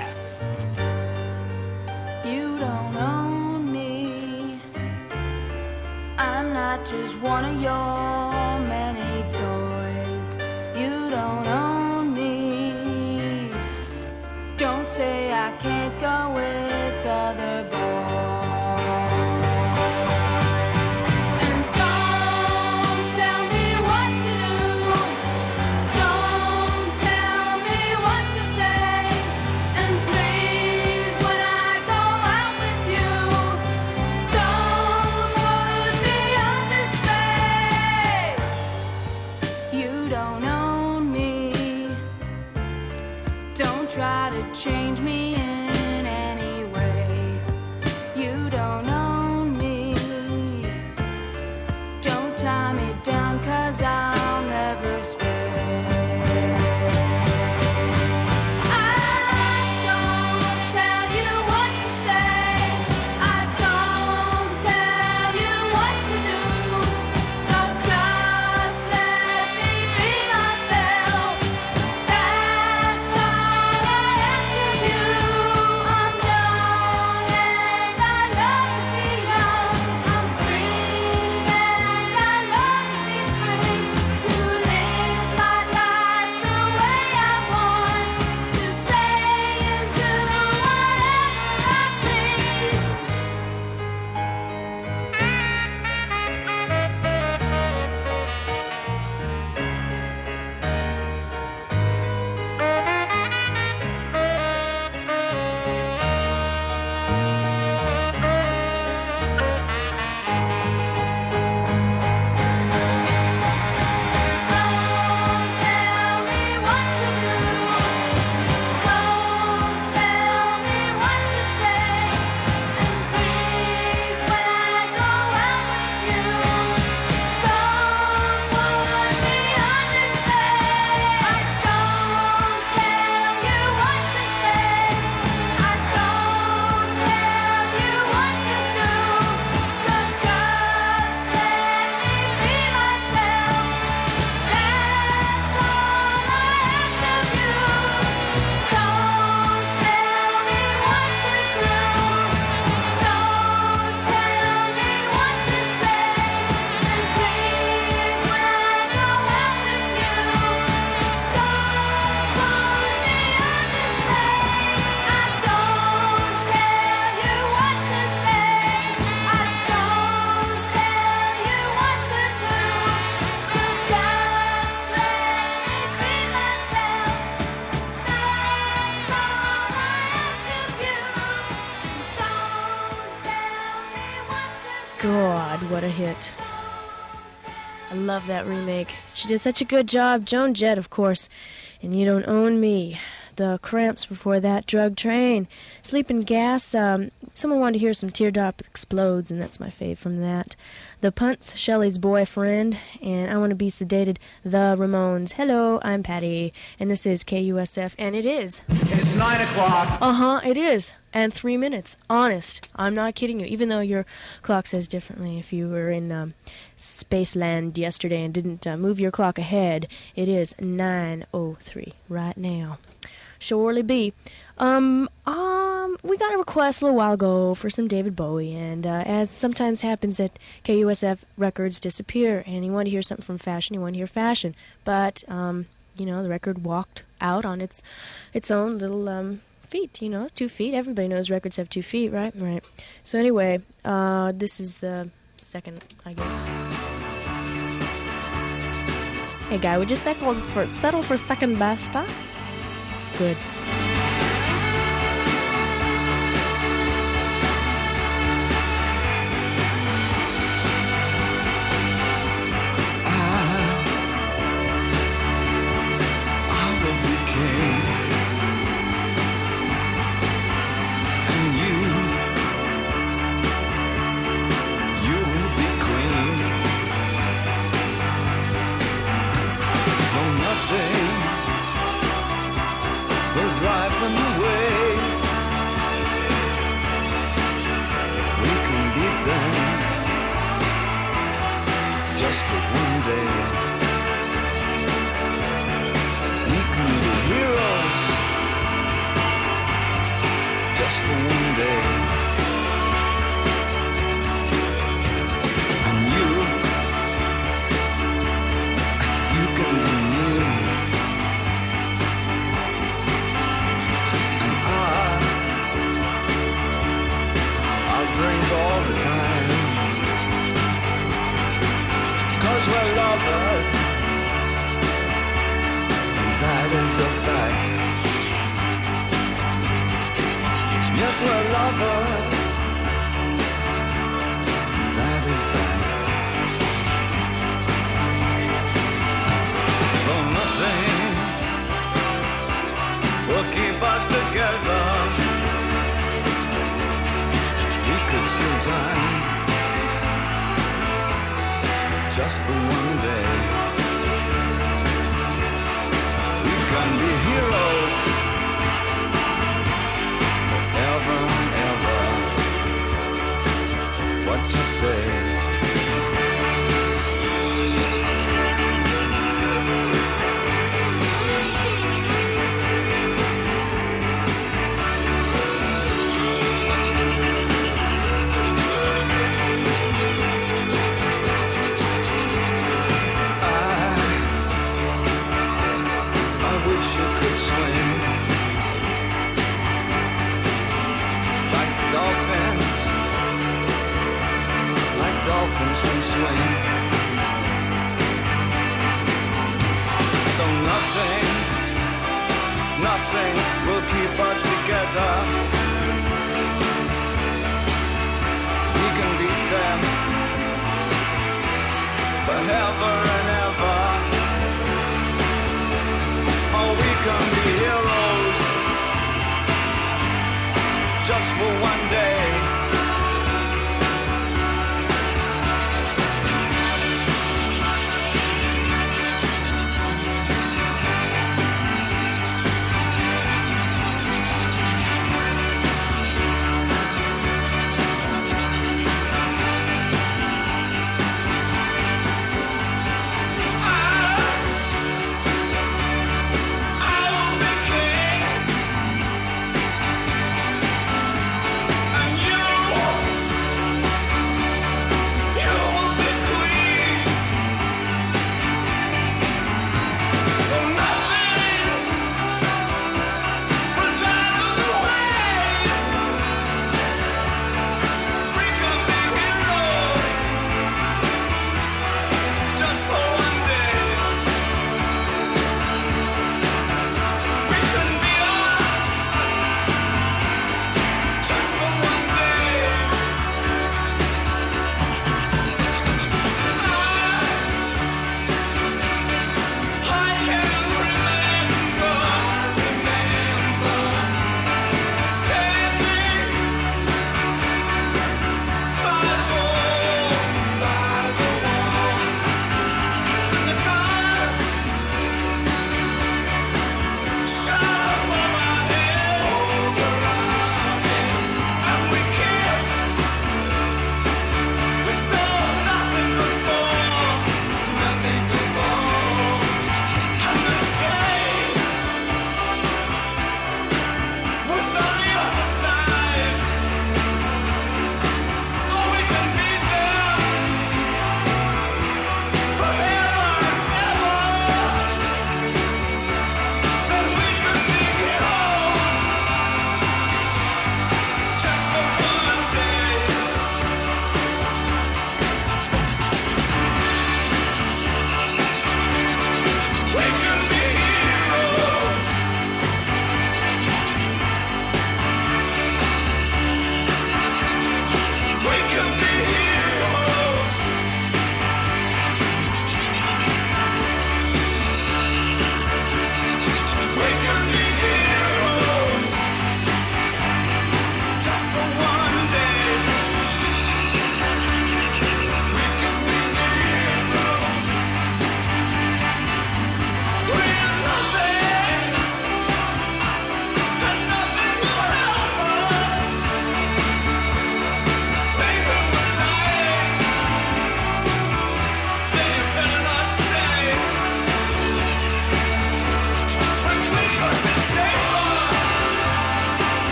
You don't own me. I'm not just one of your many toys. You don't own me. Don't say I can't go with other boys. And don't tell me what to do. Don't tell me what to say. And please, when I go out with you, don't put me on display. You don't own me. Don't try to change me in any way. You don't own me. Don't tie me down, 'cause I'll never stay. I don't tell you what to say. I don't tell you what to do. So just let me be myself. That's all I ask of you. I'm young and I love to be young. I'm free and I love to be free. To live my life the way I want. To say and do whatever I please. Tell me what to do. Don't tell me what to say. And please, when I go out with you, don't put me on display. I don't tell you what to say. I don't tell you what to do. So just let me be myself. That's all I ask of you. Don't tell me what to do. Don't tell me what to say. And please, when I go out with you, don't put me on display. I don't tell you what to say. I don't tell you what to do. So just let me be myself. That's all I ask of you. Don't tell me what to do. God, what a hit. I love that remake. She did such a good job. Joan Jett, of course. And You Don't Own Me. The Cramps before that, Drug Train. Sleeping Gas. Someone wanted to hear some Teardrop Explodes, and that's my fave from that. The Punts, Shelley's Boyfriend. And I Want to Be Sedated, The Ramones. Hello, I'm Patty. And this is KUSF. And it is. It's 9 o'clock. Uh-huh, it is. And 3 minutes. Honest. I'm not kidding you. Even though your clock says differently. If you were in Spaceland yesterday and didn't move your clock ahead, it is 9:03 right now. Surely be. We got a request a little while ago for some David Bowie, and as sometimes happens at KUSF, records disappear, and he wanted to hear something from Fashion. He wanted to hear Fashion, but the record walked out on its own little feet. 2 feet. Everybody knows records have 2 feet, right? Right. So anyway, this is the second, I guess. Hey guy, would you settle for second best, huh? Good. Drive just for one day. We can be heroes just for one day. And you can be me. And I'll drink all the time. 'Cause we're lovers, and that is a fact. Yes, we're lovers, and that is that. Though nothing will keep us together, we could steal time just for one day. We can be heroes forever and ever. What you say? Swim like dolphins can swim. Though nothing will keep us together.